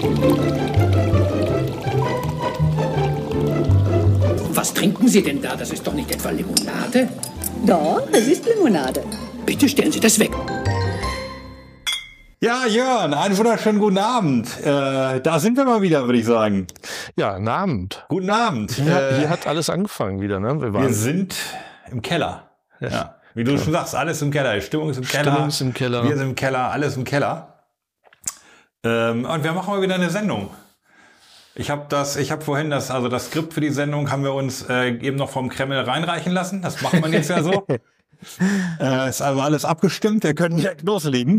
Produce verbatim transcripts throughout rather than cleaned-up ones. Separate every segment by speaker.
Speaker 1: Was trinken Sie denn da? Das ist doch nicht etwa Limonade?
Speaker 2: Doch, es ist Limonade.
Speaker 1: Bitte stellen Sie das weg.
Speaker 3: Ja, Jörn, einen wunderschönen guten Abend. Äh, da sind wir mal wieder, würde ich sagen.
Speaker 4: Ja, guten Abend.
Speaker 3: Guten Abend.
Speaker 4: Hier,
Speaker 3: äh,
Speaker 4: hier hat alles angefangen wieder, ne? Wir, waren
Speaker 3: wir sind im Keller. Ja. ja. Wie du ja. schon sagst, alles im Keller. Die Stimmung ist im Keller.
Speaker 4: Stimmung ist im Keller.
Speaker 3: Wir sind im Keller, alles im Keller. Ähm, und wir machen mal wieder eine Sendung. Ich habe das, ich habe vorhin das, also das Skript für die Sendung haben wir uns äh, eben noch vom Kreml reinreichen lassen. Das macht man jetzt ja so. äh, ist also alles abgestimmt. Wir können direkt loslegen.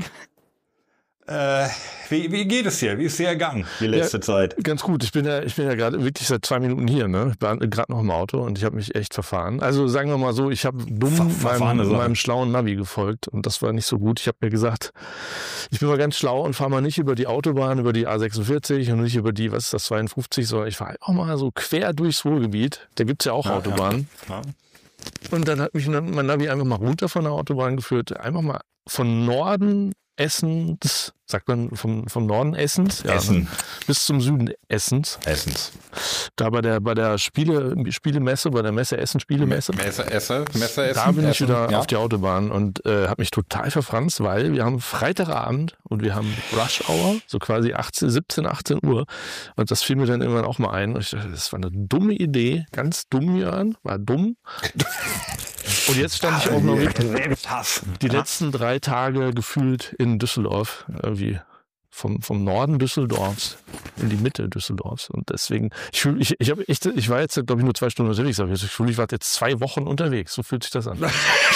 Speaker 3: Äh, wie, wie geht es dir? Wie ist dir ergangen die letzte ja, Zeit?
Speaker 4: Ganz gut. Ich bin ja, ich bin ja gerade wirklich seit zwei Minuten hier. Ne? Ich war gerade noch im Auto und ich habe mich echt verfahren. Also sagen wir mal so, ich habe dumm Ver meinem, meinem schlauen Navi gefolgt und das war nicht so gut. Ich habe mir gesagt, ich bin mal ganz schlau und fahre mal nicht über die Autobahn, über die A sechsundvierzig und nicht über die, was ist das, zweiundfünfzig, sondern ich fahre auch mal so quer durchs Ruhrgebiet. Da gibt es ja auch ja, Autobahnen. Ja. Ja. Und dann hat mich mein Navi einfach mal runter von der Autobahn geführt. Einfach mal von Norden Essens, sagt man vom, vom Norden Essens? Ja,
Speaker 3: Essen.
Speaker 4: Bis zum Süden Essens.
Speaker 3: Essens.
Speaker 4: Da bei der, bei der Spiele, Spielemesse, bei der Messe Essen Spielemesse.
Speaker 3: Messe, Esse, Messe Essen.
Speaker 4: Da bin ich
Speaker 3: Essen,
Speaker 4: wieder
Speaker 3: ja.
Speaker 4: auf die Autobahn und äh, habe mich total verfranst, weil wir haben Freitagabend und wir haben Rush Hour, so quasi achtzehn, siebzehn, achtzehn Uhr. Und das fiel mir dann irgendwann auch mal ein. Und ich dachte, das war eine dumme Idee, ganz dumm, Jörn, war dumm. Und jetzt stand ich auch noch die letzten drei Tage gefühlt in Düsseldorf, irgendwie vom, vom Norden Düsseldorfs in die Mitte Düsseldorfs. Und deswegen, ich fühle, ich, ich, hab echt, ich war jetzt, glaube ich, nur zwei Stunden unterwegs, aber ich fühle, ich war jetzt zwei Wochen unterwegs. So fühlt sich das an.
Speaker 3: Ja,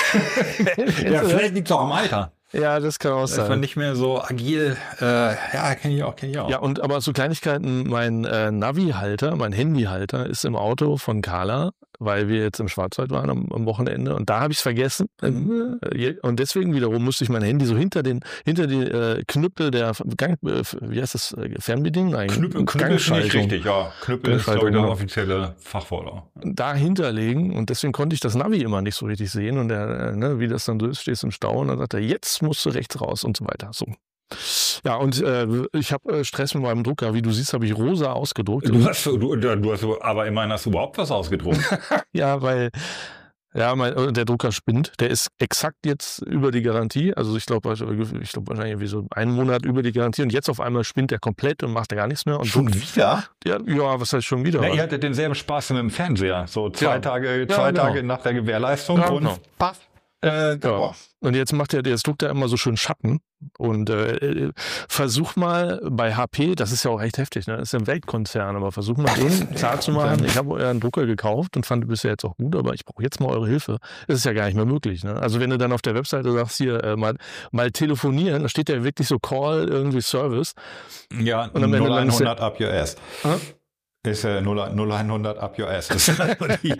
Speaker 3: vielleicht liegt es auch am Alter.
Speaker 4: Ja, das kann auch sein.
Speaker 3: Dass man nicht mehr so agil, äh, ja, kenne ich auch, kenne ich auch.
Speaker 4: Ja, und aber so Kleinigkeiten, mein äh, Navi-Halter, mein Handy-Halter ist im Auto von Carla, weil wir jetzt im Schwarzwald waren am, am Wochenende und da habe ich es vergessen. Mhm. Und deswegen wiederum musste ich mein Handy so hinter den, hinter die äh, Knüppel der Gang, äh, wie heißt das, Fernbedienung? Nein,
Speaker 3: Knüppel, Knüppel ist nicht richtig, ja. Knüppel ist, glaube ich, das offizielle Fachwort.
Speaker 4: Da hinterlegen und deswegen konnte ich das Navi immer nicht so richtig sehen und der, ne, wie das dann so ist, stehst im Stau und dann sagt er, jetzt musst du rechts raus und so weiter. So. Ja, und äh, ich habe äh, Stress mit meinem Drucker. Wie du siehst, habe ich rosa ausgedruckt.
Speaker 3: Du hast, du, du hast aber immerhin hast du überhaupt was ausgedruckt.
Speaker 4: Ja, weil ja, mein, der Drucker spinnt. Der ist exakt jetzt über die Garantie. Also ich glaube ich glaub wahrscheinlich wie so einen Monat über die Garantie. Und jetzt auf einmal spinnt der komplett und macht gar nichts mehr. Und
Speaker 3: schon
Speaker 4: so,
Speaker 3: wieder?
Speaker 4: Ja, ja, was heißt schon wieder?
Speaker 3: Ja, ihr hattet denselben Spaß mit dem Fernseher. So zwei
Speaker 4: ja.
Speaker 3: Tage,
Speaker 4: ja,
Speaker 3: zwei
Speaker 4: genau.
Speaker 3: Tage nach der Gewährleistung
Speaker 4: ja,
Speaker 3: und
Speaker 4: genau.
Speaker 3: paff. Äh,
Speaker 4: ja. Und jetzt macht er, jetzt druckt er immer so schön Schatten und äh, versuch mal bei H P, das ist ja auch echt heftig, ne? Das ist ja ein Weltkonzern, aber versuch mal den klar zu machen. Ich habe euren Drucker gekauft und fand bisher jetzt auch gut, aber ich brauche jetzt mal eure Hilfe. Das ist ja gar nicht mehr möglich, ne? Also wenn du dann auf der Webseite sagst, hier äh, mal, mal telefonieren, da steht ja wirklich so Call, irgendwie Service.
Speaker 3: Ja, und dann null hundert up your ass. Äh? Ist ja null hundert up your ass. Das ist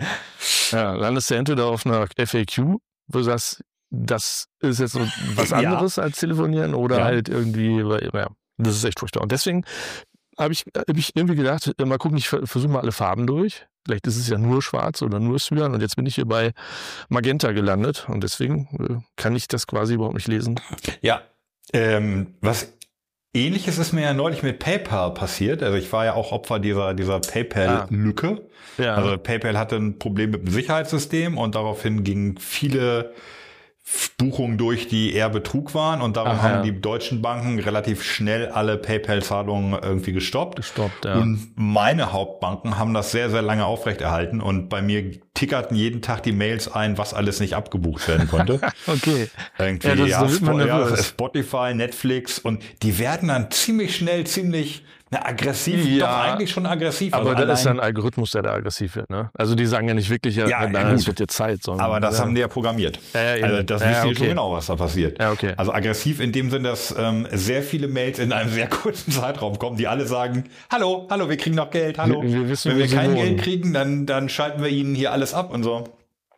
Speaker 4: ja, landest du entweder auf einer F A Q, wo du sagst, das ist jetzt so was anderes ja. als telefonieren oder ja. halt irgendwie, ja, das ist echt furchtbar. Und deswegen habe ich, hab ich irgendwie gedacht, mal gucken, ich versuche mal alle Farben durch. Vielleicht ist es ja nur schwarz oder nur Cyan und jetzt bin ich hier bei Magenta gelandet und deswegen kann ich das quasi überhaupt nicht lesen.
Speaker 3: Ja, ähm, was Ähnliches ist mir ja neulich mit PayPal passiert. Also ich war ja auch Opfer dieser, dieser PayPal-Lücke. Ah. Ja. Also PayPal hatte ein Problem mit dem Sicherheitssystem und daraufhin gingen viele Buchungen durch, die eher Betrug waren und darum Aha, haben ja. die deutschen Banken relativ schnell alle PayPal-Zahlungen irgendwie gestoppt.
Speaker 4: Gestoppt, ja.
Speaker 3: Und meine Hauptbanken haben das sehr, sehr lange aufrechterhalten und bei mir tickerten jeden Tag die Mails ein, was alles nicht abgebucht werden konnte.
Speaker 4: Okay.
Speaker 3: Irgendwie, ja, das ja, Sp ja, Spotify, Netflix und die werden dann ziemlich schnell ziemlich na, aggressiv,
Speaker 4: ja,
Speaker 3: doch eigentlich schon aggressiv.
Speaker 4: Aber
Speaker 3: also
Speaker 4: das ist ja ein Algorithmus, der da aggressiv wird, ne? Also die sagen ja nicht wirklich, ja,
Speaker 3: ja,
Speaker 4: nein, es wird dir Zeit. Sondern,
Speaker 3: aber das
Speaker 4: ja.
Speaker 3: haben die ja programmiert.
Speaker 4: Ja, ja,
Speaker 3: also das
Speaker 4: ja,
Speaker 3: wissen
Speaker 4: okay.
Speaker 3: die schon genau, was da passiert.
Speaker 4: Ja, okay.
Speaker 3: Also aggressiv in dem Sinne, dass ähm, sehr viele Mails in einem sehr kurzen Zeitraum kommen, die alle sagen, hallo, hallo, wir kriegen noch Geld, hallo.
Speaker 4: Wir, wir wissen,
Speaker 3: Wenn wir kein
Speaker 4: wohnen.
Speaker 3: Geld kriegen, dann, dann schalten wir ihnen hier alles ab und so.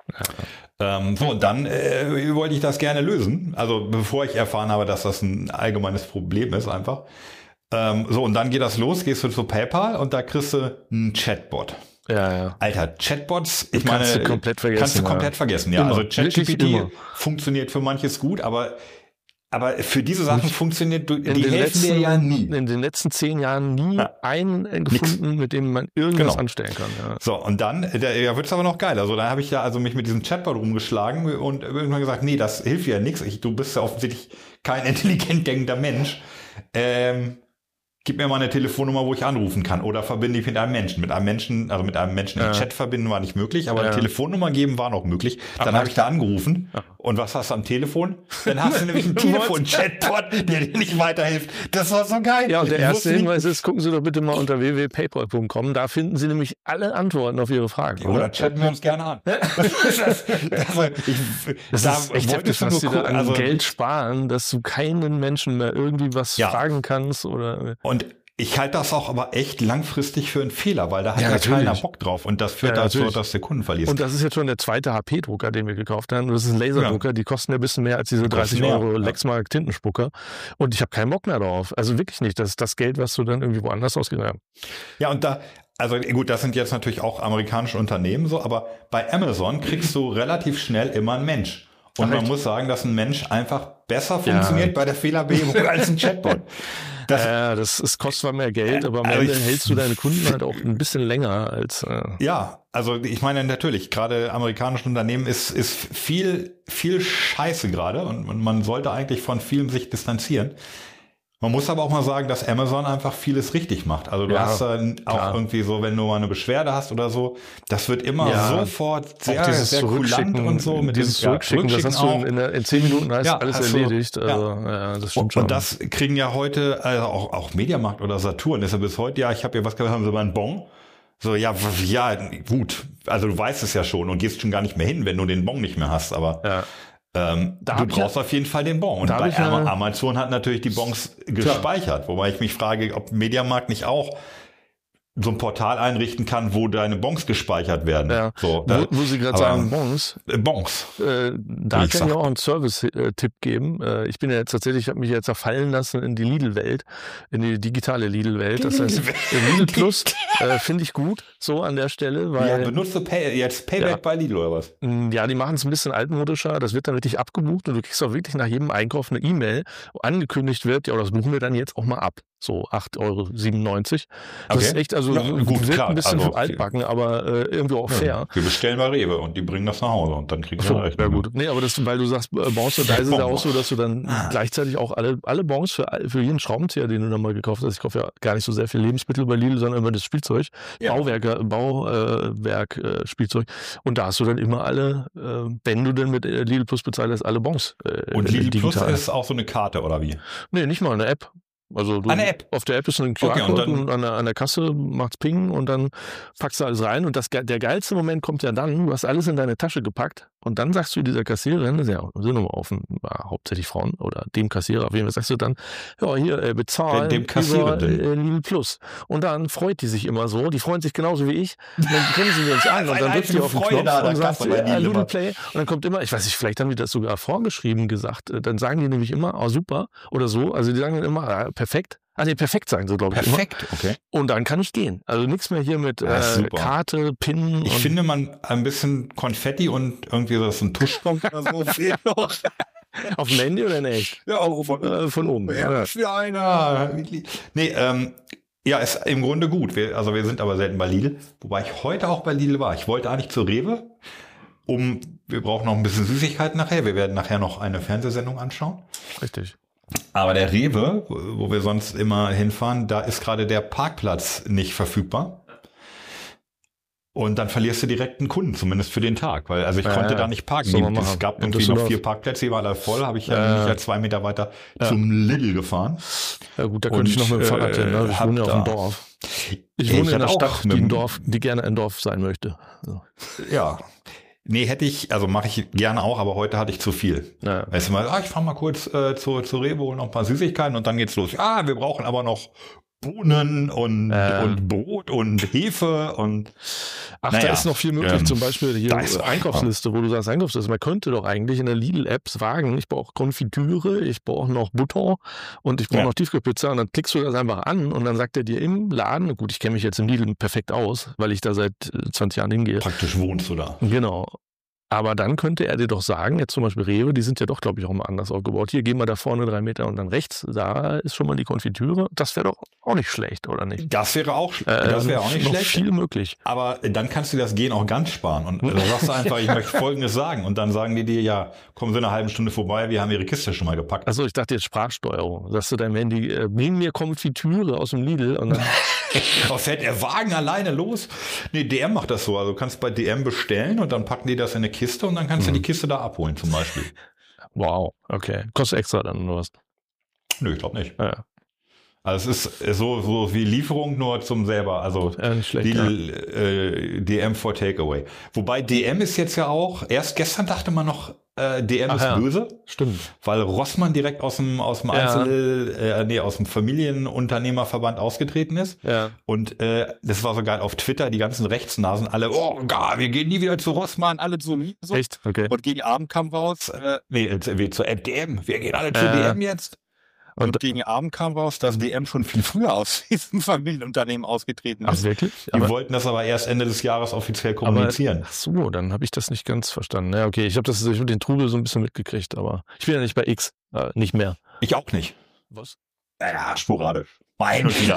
Speaker 3: Ja. Ähm, so, und dann äh, wollte ich das gerne lösen. Also bevor ich erfahren habe, dass das ein allgemeines Problem ist einfach. Ähm, so, und dann geht das los, gehst du zu PayPal und da kriegst du einen Chatbot.
Speaker 4: Ja, ja.
Speaker 3: Alter, Chatbots, ich
Speaker 4: kannst
Speaker 3: meine,
Speaker 4: du komplett vergessen,
Speaker 3: kannst du komplett
Speaker 4: ja.
Speaker 3: vergessen, ja.
Speaker 4: Immer.
Speaker 3: Also ChatGPT funktioniert für manches gut, aber Aber für diese Sachen
Speaker 4: Nicht
Speaker 3: funktioniert du,
Speaker 4: in
Speaker 3: die
Speaker 4: den
Speaker 3: helfen
Speaker 4: letzten,
Speaker 3: dir ja nie.
Speaker 4: In den letzten zehn Jahren nie
Speaker 3: Ja.
Speaker 4: einen gefunden, Nix. mit dem man irgendwas
Speaker 3: Genau.
Speaker 4: anstellen kann. Ja.
Speaker 3: So, und dann, der, ja, wird's aber noch geil. Also da habe ich ja also mich mit diesem Chatbot rumgeschlagen und irgendwann gesagt, nee, das hilft ja nichts. Du bist ja offensichtlich kein intelligent denkender Mensch. Ähm, gib mir mal eine Telefonnummer, wo ich anrufen kann oder verbinde ich mit einem Menschen. Mit einem Menschen, also mit einem Menschen ja. im Chat verbinden war nicht möglich, aber ja. eine Telefonnummer geben war noch möglich. Dann habe ich da angerufen ja. und was hast du am Telefon? Dann hast du nämlich einen Telefon-Chatbot, der dir nicht weiterhilft. Das war so geil.
Speaker 4: Ja, und der
Speaker 3: ich
Speaker 4: erste Hinweis ist, gucken Sie doch bitte mal unter w w w punkt paypal punkt com. Da finden Sie nämlich alle Antworten auf Ihre Fragen.
Speaker 3: Oder, oder chatten wir uns gerne an. das, das, ich,
Speaker 4: das
Speaker 3: da
Speaker 4: ist echt heftig, was Sie da an
Speaker 3: also,
Speaker 4: Geld sparen, dass du keinen Menschen mehr irgendwie was ja. fragen kannst. Oder
Speaker 3: und ich halte das auch aber echt langfristig für einen Fehler, weil da hat ja, ja keiner Bock drauf und das führt ja, dazu, dass du Kunden verlierst.
Speaker 4: Und das ist jetzt schon der zweite H P-Drucker, den wir gekauft haben. Das ist ein Laserdrucker, ja. die kosten ja ein bisschen mehr als diese dreißig Euro Lexmark Tintenspucker. Und ich habe keinen Bock mehr drauf. Also wirklich nicht. Das ist das Geld, was du dann irgendwie woanders ausgegeben hast.
Speaker 3: Ja, und da, also gut, das sind jetzt natürlich auch amerikanische Unternehmen so, aber bei Amazon kriegst du relativ schnell immer einen Mensch. Und Ach, man echt? muss sagen, dass ein Mensch einfach besser funktioniert ja. bei der Fehlerbehebung als ein Chatbot.
Speaker 4: Das, ja, das ist, kostet zwar mehr Geld, aber am also Ende ich, hältst du deine Kunden halt auch ein bisschen länger als. Äh
Speaker 3: ja, also ich meine natürlich, gerade amerikanische Unternehmen ist, ist viel, viel Scheiße gerade und, und man sollte eigentlich von vielem sich distanzieren. Man muss aber auch mal sagen, dass Amazon einfach vieles richtig macht. Also du ja, hast dann auch klar. irgendwie so, wenn du mal eine Beschwerde hast oder so, das wird immer ja,
Speaker 4: sofort
Speaker 3: sehr, sehr kulant und so. Mit
Speaker 4: dieses
Speaker 3: diesem
Speaker 4: Zurückschicken, ja, das hast du in, in zehn Minuten heißt
Speaker 3: ja,
Speaker 4: alles
Speaker 3: also,
Speaker 4: erledigt. Also, ja. ja, das stimmt
Speaker 3: und,
Speaker 4: schon.
Speaker 3: Und das kriegen ja heute, also auch, auch Mediamarkt oder Saturn, ist ja bis heute, ja, ich habe ja was gehört, haben sie mal einen Bon. So, ja, ja, gut. Also du weißt es ja schon und gehst schon gar nicht mehr hin, wenn du den Bon nicht mehr hast, aber
Speaker 4: ja.
Speaker 3: Ähm, du brauchst ja, auf jeden Fall den Bon. Und bei ja, Amazon hat natürlich die Bons gespeichert. Klar. Wobei ich mich frage, ob Mediamarkt nicht auch so ein Portal einrichten kann, wo deine Bons gespeichert werden.
Speaker 4: Ja.
Speaker 3: So,
Speaker 4: da, wo, wo Sie gerade sagen, Bons.
Speaker 3: Äh, Bons.
Speaker 4: Äh, da kann ich auch einen Service-Tipp geben. Äh, ich bin ja jetzt tatsächlich, ich habe mich jetzt zerfallen lassen in die Lidl-Welt, in die digitale Lidl-Welt. Das heißt, Lidl Plus äh, finde ich gut, so an der Stelle. Weil,
Speaker 3: ja, benutzt du Pay, jetzt Payback ja. bei Lidl oder was?
Speaker 4: Ja, die machen es ein bisschen altmodischer. Das wird dann richtig abgebucht und du kriegst auch wirklich nach jedem Einkauf eine E-Mail, wo angekündigt wird, ja, das buchen wir dann jetzt auch mal ab. So acht Euro siebenundneunzig. Das okay. ist echt, also ja, gut, wird klar. ein bisschen also, altbacken, aber äh, irgendwie auch fair.
Speaker 3: Ja, wir bestellen bei Rewe und die bringen das nach Hause und dann kriegst du recht.
Speaker 4: Ja gut. Nee, aber das, weil du sagst, Bons, da ist es ja auch so, dass du dann ah. gleichzeitig auch alle, alle Bons für, für jeden Schraubenzieher, den du dann mal gekauft hast, ich kaufe ja gar nicht so sehr viel Lebensmittel bei Lidl, sondern immer das Spielzeug, ja. Bauwerke, Bauwerk, äh, Spielzeug. Und da hast du dann immer alle, äh, wenn du denn mit Lidl Plus bezahlst, alle Bons. Äh,
Speaker 3: und Lidl Plus ist auch so eine Karte oder wie?
Speaker 4: Nee, nicht mal eine App. Also du,
Speaker 3: eine App.
Speaker 4: Auf der App ist ein Q R-Code okay, und, und an, der, an der Kasse macht's Ping und dann packst du alles rein. Und das, der geilste Moment kommt ja dann, du hast alles in deine Tasche gepackt und dann sagst du dieser Kassiererin, das ist ja sind immer offen, ja, hauptsächlich Frauen oder dem Kassierer, auf jeden Fall sagst du dann, ja hier, äh, bezahlen
Speaker 3: dem über
Speaker 4: äh, Lidl Plus. Und dann freut die sich immer so, die freuen sich genauso wie ich. Und dann kennen sie uns an und dann drückt die auf den Knopf da, und sagt, ja, Lidl Play. Und dann kommt immer, ich weiß nicht, vielleicht haben die das sogar vorgeschrieben gesagt, dann sagen die nämlich immer, oh super oder so, also die sagen dann immer, ja, perfekt. Ah, nee, perfekt sagen so, glaube ich.
Speaker 3: Perfekt,
Speaker 4: immer.
Speaker 3: Okay.
Speaker 4: Und dann kann ich gehen. Also nichts mehr hier mit äh, Karte, Pin.
Speaker 3: Ich finde, man ein bisschen Konfetti und irgendwie so ein Tuschbomb oder so fehlt noch.
Speaker 4: Auf dem Handy oder in echt?
Speaker 3: Ja, auch von,
Speaker 4: äh, von oben.
Speaker 3: Ja, für einer. Nee, ähm, ja, ist im Grunde gut. Wir, also wir sind aber selten bei Lidl. Wobei ich heute auch bei Lidl war. Ich wollte eigentlich zur Rewe. Um, wir brauchen noch ein bisschen Süßigkeiten nachher. Wir werden nachher noch eine Fernsehsendung anschauen.
Speaker 4: Richtig.
Speaker 3: Aber der Rewe, wo wir sonst immer hinfahren, da ist gerade der Parkplatz nicht verfügbar. Und dann verlierst du direkt einen Kunden, zumindest für den Tag. Weil also ich ja, konnte ja. da nicht parken. So es gab ja, irgendwie noch vier Parkplätze, die waren alle voll. Habe ich ja, ja nicht zwei Meter weiter ja. zum Lidl gefahren.
Speaker 4: Ja gut, da könnte ich noch mit dem Fahrrad hin. Ne? Ich wohne ja auf dem Dorf. Ich wohne ich in einer Stadt, die ein, Dorf, die gerne ein Dorf sein möchte. So.
Speaker 3: Ja. Nee, hätte ich, also mache ich gerne auch, aber heute hatte ich zu viel. Ja. Weißt du mal, ah, ich fahr mal kurz äh, zu, zu Rewe und noch ein paar Süßigkeiten und dann geht's los. Ah, wir brauchen aber noch Bohnen und, ähm. und Brot und Hefe und
Speaker 4: Ach,
Speaker 3: naja,
Speaker 4: da ist noch viel möglich,
Speaker 3: ähm,
Speaker 4: zum Beispiel hier Einkaufsliste, wo du sagst Einkaufsliste. Man könnte doch eigentlich in der Lidl-App sagen, ich brauche Konfitüre, ich brauche noch Butter und ich brauche ja. noch Tiefkühlpizza und dann klickst du das einfach an und dann sagt er dir im Laden, gut, ich kenne mich jetzt im Lidl perfekt aus, weil ich da seit zwanzig Jahren hingehe.
Speaker 3: Praktisch wohnst du da.
Speaker 4: Genau. Aber dann könnte er dir doch sagen, jetzt zum Beispiel Rewe, die sind ja doch, glaube ich, auch mal anders aufgebaut. Hier, gehen wir da vorne drei Meter und dann rechts, da ist schon mal die Konfitüre. Das wäre doch auch nicht schlecht, oder nicht?
Speaker 3: Das wäre auch, äh, das wäre auch nicht
Speaker 4: noch
Speaker 3: schlecht.
Speaker 4: Viel möglich.
Speaker 3: Aber dann kannst du das Gehen auch ganz sparen. Und da sagst du einfach, ich möchte Folgendes sagen. Und dann sagen die dir, ja, kommen Sie in einer halben Stunde vorbei, wir haben Ihre Kiste schon mal gepackt.
Speaker 4: Achso, ich dachte jetzt Sprachsteuerung. Sagst du deinem Handy, äh, bring mir Konfitüre aus dem Lidl und dann...
Speaker 3: Da fährt der Wagen alleine los. Nee, D M macht das so. Also du kannst bei D M bestellen und dann packen die das in eine Kiste und dann kannst mhm. du die Kiste da abholen zum Beispiel.
Speaker 4: Wow, okay. Kostet extra dann oder was?
Speaker 3: Nö, ich glaube nicht.
Speaker 4: Ja.
Speaker 3: Also es ist so, so wie Lieferung nur zum selber. Also
Speaker 4: ja, nicht schlecht,
Speaker 3: die,
Speaker 4: ja.
Speaker 3: äh, D M for Takeaway. Wobei D M ist jetzt ja auch, erst gestern dachte man noch, äh, D M Ach, ist ja. böse.
Speaker 4: Stimmt.
Speaker 3: Weil Rossmann direkt aus dem, aus dem
Speaker 4: ja.
Speaker 3: Einzel, äh, nee, aus dem Familienunternehmerverband ausgetreten ist.
Speaker 4: Ja.
Speaker 3: Und äh, das war sogar auf Twitter, die ganzen Rechtsnasen alle, oh gar, wir gehen nie wieder zu Rossmann, alle zu so.
Speaker 4: Echt? Okay.
Speaker 3: Und gegen Abend kam raus, äh, nee, äh, zu D M, wir gehen alle zu äh. D M jetzt. Und, und gegen Abend kam raus, dass D M schon viel früher aus diesem Familienunternehmen ausgetreten ist.
Speaker 4: Ach, wirklich?
Speaker 3: Die aber, wollten das aber erst Ende des Jahres offiziell kommunizieren.
Speaker 4: Aber, ach so, dann habe ich das nicht ganz verstanden. Ja, okay, ich habe das ich hab den Trubel so ein bisschen mitgekriegt, aber ich bin ja nicht bei X, äh, nicht mehr.
Speaker 3: Ich auch nicht.
Speaker 4: Was?
Speaker 3: Ja, sporadisch. Mal hin und wieder.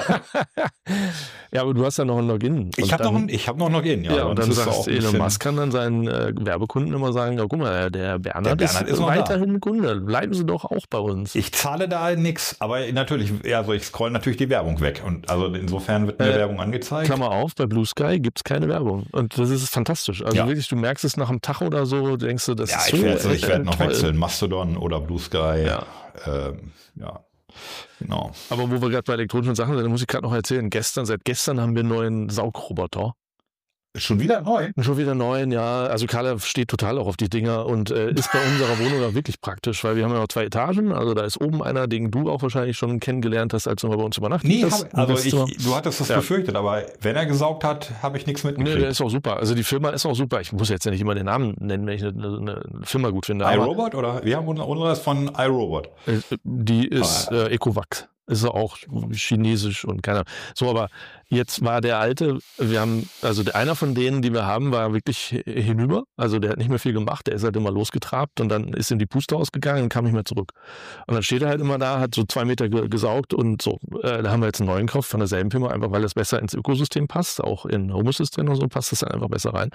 Speaker 4: Ja, aber du hast ja noch ein Login.
Speaker 3: Ich habe noch ein ich hab noch ein Login, ja.
Speaker 4: Ja, und, und dann sagst
Speaker 3: auch
Speaker 4: Elon Musk kann dann seinen äh, Werbekunden immer sagen, ja, guck mal, der Bernhard,
Speaker 3: der Bernhard ist,
Speaker 4: ist weiterhin da. Kunde. Bleiben Sie doch auch bei uns.
Speaker 3: Ich zahle da nichts, aber natürlich, also ich scroll natürlich die Werbung weg. Und also insofern wird mir äh, Werbung angezeigt.
Speaker 4: Klammer auf, bei Blue Sky gibt es keine Werbung. Und das ist fantastisch. Also ja. wirklich, du merkst es nach einem Tag oder so, denkst du, das
Speaker 3: ja,
Speaker 4: ist
Speaker 3: ich
Speaker 4: so
Speaker 3: werd, also ich
Speaker 4: äh,
Speaker 3: werde noch
Speaker 4: toll.
Speaker 3: wechseln, Mastodon oder Blue Sky.
Speaker 4: Ja.
Speaker 3: Ähm, ja. Genau.
Speaker 4: Aber wo wir gerade bei elektronischen Sachen sind, muss ich gerade noch erzählen, gestern, seit gestern haben wir einen neuen Saugroboter.
Speaker 3: Schon wieder neu?
Speaker 4: Schon wieder neuen, ja. Also Carla steht total auch auf die Dinger und äh, ist bei unserer Wohnung auch wirklich praktisch, weil wir haben ja noch zwei Etagen. Also da ist oben einer, den du auch wahrscheinlich schon kennengelernt hast, als du mal bei uns übernachtet
Speaker 3: nee,
Speaker 4: hast.
Speaker 3: Hab, also ich, du hattest das ja. befürchtet, aber wenn er gesaugt hat, habe ich nichts mitgekriegt.
Speaker 4: Nee, der ist auch super. Also die Firma ist auch super. Ich muss jetzt ja nicht immer den Namen nennen, wenn ich eine, eine, eine Firma gut finde.
Speaker 3: iRobot oder? Wir haben unsere ist von iRobot.
Speaker 4: Die ist äh, Ecovac. Ist auch chinesisch und keine Ahnung. So, aber jetzt war der alte, wir haben, also der, einer von denen, die wir haben, war wirklich hinüber. Also der hat nicht mehr viel gemacht, der ist halt immer losgetrabt und dann ist ihm die Puste ausgegangen und kam nicht mehr zurück. Und dann steht er halt immer da, hat so zwei Meter gesaugt und so. Äh, da haben wir jetzt einen neuen gekauft von derselben Firma, einfach weil das besser ins Ökosystem passt. Auch in Home Assistant und so passt das dann einfach besser rein.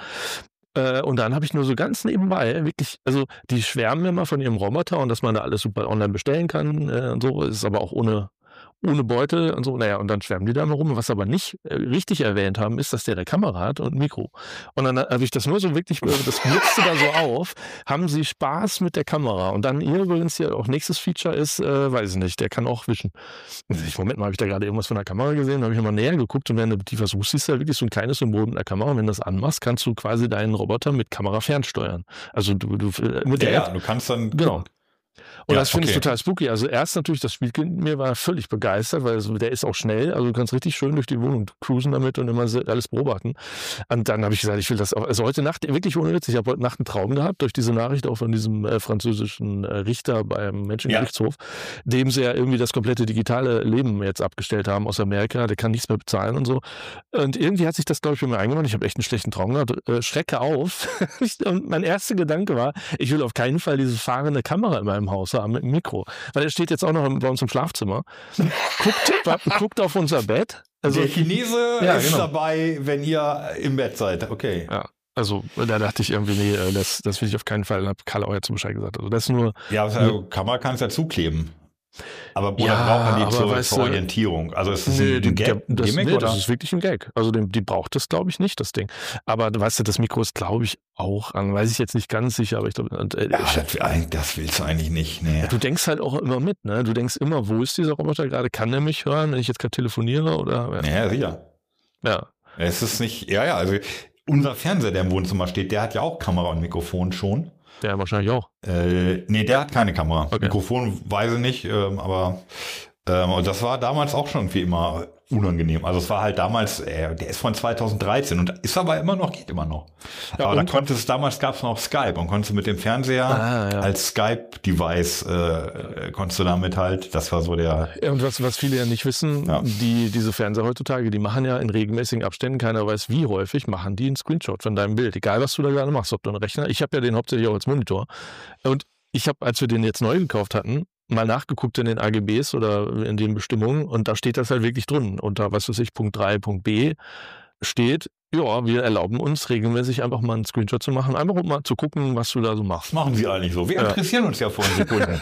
Speaker 4: Und dann habe ich nur so ganz nebenbei, wirklich, also die schwärmen immer von ihrem Roboter und dass man da alles super online bestellen kann äh, und so, ist aber auch ohne ohne Beutel und so, naja, und dann schwärmen die da mal rum. Was aber nicht äh, richtig erwähnt haben, ist, dass der eine Kamera hat und ein Mikro. Und dann habe ich das nur so wirklich, das blitzte da so auf, haben sie Spaß mit der Kamera. Und dann hier übrigens hier auch nächstes Feature ist, äh, weiß ich nicht, der kann auch wischen. Ich, Moment mal, habe ich da gerade irgendwas von der Kamera gesehen, da habe ich nochmal näher geguckt und wenn du tiefer suchst, siehst du da wirklich so ein kleines Symbol mit der Kamera und wenn du das anmachst, kannst du quasi deinen Roboter mit Kamera fernsteuern. Also du, du mit der
Speaker 3: ja,
Speaker 4: App.
Speaker 3: Ja, du kannst dann...
Speaker 4: Genau. Und
Speaker 3: ja,
Speaker 4: das finde
Speaker 3: okay.
Speaker 4: ich total spooky. Also erst natürlich, das Spielkind mir war völlig begeistert, weil der ist auch schnell. Also du kannst richtig schön durch die Wohnung cruisen damit und immer alles beobachten. Und dann habe ich gesagt, ich will das auch. Also heute Nacht, wirklich ohne Witz, ich habe heute Nacht einen Traum gehabt, durch diese Nachricht auch von diesem äh, französischen äh, Richter beim Menschengerichtshof, ja. dem sie ja irgendwie das komplette digitale Leben jetzt abgestellt haben aus Amerika. Der kann nichts mehr bezahlen und so. Und irgendwie hat sich das, glaube ich, bei mir eingenommen. Ich habe echt einen schlechten Traum gehabt. Äh, schrecke auf. Und mein erster Gedanke war, ich will auf keinen Fall diese fahrende Kamera in meinem Haus haben mit dem Mikro. Weil er steht jetzt auch noch bei uns im Schlafzimmer. Guckt, guckt auf unser Bett. Also,
Speaker 3: der Chinese
Speaker 4: ja,
Speaker 3: ist
Speaker 4: genau.
Speaker 3: dabei, wenn ihr im Bett seid. Okay.
Speaker 4: Ja. Also da dachte ich irgendwie, nee, das, das will ich auf keinen Fall. Habe Karl auch jetzt zum Bescheid gesagt. Also das ist nur...
Speaker 3: Ja, also Kamera kannst du ja zukleben. Aber oder
Speaker 4: ja,
Speaker 3: braucht man die
Speaker 4: aber
Speaker 3: zur,
Speaker 4: weißt
Speaker 3: zur
Speaker 4: du,
Speaker 3: Orientierung? Also ist das
Speaker 4: nee,
Speaker 3: ein,
Speaker 4: die,
Speaker 3: ein Gag?
Speaker 4: Der, das,
Speaker 3: Gimmick,
Speaker 4: nee,
Speaker 3: oder?
Speaker 4: das ist wirklich ein Gag. Also die, die braucht das, glaube ich, nicht, das Ding. Aber weißt du, das Mikro ist, glaube ich, auch an. Weiß ich jetzt nicht ganz sicher, aber ich glaube... Äh,
Speaker 3: ja, das, das willst du eigentlich nicht. Nee.
Speaker 4: Ja, du denkst halt auch immer mit, ne? Du denkst immer, wo ist dieser Roboter gerade? Kann der mich hören, wenn ich jetzt gerade telefoniere? Oder?
Speaker 3: Ja, ja, sicher.
Speaker 4: Ja.
Speaker 3: Es ist nicht... Ja, ja, also unser Fernseher, der im Wohnzimmer steht, der hat ja auch Kamera und Mikrofon schon.
Speaker 4: Der wahrscheinlich auch.
Speaker 3: Äh, nee, der hat keine Kamera.
Speaker 4: Okay.
Speaker 3: Mikrofon weiß ich nicht, ähm, aber ähm, das war damals auch schon irgendwie immer unangenehm. Also es war halt damals, äh, der ist von zweitausenddreizehn und ist aber immer noch, geht immer noch. Ja, aber da konntest damals gab es noch Skype und konntest mit dem Fernseher ah, ja. als Skype-Device äh, konntest du damit halt, das war so der...
Speaker 4: Ja, und was, was viele ja nicht wissen, ja. die diese Fernseher heutzutage, die machen ja in regelmäßigen Abständen, keiner weiß wie häufig, machen die einen Screenshot von deinem Bild. Egal, was du da gerade machst, ob du einen Rechner, ich habe ja den hauptsächlich auch als Monitor. Und ich habe, als wir den jetzt neu gekauft hatten, mal nachgeguckt in den A G Bs oder in den Bestimmungen und da steht das halt wirklich drin. Unter, was weiß ich, Punkt drei, Punkt B steht, ja, wir erlauben uns regelmäßig einfach mal einen Screenshot zu machen, einfach um mal zu gucken, was du da so machst.
Speaker 3: Das machen sie eigentlich so. Wir ja. interessieren uns ja vor Sekunden.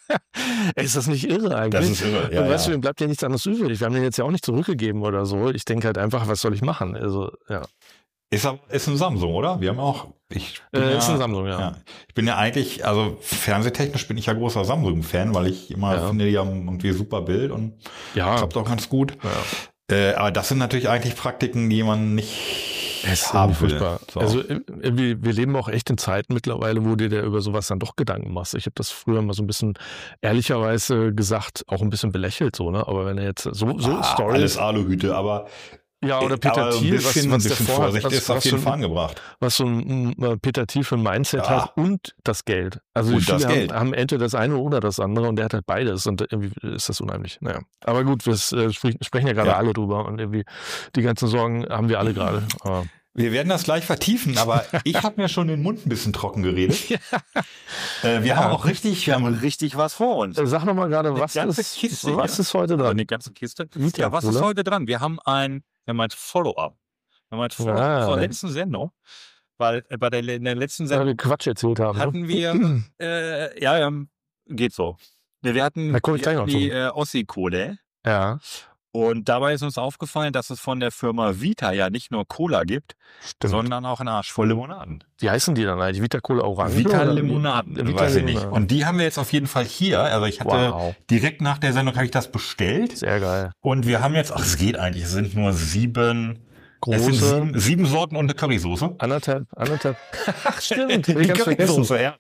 Speaker 4: Ist das nicht irre eigentlich?
Speaker 3: Das ist irre, ja.
Speaker 4: Und weißt ja. du, mir bleibt ja nichts anderes übrig. Wir haben den jetzt ja auch nicht zurückgegeben oder so. Ich denke halt einfach, was soll ich machen? Also, ja.
Speaker 3: Ist, ist ein Samsung, oder? Wir haben auch... Ich bin
Speaker 4: äh,
Speaker 3: ja,
Speaker 4: ist ein Samsung, ja.
Speaker 3: ja. Ich bin ja eigentlich, also fernsehtechnisch bin ich ja großer Samsung-Fan, weil ich immer ja. finde, die haben irgendwie super Bild und
Speaker 4: ja.
Speaker 3: klappt auch ganz gut.
Speaker 4: Ja.
Speaker 3: Äh, aber das sind natürlich eigentlich Praktiken, die man nicht
Speaker 4: es
Speaker 3: haben will.
Speaker 4: So. Also wir, wir leben auch echt in Zeiten mittlerweile, wo du dir über sowas dann doch Gedanken machst. Ich habe das früher mal so ein bisschen ehrlicherweise gesagt, auch ein bisschen belächelt so, ne? Aber wenn er jetzt so, so
Speaker 3: ah,
Speaker 4: Stories...
Speaker 3: Alles Aluhüte, aber...
Speaker 4: Ja, oder Peter Thiel,
Speaker 3: was, was
Speaker 4: ein bisschen
Speaker 3: der Vorsicht was, ist auf jeden Fall angebracht.
Speaker 4: Was so ein uh, Peter Thiel für ein Mindset
Speaker 3: ja.
Speaker 4: hat und das Geld. Also
Speaker 3: und
Speaker 4: viele
Speaker 3: das
Speaker 4: haben,
Speaker 3: Geld.
Speaker 4: haben entweder das eine oder das andere und der hat halt beides und irgendwie ist das unheimlich. Naja. Aber gut, wir äh, sprechen ja gerade ja. alle drüber und irgendwie die ganzen Sorgen haben wir alle gerade. Aber
Speaker 3: wir werden das gleich vertiefen, aber ich habe mir schon den Mund ein bisschen trocken geredet. ja. äh, wir ja. haben auch richtig, wir haben richtig was vor uns.
Speaker 4: Sag nochmal gerade, was, ist,
Speaker 5: Kiste,
Speaker 4: was
Speaker 5: ja.
Speaker 4: ist heute dran?
Speaker 5: Eine ganze Kiste. Ja, was ist heute dran? Wir haben ein Wir haben ein Follow-up. Wir haben ein Follow-up
Speaker 4: ah.
Speaker 5: zur letzten Sendung, weil äh, bei der, in der letzten Sendung
Speaker 4: ja, wir Quatsch erzählt haben,
Speaker 5: hatten
Speaker 4: ne?
Speaker 5: wir, äh, ja, ja, geht so. Wir hatten,
Speaker 4: da komm ich
Speaker 5: wir hatten
Speaker 4: noch
Speaker 5: die äh, Ossi-Kohle.
Speaker 4: Ja.
Speaker 5: Und dabei ist uns aufgefallen, dass es von der Firma Vita ja nicht nur Cola gibt, Stimmt. sondern auch einen Arsch voll Limonaden.
Speaker 4: Wie heißen die dann eigentlich? Vita Cola Orange?
Speaker 3: Vita Limonaden,
Speaker 4: Vita
Speaker 3: weiß ich
Speaker 4: Limonaden.
Speaker 3: nicht. Und die haben wir jetzt auf jeden Fall hier. Also ich hatte wow. direkt nach der Sendung habe ich das bestellt.
Speaker 4: Sehr geil.
Speaker 3: Und wir haben jetzt, ach es geht eigentlich, es sind nur sieben...
Speaker 4: Große.
Speaker 3: Es sind sieben, sieben Sorten und eine Currysoße.
Speaker 4: Anderthalb, anderthalb. Ach stimmt,
Speaker 3: die Currysoße, ja.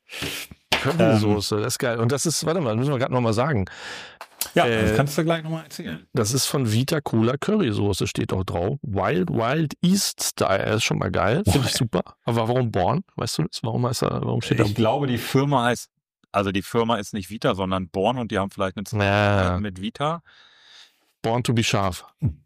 Speaker 4: Currysoße, das ist geil. Und das ist, warte mal, müssen wir gerade nochmal sagen.
Speaker 3: Ja, äh, das kannst du gleich nochmal erzählen.
Speaker 4: Das ist von Vita Cola Currysoße, steht auch drauf. Wild Wild East Style, ist schon mal geil, finde ich super. Aber warum Born? Weißt du das? Warum, heißt er, warum steht da?
Speaker 5: Ich glaube, die Firma heißt, also die Firma ist nicht Vita, sondern Born und die haben vielleicht eine
Speaker 4: ja.
Speaker 5: mit Vita.
Speaker 4: Born to be scharf.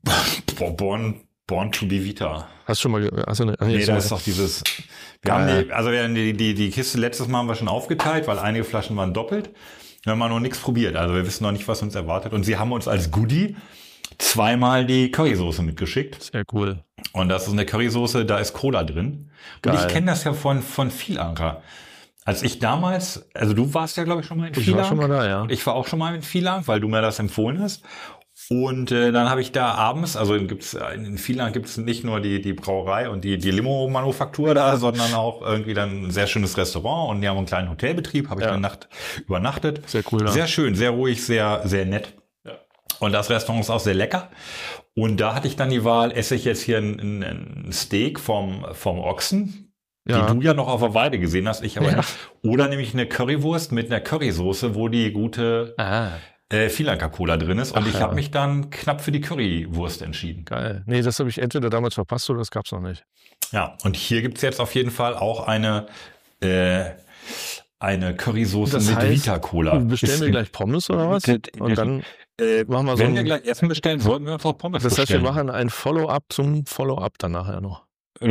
Speaker 3: Born, Born to be Vita.
Speaker 4: Hast du schon mal, hast du eine,
Speaker 3: nee, das ist doch dieses, wir haben die, also wir haben die, die, die Kiste letztes Mal haben wir schon aufgeteilt, weil einige Flaschen waren doppelt. Wir haben noch nichts probiert, also wir wissen noch nicht, was uns erwartet. Und sie haben uns als Goodie zweimal die Currysoße mitgeschickt.
Speaker 4: Sehr cool.
Speaker 3: Und das ist eine Currysoße, da ist Cola drin. Geil. Und ich kenne das ja von, von Vielanker. Als ich damals, also du warst ja glaube ich schon mal in Vielank.
Speaker 4: Ich war schon mal da, ja.
Speaker 3: Und ich war auch schon mal in Vielank, weil du mir das empfohlen hast. Und äh, dann habe ich da abends, also gibt's in Vielank gibt es nicht nur die die Brauerei und die die Limo-Manufaktur da, sondern auch irgendwie dann ein sehr schönes Restaurant und die haben einen kleinen Hotelbetrieb, habe ich ja. eine Nacht übernachtet.
Speaker 4: Sehr cool. Ja.
Speaker 3: Sehr schön, sehr ruhig, sehr sehr nett. Ja. Und das Restaurant ist auch sehr lecker. Und da hatte ich dann die Wahl, esse ich jetzt hier ein, ein Steak vom vom Ochsen, ja. die du ja noch auf der Weide gesehen hast, ich aber ja. nicht. Oder nämlich eine Currywurst mit einer Currysoße, wo die gute
Speaker 4: ah.
Speaker 3: Äh, Vielanker Cola drin ist und Ach, ich
Speaker 4: ja.
Speaker 3: habe mich dann knapp für die Currywurst entschieden.
Speaker 4: Geil. Nee, das habe ich entweder damals verpasst oder das gab's noch nicht.
Speaker 3: Ja, und hier gibt's jetzt auf jeden Fall auch eine äh, eine Currysoße
Speaker 4: das
Speaker 3: mit
Speaker 4: heißt,
Speaker 3: Vita Cola.
Speaker 4: Bestellen wir gleich Pommes oder was? Und dann
Speaker 5: äh,
Speaker 4: machen wir so
Speaker 5: wenn
Speaker 4: ein,
Speaker 5: wir gleich Essen bestellen, sollten wir uns auch Pommes
Speaker 4: das
Speaker 5: bestellen.
Speaker 4: Das heißt, wir machen ein Follow-up zum Follow-up dann nachher noch.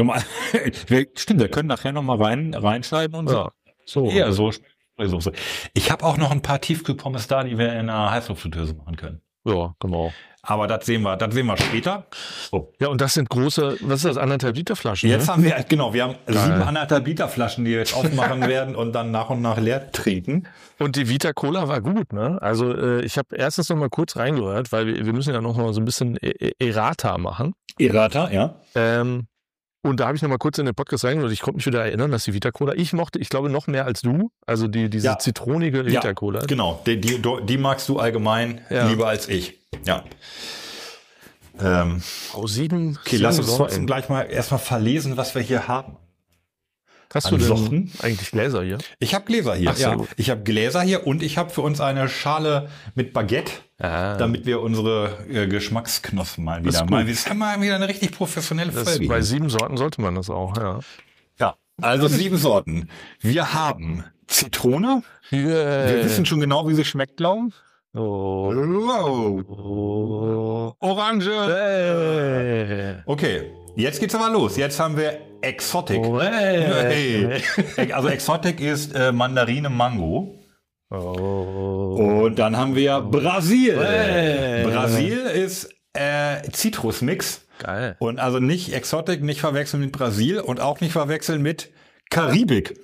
Speaker 5: Stimmt, wir können nachher noch mal rein reinschneiden und so.
Speaker 4: Ja, so.
Speaker 3: Eher so. Soße. Ich habe auch noch ein paar Tiefkühlpommes da, die wir in einer Heißluftfritteuse machen können.
Speaker 4: Ja, genau.
Speaker 3: Aber das sehen wir, das sehen wir später.
Speaker 4: So. Ja, und das sind große, was ist das, anderthalb Liter Flaschen?
Speaker 3: Jetzt
Speaker 4: ne?
Speaker 3: haben wir, genau, wir haben Geil. sieben anderthalb Liter Flaschen, die wir jetzt aufmachen werden und dann nach und nach leer trinken.
Speaker 4: Und die Vita Cola war gut, ne? Also äh, ich habe erstens noch mal kurz reingehört, weil wir, wir müssen ja noch mal so ein bisschen Errata machen.
Speaker 3: Errata, ja.
Speaker 4: Ähm, Und da habe ich noch mal kurz in den Podcast reingehört und ich konnte mich wieder erinnern, dass die Vita Cola, ich mochte, ich glaube, noch mehr als du, also die diese ja. zitronige Vita Cola.
Speaker 3: Ja, genau, die, die, die magst du allgemein ja. lieber als ich. Ja. Ähm,
Speaker 4: oh, sieben.
Speaker 3: Okay, lass uns trotzdem gleich mal erstmal verlesen, was wir hier haben.
Speaker 4: Hast du denn eigentlich Gläser hier?
Speaker 3: Ich habe Gläser hier,
Speaker 4: Ach so.
Speaker 3: ja. Ich habe Gläser hier und ich habe für uns eine Schale mit Baguette, ah. damit wir unsere äh, Geschmacksknospen mal wieder mal. Wir haben mal wieder eine richtig professionelle
Speaker 4: das,
Speaker 3: Folge.
Speaker 4: Bei sieben Sorten sollte man das auch, ja.
Speaker 3: Ja, also sieben Sorten. Wir haben Zitrone.
Speaker 4: Yeah.
Speaker 3: Wir wissen schon genau, wie sie schmeckt, glauben.
Speaker 4: Oh.
Speaker 3: Oh. Orange.
Speaker 4: Hey.
Speaker 3: Okay, jetzt geht's aber los. Jetzt haben wir Exotic.
Speaker 4: Oh, hey.
Speaker 3: Hey. Also Exotic ist äh, Mandarine Mango.
Speaker 4: Oh.
Speaker 3: Und dann haben wir Brasil.
Speaker 4: Hey.
Speaker 3: Brasil ist äh, Zitrusmix.
Speaker 4: Geil.
Speaker 3: Und also nicht Exotic, nicht verwechseln mit Brasil und auch nicht verwechseln mit Karibik.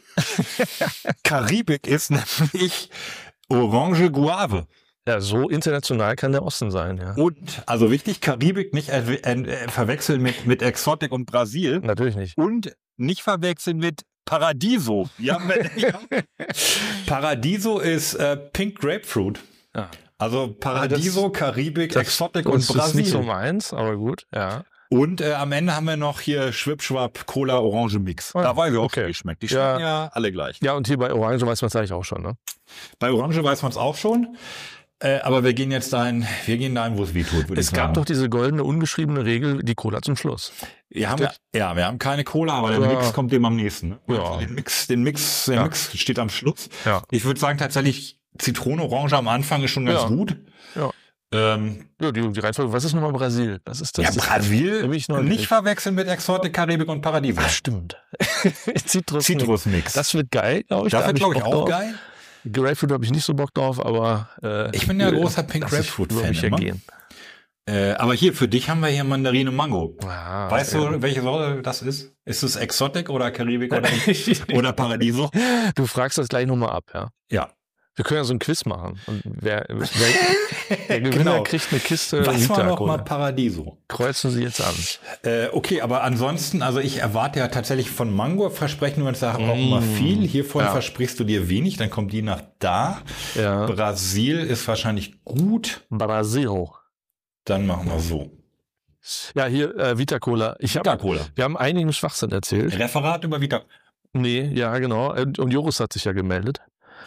Speaker 3: Karibik ist nämlich Orange Guave.
Speaker 4: Ja, so international kann der Osten sein, ja.
Speaker 3: Und, also wichtig, Karibik nicht äh, äh, verwechseln mit, mit Exotic und Brasil.
Speaker 4: Natürlich nicht.
Speaker 3: Und nicht verwechseln mit Paradiso. Ja, ja. Paradiso ist äh, Pink Grapefruit. Ja. Also Paradiso, das, Karibik,
Speaker 4: das,
Speaker 3: Exotic
Speaker 4: das
Speaker 3: und Brasil.
Speaker 4: Das ist nicht so meins, aber gut, ja.
Speaker 3: Und äh, am Ende haben wir noch hier Schwipschwapp Cola Orange Mix.
Speaker 4: Oh,
Speaker 3: da weiß ich auch,
Speaker 4: okay.
Speaker 3: wie schmeckt. Die schmecken ja. ja alle gleich.
Speaker 4: Ja, und hier bei Orange weiß man es eigentlich auch schon, ne?
Speaker 3: Bei Orange weiß man es auch schon. Äh, aber wir gehen jetzt dahin, wir gehen dahin, wo es weh tut, würde ich sagen.
Speaker 4: Es gab doch diese goldene, ungeschriebene Regel, die Cola zum Schluss.
Speaker 3: Wir haben, ja, wir haben keine Cola, aber der ja. Mix kommt dem am nächsten. Ne?
Speaker 4: Ja.
Speaker 3: Den Mix, den Mix, der
Speaker 4: ja.
Speaker 3: Mix steht am Schluss.
Speaker 4: Ja.
Speaker 3: Ich würde sagen, tatsächlich Zitrone, Orange am Anfang ist schon ganz
Speaker 4: ja.
Speaker 3: gut.
Speaker 4: Ja.
Speaker 3: Ähm,
Speaker 4: ja, die, die Reihenfolge, was ist nochmal Brasil? Das ist das.
Speaker 3: Ja, Brasil,
Speaker 4: nicht
Speaker 3: nicht verwechseln mit Exotic, Karibik und Paradiso.
Speaker 4: Ach, stimmt.
Speaker 3: Zitrus Zitrusmix.
Speaker 4: Das wird geil, glaube ich.
Speaker 3: Das
Speaker 4: da
Speaker 3: wird, glaube ich, auch
Speaker 4: drauf.
Speaker 3: geil.
Speaker 4: Grapefruit habe ich nicht so Bock drauf, aber äh,
Speaker 3: ich bin ja großer Pink Grapefruit-Fan.
Speaker 4: Ja gehen.
Speaker 3: Äh, aber hier, für dich haben wir hier Mandarine Mango.
Speaker 4: Ah,
Speaker 3: weißt du, ja. welche Sorte das ist? Ist es Exotic oder Karibik oder, oder Paradiso?
Speaker 4: Du fragst das gleich nochmal ab, ja?
Speaker 3: Ja.
Speaker 4: Wir können ja so ein Quiz machen. Und wer, wer, der Gewinner genau. kriegt eine Kiste
Speaker 3: Was war noch mal Paradiso?
Speaker 4: Kreuzen Sie jetzt an.
Speaker 3: Äh, okay, aber ansonsten, also ich erwarte ja tatsächlich von Mango, versprechen wir uns da auch mm. immer viel. Hiervon ja. versprichst du dir wenig, dann kommt die nach da.
Speaker 4: Ja.
Speaker 3: Brasil ist wahrscheinlich gut.
Speaker 4: Brasil.
Speaker 3: Dann machen wir so.
Speaker 4: Ja, hier äh, Vita Cola. Ich
Speaker 3: Vita Cola.
Speaker 4: Hab, wir haben einigen Schwachsinn erzählt.
Speaker 3: Referat über Vita.
Speaker 4: Nee, ja, genau. Und Joris hat sich ja gemeldet.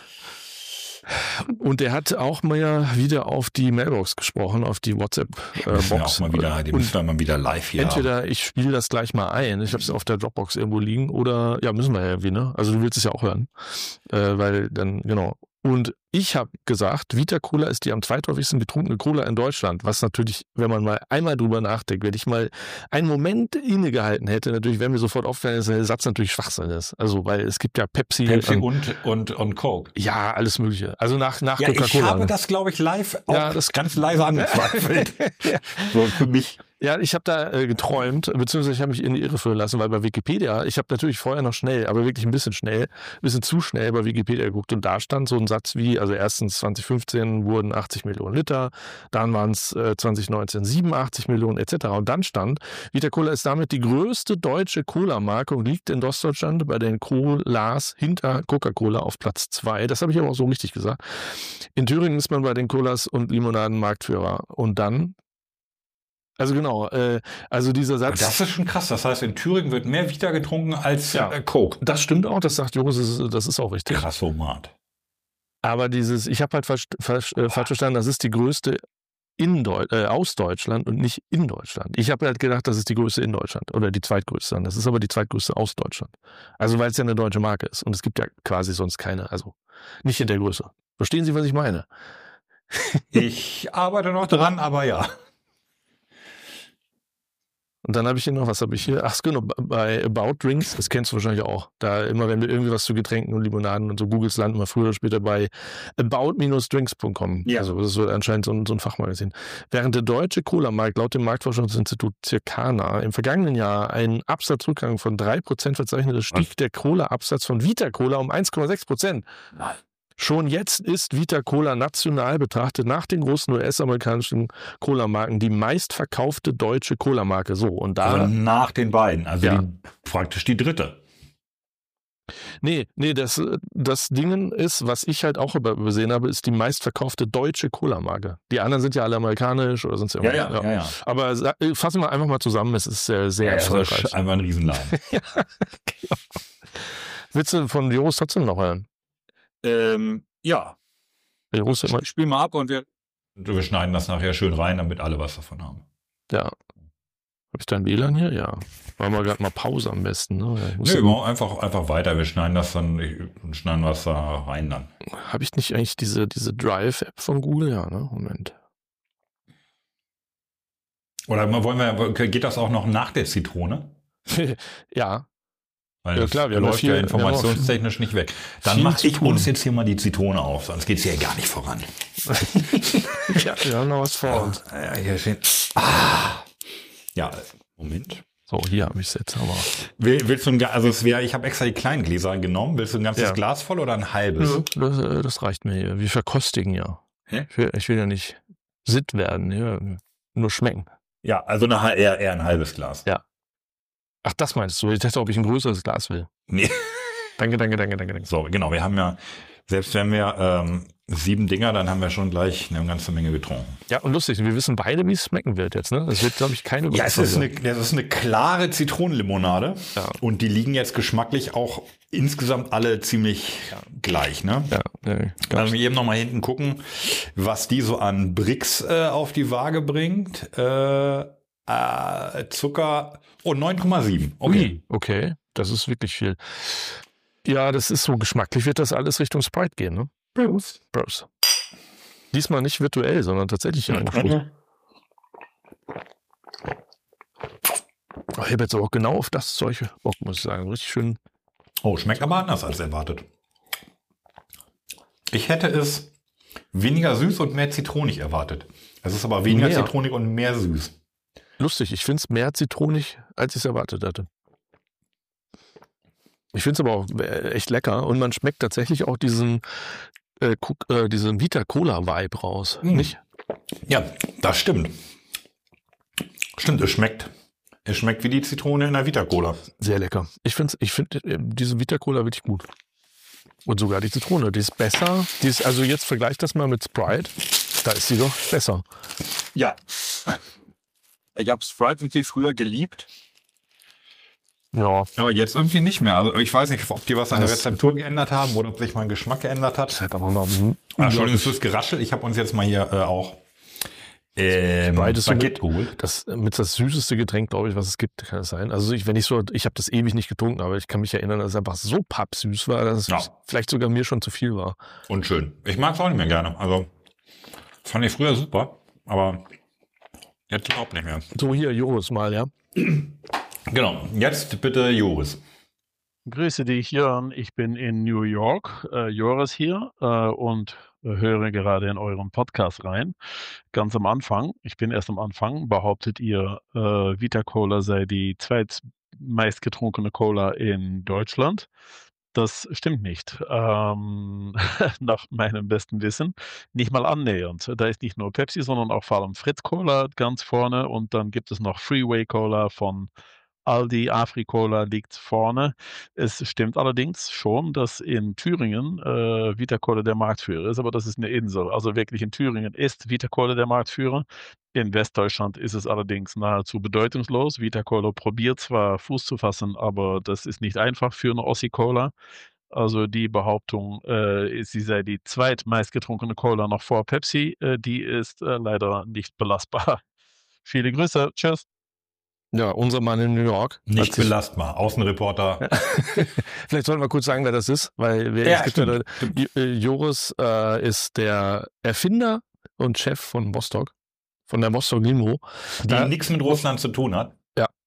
Speaker 4: Und der hat auch mal wieder auf die Mailbox gesprochen, auf die WhatsApp-Box.
Speaker 3: Äh, auch mal wieder, die müssen wir mal wieder live hier
Speaker 4: Entweder
Speaker 3: haben.
Speaker 4: Ich spiele das gleich mal ein, ich habe es auf der Dropbox irgendwo liegen, oder, ja, müssen wir ja irgendwie, ne? Also du willst es ja auch hören, äh, weil dann, genau. Und ich habe gesagt, Vita Cola ist die am zweithäufigsten getrunkene Cola in Deutschland, was natürlich, wenn man mal einmal drüber nachdenkt, wenn ich mal einen Moment innegehalten hätte, natürlich wäre mir sofort aufgefallen, dass der Satz natürlich Schwachsinn ist. Also, weil es gibt ja Pepsi.
Speaker 3: Pepsi und, und, und Coke.
Speaker 4: Ja, alles Mögliche. Also nach, nach
Speaker 3: ja,
Speaker 4: Coca-Cola.
Speaker 3: Ich habe das, glaube ich, live auch
Speaker 4: ja, das
Speaker 3: ganz leise angezweifelt. ja. So für mich.
Speaker 4: Ja, ich habe da äh, geträumt, beziehungsweise ich habe mich in die Irre führen lassen, weil bei Wikipedia, ich habe natürlich vorher noch schnell, aber wirklich ein bisschen schnell, ein bisschen zu schnell bei Wikipedia geguckt und da stand so ein Satz wie, also erstens zwanzig fünfzehn wurden achtzig Millionen Liter, dann waren es äh, zwanzig neunzehn siebenundachtzig Millionen et cetera. Und dann stand, Vita Cola ist damit die größte deutsche Cola-Marke und liegt in Ostdeutschland bei den Colas hinter Coca-Cola auf Platz zwei. Das habe ich aber auch so richtig gesagt. In Thüringen ist man bei den Colas und Limonaden Marktführer. Und dann Also genau, äh, also dieser Satz.
Speaker 3: Das ist schon krass. Das heißt, in Thüringen wird mehr Vita getrunken als ja, äh, Coke.
Speaker 4: Das stimmt auch, das sagt Joris, das ist, das ist auch richtig.
Speaker 3: Krassomat.
Speaker 4: Aber dieses, ich habe halt falsch, falsch, äh, falsch verstanden, das ist die größte in Deu- äh, aus Deutschland und nicht in Deutschland. Ich habe halt gedacht, das ist die größte in Deutschland oder die zweitgrößte. Das ist aber die zweitgrößte aus Deutschland. Also weil es ja eine deutsche Marke ist und es gibt ja quasi sonst keine, also nicht in der Größe. Verstehen Sie, was ich meine?
Speaker 3: Ich arbeite noch dran, aber ja.
Speaker 4: Und dann habe ich hier noch, was habe ich hier? Ach genau, bei About Drinks, das kennst du wahrscheinlich auch. Da immer, wenn du irgendwie was zu Getränken und Limonaden und so googelst, landen wir früher oder später bei about Drinks Punkt com.
Speaker 3: Ja.
Speaker 4: Also das ist so anscheinend so ein, so ein Fachmagazin. Während der deutsche Cola-Markt laut dem Marktforschungsinstitut Circana im vergangenen Jahr einen Absatzrückgang von drei Prozent verzeichnete, stieg was? Der Cola-Absatz von Vita Cola um eins Komma sechs Prozent. Schon jetzt ist Vita Cola national betrachtet nach den großen U S-amerikanischen Cola-Marken die meistverkaufte deutsche Cola-Marke. So, und da.
Speaker 3: Also nach den beiden, also
Speaker 4: ja.
Speaker 3: die, praktisch die dritte.
Speaker 4: Nee, nee, das, das Ding ist, was ich halt auch übersehen habe, ist die meistverkaufte deutsche Cola-Marke. Die anderen sind ja alle amerikanisch oder sonst irgendwas.
Speaker 3: Ja, ja, ja, ja.
Speaker 4: Aber fassen wir einfach mal zusammen, es ist sehr, sehr
Speaker 3: ja,
Speaker 4: erfolgreich.
Speaker 3: Ja, einfach ein Riesenladen.
Speaker 4: ja, genau. Willst du von Joris trotzdem noch hören?
Speaker 5: Ähm, ja.
Speaker 4: Joris, immer
Speaker 5: Spiel mal ab und wir...
Speaker 3: Wir schneiden das nachher schön rein, damit alle was davon haben.
Speaker 4: Ja. Habe ich dein W L A N hier? Ja. Machen wir gerade mal Pause am besten. Ne? Ja,
Speaker 3: Nö, ja einfach, einfach weiter. Wir schneiden das dann, schneiden was da rein dann.
Speaker 4: Habe ich nicht eigentlich diese, diese Drive-App von Google? Ja, ne? Moment.
Speaker 3: Oder wollen wir, geht das auch noch nach der Zitrone?
Speaker 4: Ja.
Speaker 3: Weil
Speaker 4: ja, klar, wir
Speaker 3: läuft
Speaker 4: viel,
Speaker 3: ja informationstechnisch nicht weg. Dann mache ich uns jetzt hier mal die Zitrone auf, sonst geht es hier gar nicht voran.
Speaker 4: Ja, wir haben noch was vor uns.
Speaker 3: Ja, hier steht. Ah. Ja, Moment.
Speaker 4: So, hier habe ich es jetzt aber.
Speaker 3: Will, willst du ein, also es wäre, ich habe extra die kleinen Gläser genommen. Willst du ein ganzes ja. Glas voll oder ein halbes?
Speaker 4: Ja, das, das reicht mir hier. Wir verkostigen ja.
Speaker 3: Hä?
Speaker 4: Ich will, ich will ja nicht sitt werden, ja, nur schmecken.
Speaker 3: Ja, also eine, eher, eher ein halbes Glas.
Speaker 4: Ja. Ach, das meinst du? Ich dachte, ob ich ein größeres Glas will.
Speaker 3: Nee.
Speaker 4: Danke, danke, danke, danke, danke.
Speaker 3: So, genau. Wir haben ja, selbst wenn wir ähm, sieben Dinger, dann haben wir schon gleich eine ganze Menge getrunken.
Speaker 4: Ja, und lustig. Wir wissen beide, wie es schmecken wird jetzt, ne? Das wird, glaube ich, keine
Speaker 3: Ja, es ist eine, das ist eine klare Zitronenlimonade.
Speaker 4: Ja.
Speaker 3: Und die liegen jetzt geschmacklich auch insgesamt alle ziemlich ja. gleich, ne?
Speaker 4: Ja. Nee,
Speaker 3: Wenn wir eben noch mal hinten gucken, was die so an Brix äh, auf die Waage bringt. Äh, äh, Zucker... Oh, neun Komma sieben.
Speaker 4: Okay. Okay, das ist wirklich viel. Ja, das ist so geschmacklich, wird das alles Richtung Sprite gehen, ne?
Speaker 3: Bros.
Speaker 4: Bros. Diesmal nicht virtuell, sondern tatsächlich in einem
Speaker 3: Mhm.
Speaker 4: Oh, ich habe jetzt aber auch genau auf das Zeug Bock, muss ich sagen. Richtig schön.
Speaker 3: Oh, schmeckt aber anders als erwartet. Ich hätte es weniger süß und mehr zitronig erwartet. Es ist aber weniger
Speaker 4: Mehr.
Speaker 3: zitronig und mehr süß.
Speaker 4: Lustig, ich finde es mehr zitronig, als ich es erwartet hatte. Ich finde es aber auch echt lecker und man schmeckt tatsächlich auch diesen, äh, äh, diesen Vita-Cola-Vibe raus,
Speaker 3: Mhm.
Speaker 4: nicht?
Speaker 3: Ja, das stimmt. Stimmt, es schmeckt. Es schmeckt wie die Zitrone in der Vita-Cola.
Speaker 4: Sehr lecker. Ich finde ich find, äh, diese Vita-Cola wirklich gut. Und sogar die Zitrone, die ist besser. Die ist, also jetzt vergleich das mal mit Sprite. Da ist sie doch besser.
Speaker 5: Ja. Ich habe Sprite irgendwie früher geliebt.
Speaker 4: Ja.
Speaker 3: Aber jetzt irgendwie nicht mehr. Also ich weiß nicht, ob die was an der
Speaker 4: Das-
Speaker 3: Rezeptur geändert haben oder ob sich mein Geschmack geändert hat.
Speaker 4: Das hat aber noch
Speaker 3: Ah, Entschuldigung fürs Geraschel. Ich habe uns jetzt mal hier äh, auch ähm,
Speaker 4: Beides so
Speaker 3: Baguette
Speaker 4: mit-
Speaker 3: geholt.
Speaker 4: Das mit das süßeste Getränk, glaube ich, was es gibt, kann es sein. Also ich, wenn ich so, ich habe das ewig nicht getrunken, aber ich kann mich erinnern, dass es einfach so pappsüß war, dass
Speaker 3: Ja.
Speaker 4: es vielleicht sogar mir schon zu viel war.
Speaker 3: Und schön. Ich mag es auch nicht mehr gerne. Also das fand ich früher super, aber jetzt überhaupt nicht mehr.
Speaker 4: So hier, Joris mal, ja.
Speaker 3: Genau. Jetzt bitte Joris.
Speaker 6: Grüße dich, Jörn. Ich bin in New York, äh, Joris hier, äh, und äh, höre gerade in euren Podcast rein. Ganz am Anfang, ich bin erst am Anfang, behauptet ihr, äh, Vita Cola sei die zweitmeist getrunkene Cola in Deutschland. Das stimmt nicht. Ähm, nach meinem besten Wissen. Nicht mal annähernd. Da ist nicht nur Pepsi, sondern auch vor allem Fritz Cola ganz vorne und dann gibt es noch Freeway Cola von Aldi, Afri-Cola liegt vorne. Es stimmt allerdings schon, dass in Thüringen äh, Vita Cola der Marktführer ist, aber das ist eine Insel. Also wirklich in Thüringen ist Vita Cola der Marktführer. In Westdeutschland ist es allerdings nahezu bedeutungslos. Vita Cola probiert zwar Fuß zu fassen, aber das ist nicht einfach für eine Ossi-Cola. Also die Behauptung, äh, sie sei die zweitmeist getrunkene Cola noch vor Pepsi, äh, die ist äh, leider nicht belastbar. Viele Grüße. Tschüss.
Speaker 4: Ja, unser Mann in New York.
Speaker 3: Nicht
Speaker 4: hat sich-
Speaker 3: belastbar. Außenreporter.
Speaker 4: Vielleicht sollten wir kurz sagen, wer das ist, weil wir,
Speaker 3: Ja,
Speaker 4: es gibt ja,
Speaker 3: stimmt,
Speaker 4: da- J- äh, Joris äh, ist der Erfinder und Chef von Vostok, von der Vostok Limo.
Speaker 3: Die
Speaker 4: Da-
Speaker 3: nichts mit Russland zu tun hat.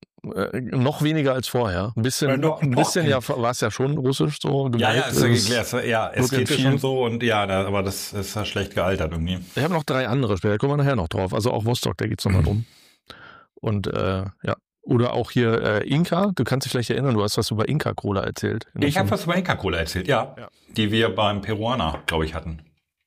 Speaker 4: Äh, noch weniger als vorher. Ein bisschen,
Speaker 3: Äh, doch,
Speaker 4: ein
Speaker 3: doch.
Speaker 4: bisschen ja, war es ja schon russisch so.
Speaker 3: Ja, ja,
Speaker 4: gewählt.
Speaker 3: ist,
Speaker 4: Es-
Speaker 3: ja, ist, ja ästhetisch
Speaker 4: viel.
Speaker 3: und so und ja, da, aber das ist ja schlecht gealtert irgendwie.
Speaker 4: Ich habe noch drei andere später, da kommen wir nachher noch drauf. Also auch Vostok, da geht es nochmal drum. Und äh, ja. Oder auch hier äh, Inka, du kannst dich vielleicht erinnern, du hast was über Inka-Cola erzählt.
Speaker 3: Ich habe was über Inka-Cola erzählt, ja,
Speaker 4: Ja.
Speaker 3: die wir beim Peruaner, glaube ich, hatten.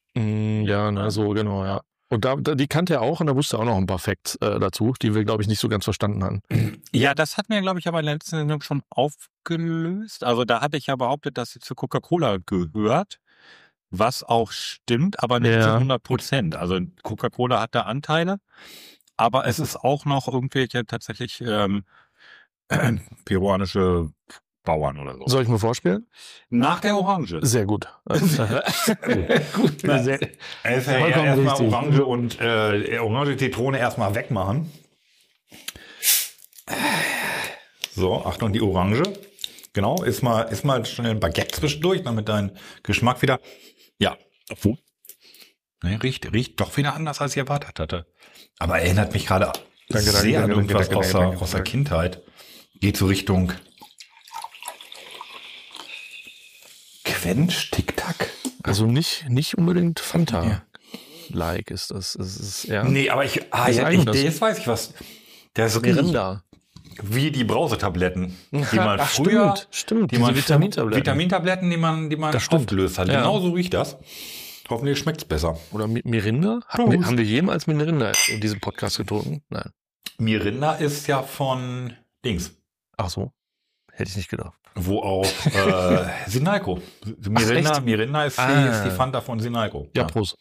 Speaker 4: Mm, ja, ne, so genau, ja. Und da, da, die kannte er auch und da wusste er auch noch ein paar Facts äh, dazu, die wir, glaube ich, nicht so ganz verstanden haben.
Speaker 5: Ja, das hat mir, glaube ich, aber in der letzten Sendung schon aufgelöst. Also da hatte ich ja behauptet, dass sie zu Coca-Cola gehört, was auch stimmt, aber nicht
Speaker 4: Ja.
Speaker 5: zu hundert Prozent. Also Coca-Cola hat da Anteile, aber es ist auch noch irgendwelche tatsächlich ähm, peruanische Bauern oder so.
Speaker 4: Soll ich mal vorspielen?
Speaker 5: Nach der Orange.
Speaker 4: Sehr gut. gut. Sehr,
Speaker 3: erstmal Orange und äh, Orange Zitrone erstmal wegmachen. So, Achtung, die Orange. Genau, ist mal, ist mal schnell ein Baguette zwischendurch, damit dein Geschmack wieder, ja, obwohl, ne, riecht, riecht doch wieder anders, als ich erwartet hatte. Aber erinnert mich gerade
Speaker 4: danke,
Speaker 3: sehr
Speaker 4: danke,
Speaker 3: an irgendwas
Speaker 4: danke,
Speaker 3: aus,
Speaker 4: danke,
Speaker 3: der,
Speaker 4: danke,
Speaker 3: aus der
Speaker 4: danke.
Speaker 3: Kindheit. Geht so Richtung Quench, Tic-Tac.
Speaker 4: Also nicht, nicht unbedingt Fanta-like ist das. Es ist eher
Speaker 3: Nee, aber ich, ah,
Speaker 4: Was ist
Speaker 3: ja,
Speaker 4: eigentlich
Speaker 3: ich
Speaker 4: das?
Speaker 3: jetzt weiß ich was. Der ist
Speaker 4: Mirinda.
Speaker 3: wie die Brausetabletten, die man
Speaker 4: Ach,
Speaker 3: früher,
Speaker 4: stimmt, stimmt,
Speaker 3: die
Speaker 4: diese
Speaker 3: man
Speaker 4: Vitamintabletten.
Speaker 3: Vitamintabletten, die man, die man
Speaker 4: Das stimmt.
Speaker 3: aufgelöst hat.
Speaker 4: Ja.
Speaker 3: Genau so riecht das. Hoffentlich schmeckt's besser.
Speaker 4: Oder Mi- Mirinda? Hat,
Speaker 3: Prost.
Speaker 4: haben wir jemals Mirinda in diesem Podcast getrunken? Nein.
Speaker 3: Mirinda ist ja von Dings,
Speaker 4: Ach so. Hätte ich nicht gedacht.
Speaker 3: wo auch äh, Sinalco. Mirinda,
Speaker 4: echt?
Speaker 3: Mirinda ist, die,
Speaker 4: Ah.
Speaker 3: ist die Fanta von Sinalco.
Speaker 4: Ja, Prost.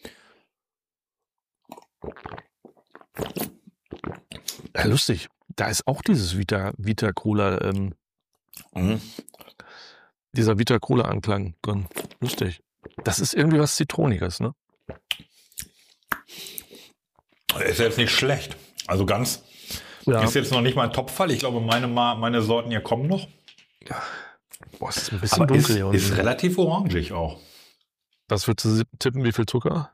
Speaker 4: Ja, lustig. Da ist auch dieses Vita, Vita Cola, ähm,
Speaker 3: Mhm.
Speaker 4: dieser Vita Cola Anklang drin. Lustig. Das ist irgendwie was Zitroniges, ne?
Speaker 3: Ist jetzt nicht schlecht. Also ganz,
Speaker 4: Ja.
Speaker 3: ist jetzt noch nicht mal ein Topfall. Ich glaube, meine, Ma- meine Sorten hier kommen noch.
Speaker 4: Boah, es ist ein bisschen
Speaker 3: Aber ist,
Speaker 4: dunkel hier unten.
Speaker 3: ist relativ orangig auch.
Speaker 4: Was würdest du tippen, wie viel Zucker?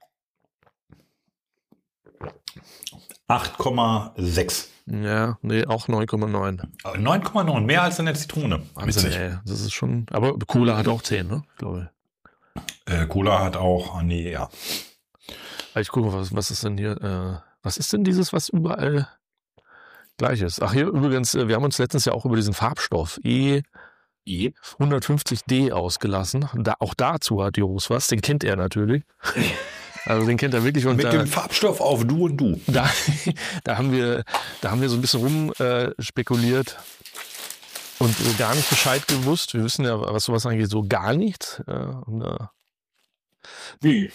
Speaker 3: acht Komma sechs.
Speaker 4: Ja, nee, auch neun Komma neun.
Speaker 3: neun Komma neun, mehr als in der Zitrone.
Speaker 4: Wahnsinn,
Speaker 3: Witzig.
Speaker 4: ey. Das ist schon, aber Cola hat auch zehn, ne? Ich glaube.
Speaker 3: Äh, Cola hat auch, ah, nee, ja.
Speaker 4: Aber ich gucke mal, was, was ist denn hier, äh, was ist denn dieses, was überall gleich ist? Ach, hier übrigens, äh, wir haben uns letztens ja auch über diesen Farbstoff E hundertfünfzig D ausgelassen. Da, auch dazu hat Joris was, den kennt er natürlich. Also den kennt er wirklich. Und
Speaker 3: Mit
Speaker 4: da,
Speaker 3: dem Farbstoff auf Du und Du.
Speaker 4: da, da, haben wir, da haben wir so ein bisschen rum äh, spekuliert und äh, gar nicht Bescheid gewusst. Wir wissen ja, was sowas angeht, so gar nichts. Äh, und, äh,
Speaker 3: Wie?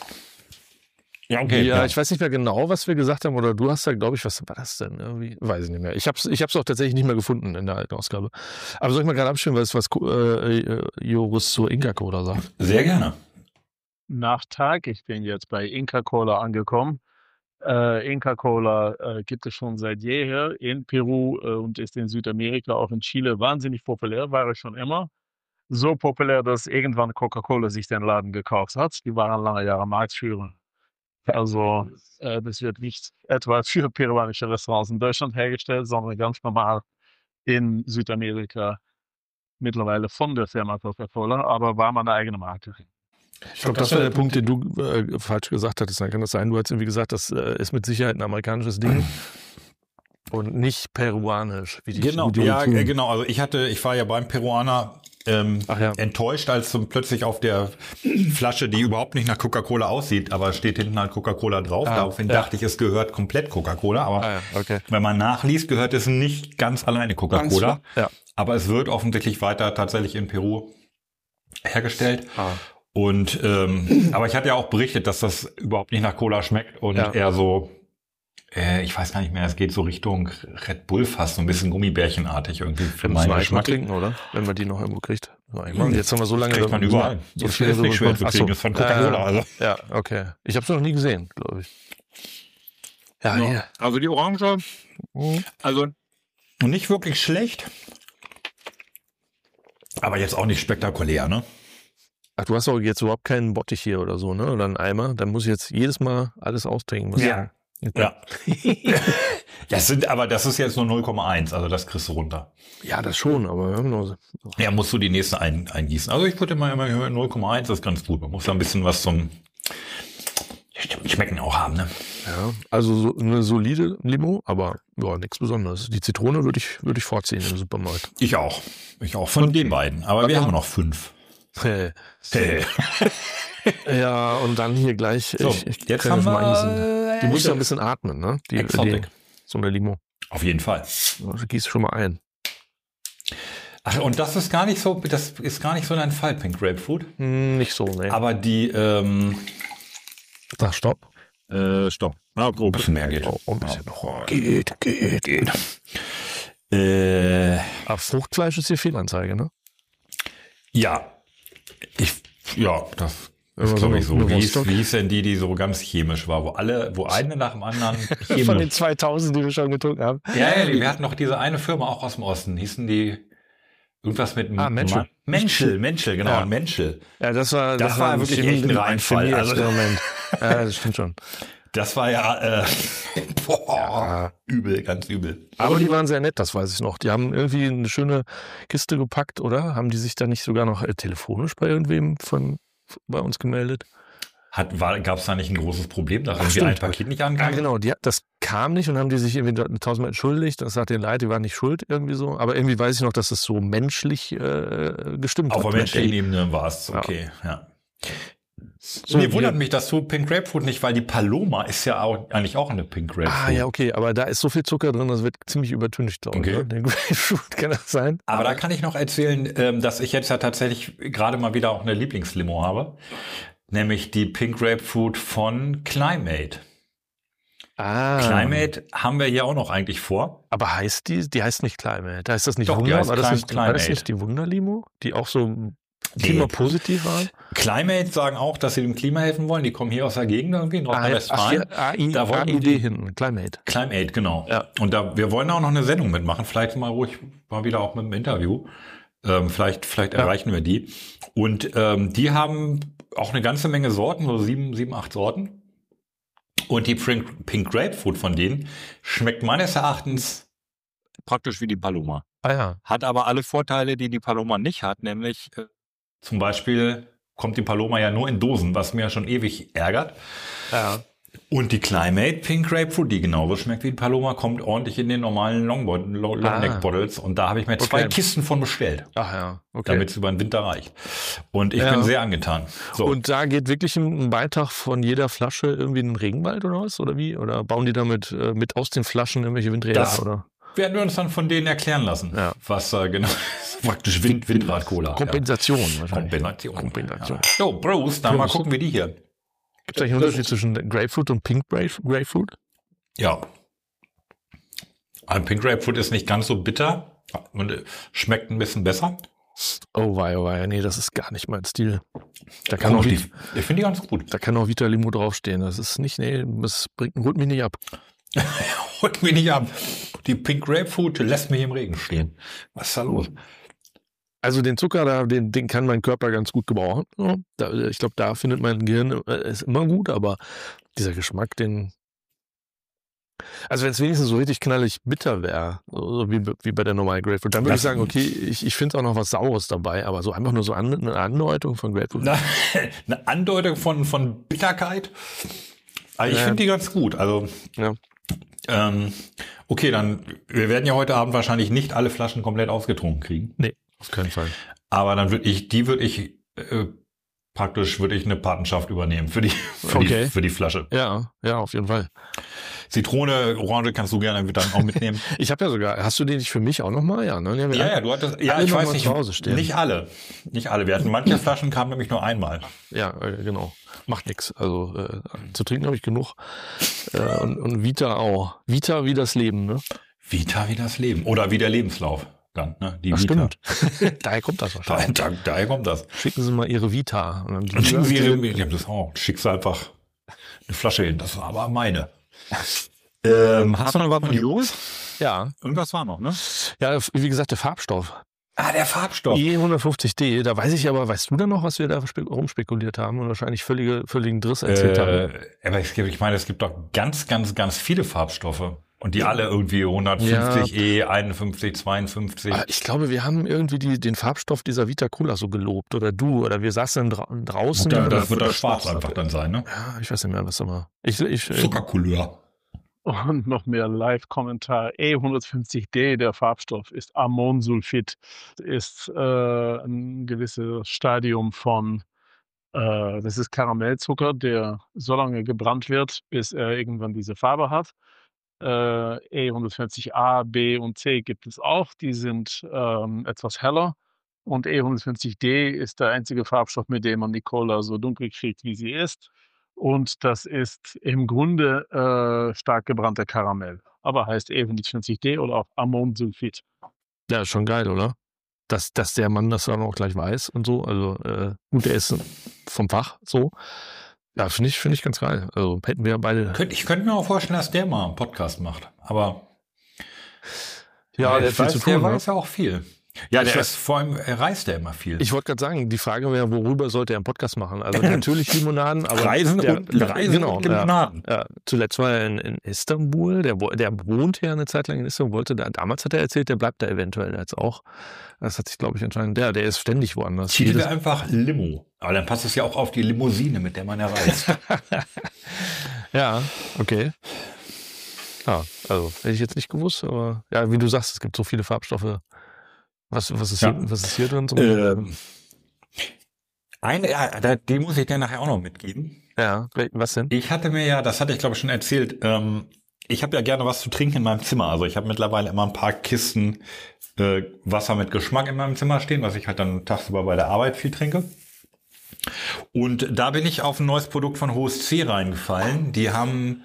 Speaker 3: Ja, okay.
Speaker 4: ja,
Speaker 3: ja.
Speaker 4: ich weiß nicht mehr genau, was wir gesagt haben. Oder du hast da, glaube ich, was war das denn? Irgendwie, weiß ich nicht mehr. Ich habe es ich hab's auch tatsächlich nicht mehr gefunden in der alten Ausgabe. Aber soll ich mal gerade abstimmen, was, was äh, äh, Joris zur Inka Cola sagt?
Speaker 3: Sehr gerne.
Speaker 6: Nachtag. Ich bin jetzt bei Inca Cola angekommen. Äh, Inca Cola äh, gibt es schon seit jeher in Peru äh, und ist in Südamerika, auch in Chile, wahnsinnig populär, war es schon immer. So populär, dass irgendwann Coca-Cola sich den Laden gekauft hat. Die waren lange Jahre Marktführer. Also äh, das wird nicht etwa für peruanische Restaurants in Deutschland hergestellt, sondern ganz normal in Südamerika mittlerweile von der Firma Coca-Cola, aber war meine eigene Marke.
Speaker 4: Ich glaube, das war der Punkt, den du äh, falsch gesagt hattest. Dann kann das sein. Du hast irgendwie gesagt, das äh, ist mit Sicherheit ein amerikanisches Ding und nicht peruanisch. Wie die,
Speaker 3: Genau,
Speaker 4: wie die
Speaker 3: ja,
Speaker 4: tun.
Speaker 3: äh, genau. Also ich hatte, ich war ja beim Peruaner ähm,
Speaker 4: Ach ja.
Speaker 3: enttäuscht, als so plötzlich auf der Flasche, die überhaupt nicht nach Coca-Cola aussieht, aber steht hinten halt Coca-Cola drauf.
Speaker 4: Ah,
Speaker 3: Daraufhin
Speaker 4: ja.
Speaker 3: dachte ich, es gehört komplett Coca-Cola, aber
Speaker 4: Ah, ja, okay.
Speaker 3: wenn man nachliest, gehört es nicht ganz alleine Coca-Cola.
Speaker 4: Ja.
Speaker 3: Aber es wird offensichtlich weiter tatsächlich in Peru hergestellt.
Speaker 4: Ah.
Speaker 3: Und ähm, aber ich hatte ja auch berichtet, dass das überhaupt nicht nach Cola schmeckt und
Speaker 4: Ja.
Speaker 3: eher so, äh, ich weiß gar nicht mehr, es geht so Richtung Red Bull fast, so ein bisschen Gummibärchenartig irgendwie für
Speaker 4: Wir müssen
Speaker 3: meinen
Speaker 4: eigentlich mal
Speaker 3: Geschmack.
Speaker 4: trinken, oder? Wenn man die noch irgendwo kriegt. So, ich meine, jetzt haben wir so lange...
Speaker 3: Kriegt man überall.
Speaker 4: So
Speaker 3: Ist-
Speaker 4: viel
Speaker 3: ist nicht
Speaker 4: darüber
Speaker 3: schwer
Speaker 4: gesprochen.
Speaker 3: zu kriegen,
Speaker 4: Ach so.
Speaker 3: ist von Coca-Cola,
Speaker 4: Äh,
Speaker 3: also.
Speaker 4: Ja, okay. Ich habe es noch nie gesehen, glaube ich. Ja,
Speaker 5: Ja.
Speaker 4: hier.
Speaker 5: Also die Orange, also
Speaker 3: Und nicht wirklich schlecht, aber jetzt auch nicht spektakulär, ne?
Speaker 4: Ach, du hast auch jetzt überhaupt keinen Bottich hier oder so, ne? Oder einen Eimer. Dann muss ich jetzt jedes Mal alles austrinken. muss ich
Speaker 3: Ja.
Speaker 4: sagen.
Speaker 3: Ja. Das sind, aber das ist jetzt nur null Komma eins, also das kriegst du runter.
Speaker 4: Ja, das schon, aber wir haben noch so.
Speaker 3: Ja, musst du die nächste ein, eingießen. Also ich würde immer, immer hören, null Komma eins ist ganz gut. Man muss da ein bisschen was zum Schmecken auch haben, ne?
Speaker 4: Ja, also so eine solide Limo, aber ja, nichts Besonderes. Die Zitrone würde ich, würde ich vorziehen im Supermarkt.
Speaker 3: Ich auch. Ich auch von den beiden. Aber wir haben noch fünf.
Speaker 4: Hey.
Speaker 3: Hey.
Speaker 4: Ja, und dann hier gleich.
Speaker 3: So,
Speaker 4: ich, ich
Speaker 3: jetzt
Speaker 4: kann
Speaker 3: haben
Speaker 4: das mal
Speaker 3: wir,
Speaker 4: eingießen. Die
Speaker 3: äh,
Speaker 4: muss ja ein bisschen atmen, ne? Die,
Speaker 3: Exotic.
Speaker 4: die, so eine Limo.
Speaker 3: Auf jeden Fall.
Speaker 4: Also gieß schon mal ein.
Speaker 3: Ach, und das ist gar nicht so, das ist gar nicht so dein Fall, Pink Grapefruit.
Speaker 4: Hm, nicht so, ne?
Speaker 3: Aber die, ähm,
Speaker 4: Sag Stopp.
Speaker 5: äh, stopp. Ah,
Speaker 3: ein
Speaker 5: grob.
Speaker 3: bisschen mehr geht.
Speaker 4: Oh, ein bisschen noch. Geht, geht, geht.
Speaker 3: Äh,
Speaker 4: Aber Fruchtfleisch ist hier Fehlanzeige, ne?
Speaker 3: Ja. Ich, ja, das ist,
Speaker 4: so
Speaker 3: glaube ich,
Speaker 4: eine-
Speaker 3: so.
Speaker 4: eine
Speaker 3: Wie hieß,
Speaker 4: Rostock?
Speaker 3: wie hieß denn die, die so ganz chemisch war, wo alle, wo eine nach dem anderen
Speaker 4: Von den
Speaker 3: chemisch.
Speaker 4: zweitausend, die wir schon getrunken haben.
Speaker 3: Ja, ja, die- wir hatten noch diese eine Firma auch aus dem Osten. Hießen die irgendwas mit
Speaker 4: Ah, Menschel.
Speaker 3: Ma- Menschel, Menschel, genau,
Speaker 4: Ja.
Speaker 3: Menschel.
Speaker 4: Ja, das war,
Speaker 3: Das war
Speaker 4: ein
Speaker 3: wirklich
Speaker 4: Chemie-
Speaker 3: echt ein Reinfall. Also-
Speaker 4: Chemie-Experiment. Ja, das stimmt schon.
Speaker 3: Das war ja, äh, boah, übel, ganz übel.
Speaker 4: Aber die waren sehr nett, das weiß ich noch. Die haben irgendwie eine schöne Kiste gepackt, oder? Haben die sich da nicht sogar noch äh, telefonisch bei irgendwem von bei uns gemeldet?
Speaker 3: Hat, war, gab's da nicht ein großes Problem, dass
Speaker 4: Ach,
Speaker 3: irgendwie
Speaker 4: stimmt.
Speaker 3: ein Paket nicht
Speaker 4: Ja,
Speaker 3: ankam?
Speaker 4: genau. Die, das kam nicht und haben die sich irgendwie tausendmal entschuldigt. Das hat denen leid, die waren nicht schuld irgendwie so. Aber irgendwie weiß ich noch, dass es so menschlich äh, gestimmt
Speaker 3: Auf
Speaker 4: hat.
Speaker 3: der
Speaker 4: mit
Speaker 3: menschlichen
Speaker 4: denen.
Speaker 3: Ebene war es
Speaker 4: Ja.
Speaker 3: okay, ja.
Speaker 4: So,
Speaker 3: Mir wundert
Speaker 4: wir-
Speaker 3: mich, dass du Pink Grapefruit nicht, weil die Paloma ist ja auch, eigentlich auch eine Pink Grapefruit.
Speaker 4: Ah, ja, okay. Aber da ist so viel Zucker drin, das wird ziemlich übertüncht, glaube ich.
Speaker 3: Okay.
Speaker 4: Ne? Den Grapefruit, kann das sein?
Speaker 3: Aber da kann ich noch erzählen, ähm, dass ich jetzt ja tatsächlich gerade mal wieder auch eine Lieblingslimo habe. Nämlich die Pink Grapefruit von Climate.
Speaker 4: Ah.
Speaker 3: Climate haben wir hier auch noch eigentlich vor.
Speaker 4: Aber heißt die, die heißt nicht Climate. Da ist das nicht
Speaker 3: Doch, die
Speaker 4: Wunder?
Speaker 3: heißt
Speaker 4: War das,
Speaker 3: Clim-
Speaker 4: nicht, war das
Speaker 3: Climate.
Speaker 4: nicht die Wunderlimo? Die auch so
Speaker 3: Nee.
Speaker 4: klimapositiv waren?
Speaker 3: Climate sagen auch, dass sie dem Klima helfen wollen. Die kommen hier aus der Gegend irgendwie, Nordrhein-Westfalen.
Speaker 4: A I,
Speaker 3: Da wollten
Speaker 4: A I D
Speaker 3: die-
Speaker 4: hinten, Climate.
Speaker 3: Climate, genau.
Speaker 4: Ja.
Speaker 3: Und da, wir wollen auch noch eine Sendung mitmachen. Vielleicht mal ruhig mal wieder auch mit einem Interview. Ähm, vielleicht, vielleicht
Speaker 4: Ja.
Speaker 3: erreichen wir die. Und ähm, die haben auch eine ganze Menge Sorten, so sieben, sieben, acht Sorten. Und die Pink, Pink Grapefruit von denen schmeckt meines Erachtens
Speaker 5: Praktisch wie die Paloma.
Speaker 4: Ah ja.
Speaker 5: Hat aber alle Vorteile, die die Paloma nicht hat, nämlich äh,
Speaker 3: zum Beispiel kommt die Paloma ja nur in Dosen, was mir schon ewig ärgert.
Speaker 4: Ja.
Speaker 3: Und die Climate Pink Grapefruit, die genauso schmeckt wie die Paloma, kommt ordentlich in den normalen Longbot- Long- Longneck Bottles. Und da habe ich mir zwei
Speaker 4: Okay.
Speaker 3: Kisten von bestellt,
Speaker 4: Ach ja, okay.
Speaker 3: damit es über den Winter reicht. Und ich
Speaker 4: Ja.
Speaker 3: bin sehr angetan. So.
Speaker 4: Und da geht wirklich ein Beitrag von jeder Flasche irgendwie in den Regenwald oder was? Oder wie? Oder bauen die damit äh, mit aus den Flaschen irgendwelche Windräder?
Speaker 3: Das-
Speaker 4: Oder?
Speaker 3: werden wir uns dann von denen erklären lassen,
Speaker 4: Ja.
Speaker 3: was äh, genau praktisch Wind, Windrad-Cola.
Speaker 4: Kompensation
Speaker 3: Ja.
Speaker 4: wahrscheinlich.
Speaker 3: Kompensation.
Speaker 4: Kompensation.
Speaker 3: Ja. So, Bros, dann mal
Speaker 4: Prost.
Speaker 3: gucken, wie die hier.
Speaker 4: Gibt es eigentlich einen Unterschied zwischen Grapefruit und Pink Grape- Grapefruit?
Speaker 3: Ja. Ein Pink Grapefruit ist nicht ganz so bitter und äh, schmeckt ein bisschen besser.
Speaker 4: Oh wei, oh wei, nee, das ist gar nicht mein Stil. Da kann,
Speaker 3: Oh,
Speaker 4: auch,
Speaker 3: die,
Speaker 4: Vit-
Speaker 3: ich finde die ganz gut.
Speaker 4: da kann auch Vita Limo draufstehen. Das ist nicht, nee, das bringt, holt mich nicht ab.
Speaker 3: Holt mich nicht ab. Die Pink Grapefruit lässt mich im Regen stehen. Was ist da los?
Speaker 4: Also den Zucker, da, den, den kann mein Körper ganz gut gebrauchen. Ja, da, ich glaube, da findet mein Gehirn äh, ist immer gut, aber dieser Geschmack, den. Also wenn es wenigstens so richtig knallig bitter wäre, so so wie, wie bei der normalen Grapefruit, dann würde
Speaker 3: Das-
Speaker 4: ich sagen, okay, ich, ich finde auch noch was Saures dabei, aber so einfach nur so an, eine Andeutung von Grapefruit.
Speaker 3: Na, eine Andeutung von, von Bitterkeit. Aber ich
Speaker 4: Ja.
Speaker 3: finde die ganz gut. Also,
Speaker 4: Ja.
Speaker 3: ähm, okay, dann, wir werden ja heute Abend wahrscheinlich nicht alle Flaschen komplett ausgetrunken kriegen.
Speaker 4: Nee, auf keinen Fall.
Speaker 3: Aber dann würde ich, die würde ich, äh, praktisch würde ich eine Patenschaft übernehmen für die, für,
Speaker 4: Okay.
Speaker 3: die, für die Flasche.
Speaker 4: Ja, ja, auf jeden Fall.
Speaker 3: Zitrone, Orange kannst du gerne dann auch mitnehmen.
Speaker 4: Ich habe ja sogar, hast du den nicht für mich auch nochmal? Ja, ne?
Speaker 3: Ja, ja, du hattest, ja,
Speaker 4: Alle
Speaker 3: ich
Speaker 4: noch
Speaker 3: weiß
Speaker 4: mal
Speaker 3: nicht,
Speaker 4: zu Hause stehen.
Speaker 3: nicht alle, nicht alle. Wir hatten manche Flaschen kamen nämlich nur einmal.
Speaker 4: Ja, äh, genau. Macht nix. Also äh, zu trinken habe ich genug. Äh, und, und Vita auch. Vita wie das Leben, ne?
Speaker 3: Vita wie das Leben oder wie der Lebenslauf dann, ne? Die
Speaker 4: Ach,
Speaker 3: Vita.
Speaker 4: stimmt. Daher kommt das
Speaker 3: Da,
Speaker 4: wahrscheinlich.
Speaker 3: da, daher kommt das.
Speaker 4: Schicken Sie mal Ihre Vita. Und dann die
Speaker 3: Und schicken Sie
Speaker 4: Vita-
Speaker 3: ihre, ja, das auch. Schickst du einfach eine Flasche hin. Das war aber meine. Ähm,
Speaker 5: hast du noch was mit News?
Speaker 4: Ja,
Speaker 5: Irgendwas war noch, ne?
Speaker 4: ja, wie gesagt, der Farbstoff.
Speaker 3: ah, der Farbstoff.
Speaker 4: E hundertfünfzig D, da weiß ich aber, weißt du dann noch, was wir da spe- rumspekuliert haben und wahrscheinlich völlige, völligen Driss erzählt haben?
Speaker 3: Äh, aber ich, ich meine, es gibt doch ganz, ganz, ganz viele Farbstoffe. Und die alle irgendwie hundertfünfzig E, einundfünfzig, zweiundfünfzig.
Speaker 4: Aber ich glaube, wir haben irgendwie die, den Farbstoff dieser Vita Cola so gelobt. Oder du, oder wir saßen dra draußen.
Speaker 3: Da,
Speaker 4: oder-
Speaker 3: das wird das schwarz einfach dann sein, ne?
Speaker 4: Ja, ich weiß nicht mehr, was immer. Ich, ich, ich,
Speaker 3: Zuckercouleur.
Speaker 6: Und noch mehr Live-Kommentar. E hundertfünfzig D, der Farbstoff, ist Ammonsulfid, ist äh, ein gewisses Stadium von, äh, das ist Karamellzucker, der so lange gebrannt wird, bis er irgendwann diese Farbe hat. Äh, E hundertfünfzig A, B und C gibt es auch, die sind ähm, etwas heller. Und E hundertfünfzig D ist der einzige Farbstoff, mit dem man die Cola so dunkel kriegt, wie sie ist. Und das ist im Grunde äh, stark gebrannter Karamell. Aber heißt E hundertfünfzig D oder auch Ammonsulfid.
Speaker 4: ja, ist schon geil, oder? dass, dass der Mann das dann auch gleich weiß und so. Also äh, gut, der ist vom Fach so. Ja, finde ich, finde ich ganz geil. Also hätten wir beide.
Speaker 3: Ich könnte mir auch vorstellen, dass der mal einen Podcast macht. Aber
Speaker 4: ja, der,
Speaker 3: ich weiß,
Speaker 4: viel zu tun,
Speaker 3: der
Speaker 4: ne?
Speaker 3: weiß ja auch viel. Ja,
Speaker 4: Ich
Speaker 3: der
Speaker 4: weiß-
Speaker 3: ist vor allem, er reist ja immer viel.
Speaker 4: Ich wollte gerade sagen, die Frage wäre, worüber sollte er einen Podcast machen? Also natürlich Limonaden, aber
Speaker 3: Reisen
Speaker 4: der,
Speaker 3: und Reisen
Speaker 4: genau,
Speaker 3: und Limonaden.
Speaker 4: Ja, ja. Zuletzt war er in, in Istanbul, der, wo- der wohnt ja eine Zeit lang in Istanbul, wollte da, damals hat er erzählt, der bleibt da eventuell jetzt auch. Das hat sich, glaube ich, anscheinend, der, der ist ständig woanders.
Speaker 3: Titel
Speaker 4: Jedes-
Speaker 3: wäre einfach Limo. Aber dann passt es ja auch auf die Limousine, mit der man ja reist.
Speaker 4: Ja, okay. Ja, also hätte ich jetzt nicht gewusst, aber ja, wie du sagst, es gibt so viele Farbstoffe. Was, was, ist,
Speaker 3: Ja.
Speaker 4: hier, was ist hier drin? So?
Speaker 3: ähm, eine, ja, da- die muss ich dir nachher auch noch mitgeben.
Speaker 4: Ja, was denn?
Speaker 3: Ich hatte mir ja, das hatte ich glaube ich schon erzählt, ähm, ich habe ja gerne was zu trinken in meinem Zimmer. Also ich habe mittlerweile immer ein paar Kisten äh, Wasser mit Geschmack in meinem Zimmer stehen, was ich halt dann tagsüber bei der Arbeit viel trinke. Und da bin ich auf ein neues Produkt von H S C reingefallen. Die haben,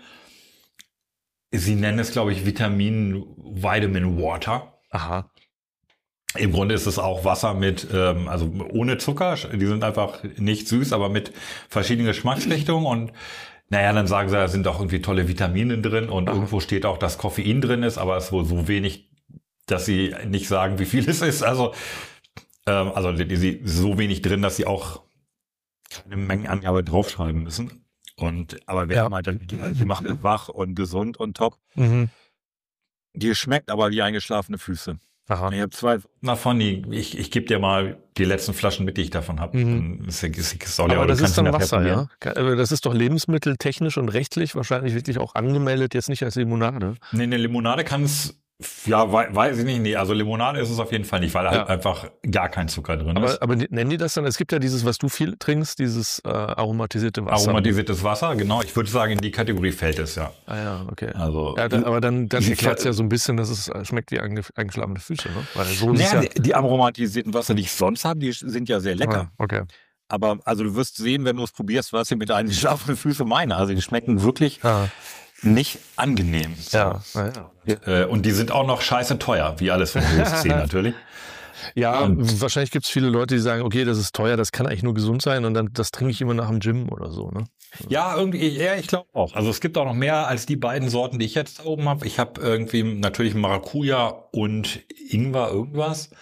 Speaker 3: sie nennen es glaube ich Vitamin Vitamin Water.
Speaker 4: Aha.
Speaker 3: Im Grunde ist es auch Wasser mit, ähm, also ohne Zucker. Die sind einfach nicht süß, aber mit verschiedenen Geschmacksrichtungen. Und naja, dann sagen sie, da sind auch irgendwie tolle Vitamine drin. Und
Speaker 4: Aha.
Speaker 3: irgendwo steht auch, dass Koffein drin ist, aber es ist wohl so wenig, dass sie nicht sagen, wie viel es ist. Also, ähm, also die, die, so wenig drin, dass sie auch keine Mengenangabe draufschreiben müssen. Und aber wer
Speaker 4: Ja.
Speaker 5: Mal dann, die macht es wach und gesund und top.
Speaker 4: Mhm.
Speaker 5: Die schmeckt aber wie eingeschlafene Füße.
Speaker 4: Aha.
Speaker 5: Ich habe zwei.
Speaker 3: davon, die, ich, ich gebe dir mal die letzten Flaschen mit, die ich davon habe.
Speaker 4: Mhm.
Speaker 3: Das ist, ist, ist, soll ja,
Speaker 4: Aber
Speaker 3: oder
Speaker 4: das
Speaker 3: du
Speaker 4: ist
Speaker 3: kannst ihn
Speaker 4: dann
Speaker 3: nachher
Speaker 4: Wasser,
Speaker 3: probieren.
Speaker 4: ja? Aber das ist doch lebensmitteltechnisch und rechtlich wahrscheinlich wirklich auch angemeldet, jetzt nicht als Limonade.
Speaker 3: Nee, eine Limonade kann es, ja, wei- weiß ich nicht, nee, also Limonade ist es auf jeden Fall nicht, weil da
Speaker 4: Ja.
Speaker 3: halt einfach gar kein Zucker drin
Speaker 4: Aber,
Speaker 3: ist.
Speaker 4: aber die- nennen die das dann, es gibt ja dieses, was du viel trinkst, dieses äh, aromatisierte Wasser.
Speaker 3: Aromatisiertes Wasser, genau, ich würde sagen, in die Kategorie fällt es, ja.
Speaker 4: Ah ja, okay.
Speaker 3: Also,
Speaker 4: Ja, dann, aber dann, dann
Speaker 3: Ich-
Speaker 4: erklärt es ja so ein bisschen, dass es äh, schmeckt wie einge- eingeschlafene Füße, ne? Weil so ist es
Speaker 5: Naja,
Speaker 4: ja.
Speaker 5: die, die aromatisierten Wasser, die ich sonst habe, die sind ja sehr lecker.
Speaker 4: Ah, okay.
Speaker 5: Aber also du wirst sehen, wenn du es probierst, was ich mit eingeschlafenen Füßen meine. Also die schmecken wirklich
Speaker 4: Ah,
Speaker 5: nicht angenehm.
Speaker 4: ja, ja, ja.
Speaker 3: äh, und die sind auch noch scheiße teuer, wie alles von U S C natürlich.
Speaker 4: Ja,
Speaker 3: Und-
Speaker 4: wahrscheinlich gibt es viele Leute, die sagen, okay, das ist teuer, das kann eigentlich nur gesund sein und dann das trinke ich immer nach dem Gym oder so, ne?
Speaker 3: Ja, irgendwie, ja, ich glaube auch. Also es gibt auch noch mehr als die beiden Sorten, die ich jetzt da oben habe. Ich habe irgendwie natürlich Maracuja und Ingwer irgendwas.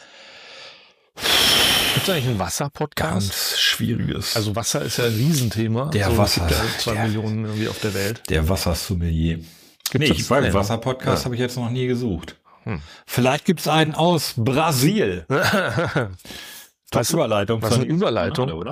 Speaker 4: Gibt es eigentlich einen Wasser-Podcast?
Speaker 3: Ganz schwieriges.
Speaker 4: Also Wasser ist ja ein Riesenthema.
Speaker 3: Der
Speaker 4: so,
Speaker 3: Wasser-
Speaker 4: Es gibt ja zwei
Speaker 3: der-
Speaker 4: Millionen irgendwie auf der Welt.
Speaker 3: der Wassersommelier. Nee,
Speaker 4: das?
Speaker 3: ich weiß,
Speaker 4: Nee, ne?
Speaker 3: Wasser-Podcast
Speaker 4: Ja.
Speaker 3: habe ich jetzt noch nie gesucht.
Speaker 4: Hm.
Speaker 3: Vielleicht gibt es einen aus Brasil.
Speaker 4: Was-
Speaker 5: Überleitung.
Speaker 4: was
Speaker 5: von-
Speaker 4: eine Überleitung.
Speaker 5: oder?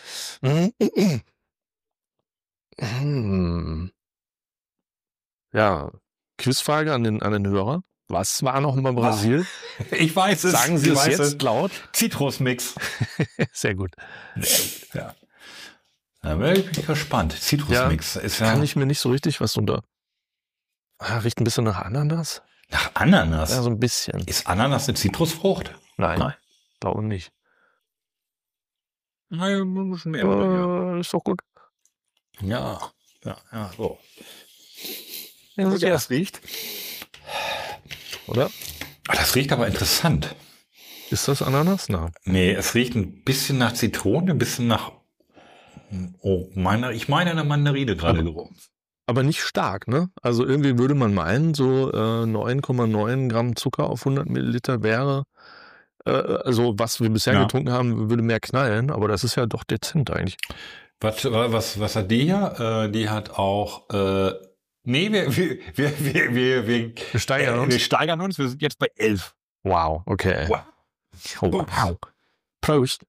Speaker 4: Hm. Ja, Quizfrage an den, an den Hörer. Was war noch mal Brasil?
Speaker 3: Ich weiß es.
Speaker 4: Sagen Sie
Speaker 3: ich
Speaker 4: es
Speaker 3: weiß
Speaker 4: jetzt laut.
Speaker 3: Zitrusmix.
Speaker 4: Sehr gut.
Speaker 3: Ja. Da bin ich gespannt. Zitrusmix ist ja
Speaker 4: Kann ich mir nicht so richtig was unter. Ah, riecht ein bisschen nach Ananas.
Speaker 3: nach Ananas.
Speaker 4: Ja, so ein bisschen.
Speaker 3: Ist Ananas eine Zitrusfrucht?
Speaker 4: Nein,
Speaker 3: Nein.
Speaker 4: glaube nicht.
Speaker 5: Nein, wir müssen mehr. Ja.
Speaker 4: Äh, ist doch gut.
Speaker 3: Ja. Ja, ja, so.
Speaker 4: Ja,
Speaker 5: Ja, es riecht.
Speaker 4: Oder?
Speaker 3: Ah, das riecht aber interessant.
Speaker 4: Ist das Ananas? Nein.
Speaker 3: Nee, es riecht ein bisschen nach Zitrone, ein bisschen nach. Oh, meine, ich meine eine Mandarine gerade gerochen.
Speaker 4: Aber nicht stark, ne? Also irgendwie würde man meinen, so äh, neun Komma neun Gramm Zucker auf hundert Milliliter wäre, äh, also was wir bisher
Speaker 3: Ja.
Speaker 4: getrunken haben, würde mehr knallen, aber das ist ja doch dezent eigentlich.
Speaker 3: Was, was, was hat die hier? Äh, die hat auch. Äh, nee, wir, wir, wir, wir, wir, wir,
Speaker 4: Wir steigern
Speaker 5: Wir
Speaker 4: uns.
Speaker 5: steigern uns, wir sind jetzt bei elf.
Speaker 4: Wow, okay.
Speaker 3: Wow.
Speaker 4: Oh, wow. Prost.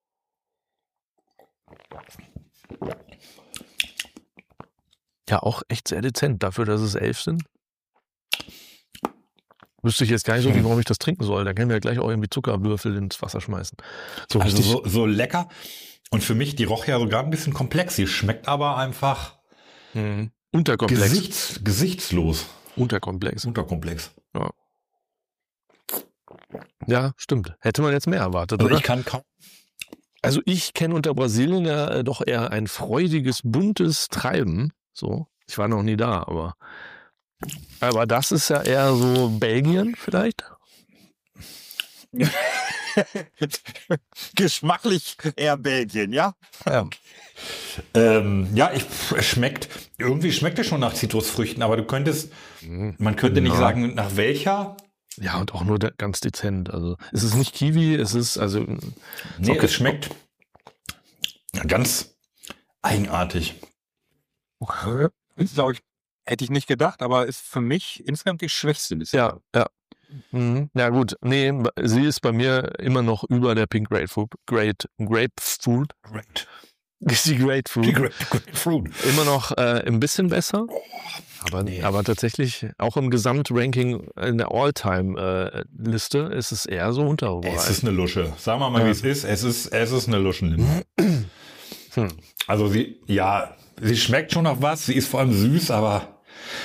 Speaker 4: Ja, auch echt sehr dezent dafür, dass es elf sind. Wüsste ich jetzt gar nicht so, warum ich das trinken soll. Da können wir ja gleich auch irgendwie Zuckerwürfel ins Wasser schmeißen. So
Speaker 3: Also
Speaker 4: richtig.
Speaker 3: so, so lecker. Und für mich, die roch ja sogar ein bisschen komplex. Sie schmeckt aber einfach
Speaker 4: Mhm. Unterkomplex.
Speaker 3: gesichts, gesichtslos.
Speaker 4: Unterkomplex.
Speaker 3: Unterkomplex.
Speaker 4: Ja, stimmt. Hätte man jetzt mehr erwartet,
Speaker 3: Also
Speaker 4: oder?
Speaker 3: ich kann kaum.
Speaker 4: Also ich kenne unter Brasilien ja äh, doch eher ein freudiges, buntes Treiben. So, ich war noch nie da, aber aber das ist ja eher so Belgien vielleicht.
Speaker 5: Geschmacklich eher Belgien, ja?
Speaker 3: Ja. Ähm, ja, ich, es schmeckt, irgendwie schmeckt es schon nach Zitrusfrüchten, aber du könntest, man könnte nicht
Speaker 4: Ja.
Speaker 3: sagen, nach welcher.
Speaker 4: Ja, und auch nur de- ganz dezent. Also es ist nicht Kiwi, es ist also.
Speaker 3: Nee,
Speaker 4: okay.
Speaker 3: es schmeckt ganz eigenartig.
Speaker 5: Ist, glaube ich, hätte ich nicht gedacht, aber ist für mich insgesamt die schwächste Liste.
Speaker 4: Ja, ja. Mhm. Ja gut, nee, sie ist bei mir immer noch über der Pink Grapefruit. Great, Grapefruit.
Speaker 3: Great.
Speaker 4: Ist die Grapefruit.
Speaker 3: Grapefruit.
Speaker 4: Immer noch äh, ein bisschen besser. Aber,
Speaker 3: Nee.
Speaker 4: aber tatsächlich, auch im Gesamtranking in der All-Time-Liste ist es eher so
Speaker 3: Es
Speaker 4: unterbereitet.
Speaker 3: ist eine Lusche. Sagen wir mal,
Speaker 4: Ja.
Speaker 3: wie es ist. Es ist, es ist eine Lusche.
Speaker 4: Hm.
Speaker 3: Also sie, ja, sie schmeckt schon nach was. Sie ist vor allem süß, aber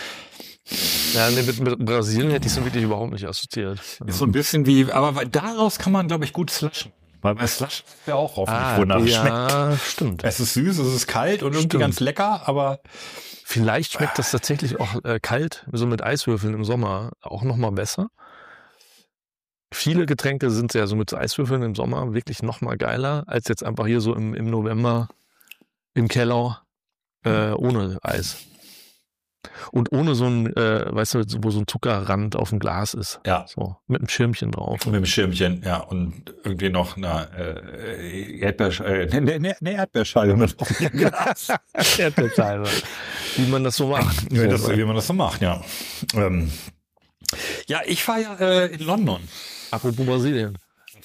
Speaker 4: Ja, nee, mit, mit Brasilien hätte ich es wirklich überhaupt nicht assoziiert.
Speaker 3: ist so ein bisschen wie, aber weil daraus kann man, glaube ich, gut slushen. Weil bei Slush ist ja auch hoffentlich, wonach es schmeckt.
Speaker 4: ja, stimmt.
Speaker 3: Es ist süß, es ist kalt und irgendwie
Speaker 4: Stimmt.
Speaker 3: ganz lecker, aber
Speaker 4: Vielleicht schmeckt das tatsächlich auch äh, kalt, so mit Eiswürfeln im Sommer, auch nochmal besser. Viele Getränke sind ja so mit Eiswürfeln im Sommer wirklich nochmal geiler, als jetzt einfach hier so im, im November im Keller äh, ohne Eis. Und ohne so ein, äh, weißt du, wo so ein Zuckerrand auf dem Glas ist.
Speaker 3: ja.
Speaker 4: So, mit einem Schirmchen drauf.
Speaker 3: Mit dem Schirmchen, ja, und irgendwie noch eine äh, Erdbeerscheibe, äh, ne, ne, ne Erdbeerscheibe mit auf dem Glas.
Speaker 4: Erdbeerscheibe. Wie man das so macht.
Speaker 3: Wie, das,
Speaker 4: So,
Speaker 3: wie man das so macht, ja. Ähm, ja, ich war ja äh, in London.
Speaker 4: apropos Brasilien.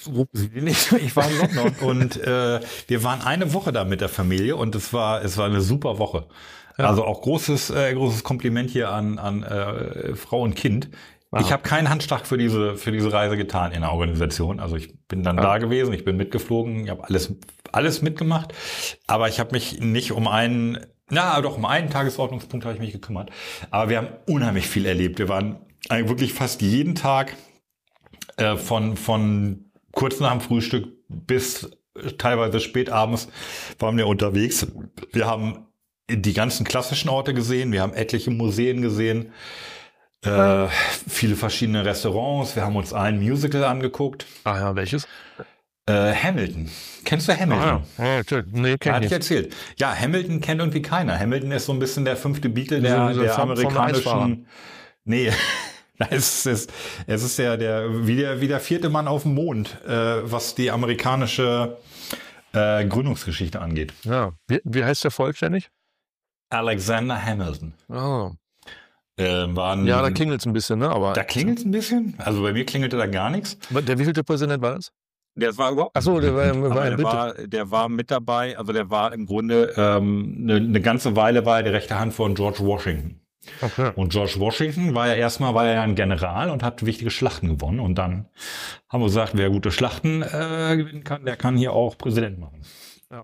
Speaker 3: Ich war in London und äh, wir waren eine Woche da mit der Familie und es war es war eine super Woche.
Speaker 4: Ja.
Speaker 3: Also auch großes äh, großes Kompliment hier an an äh, Frau und Kind.
Speaker 4: Wow.
Speaker 3: Ich habe keinen Handschlag für diese für diese Reise getan in der Organisation. Also ich bin dann
Speaker 4: Ja.
Speaker 3: da gewesen, ich bin mitgeflogen, ich habe alles alles mitgemacht, aber ich habe mich nicht um einen, na doch um einen Tagesordnungspunkt habe ich mich gekümmert. Aber wir haben unheimlich viel erlebt. Wir waren eigentlich wirklich fast jeden Tag äh, von von kurz nach dem Frühstück bis teilweise spät abends waren wir unterwegs. Wir haben die ganzen klassischen Orte gesehen, wir haben etliche Museen gesehen, äh, viele verschiedene Restaurants, wir haben uns ein Musical angeguckt.
Speaker 4: Ah ja, welches?
Speaker 3: Äh, Hamilton. Kennst du Hamilton?
Speaker 4: Ah, ja. Ja, nee, kenn
Speaker 3: Hatte
Speaker 4: ich
Speaker 3: ich
Speaker 4: nicht.
Speaker 3: erzählt. Ja, Hamilton kennt irgendwie keiner. Hamilton ist so ein bisschen der fünfte Beatle der,
Speaker 4: Diese- diese
Speaker 3: der
Speaker 4: Formel eins-Fahrer.
Speaker 3: amerikanischen... Nee, es ist, es ist ja der, wie der, wie der vierte Mann auf dem Mond, äh, was die amerikanische äh, Gründungsgeschichte angeht.
Speaker 4: Ja. Wie, wie heißt der vollständig?
Speaker 3: Alexander Hamilton.
Speaker 4: Oh.
Speaker 3: Äh, war ein,
Speaker 4: Ja, da klingelt es ein bisschen, ne? Aber
Speaker 3: da klingelt es ein bisschen. Also bei mir klingelte da gar nichts.
Speaker 4: der wievielte Präsident war das?
Speaker 5: Der war überhaupt.
Speaker 4: Achso, der war,
Speaker 5: Aber
Speaker 4: war
Speaker 5: der,
Speaker 4: bitte.
Speaker 5: war, der war mit dabei, also der war im Grunde ähm,
Speaker 3: Eine, eine ganze Weile war er die rechte Hand von George Washington.
Speaker 4: Okay.
Speaker 3: Und George Washington war ja erstmal war er ja ein General und hat wichtige Schlachten gewonnen. Und dann haben wir gesagt, wer gute Schlachten äh, gewinnen kann, der kann hier auch Präsident machen.
Speaker 4: Ja.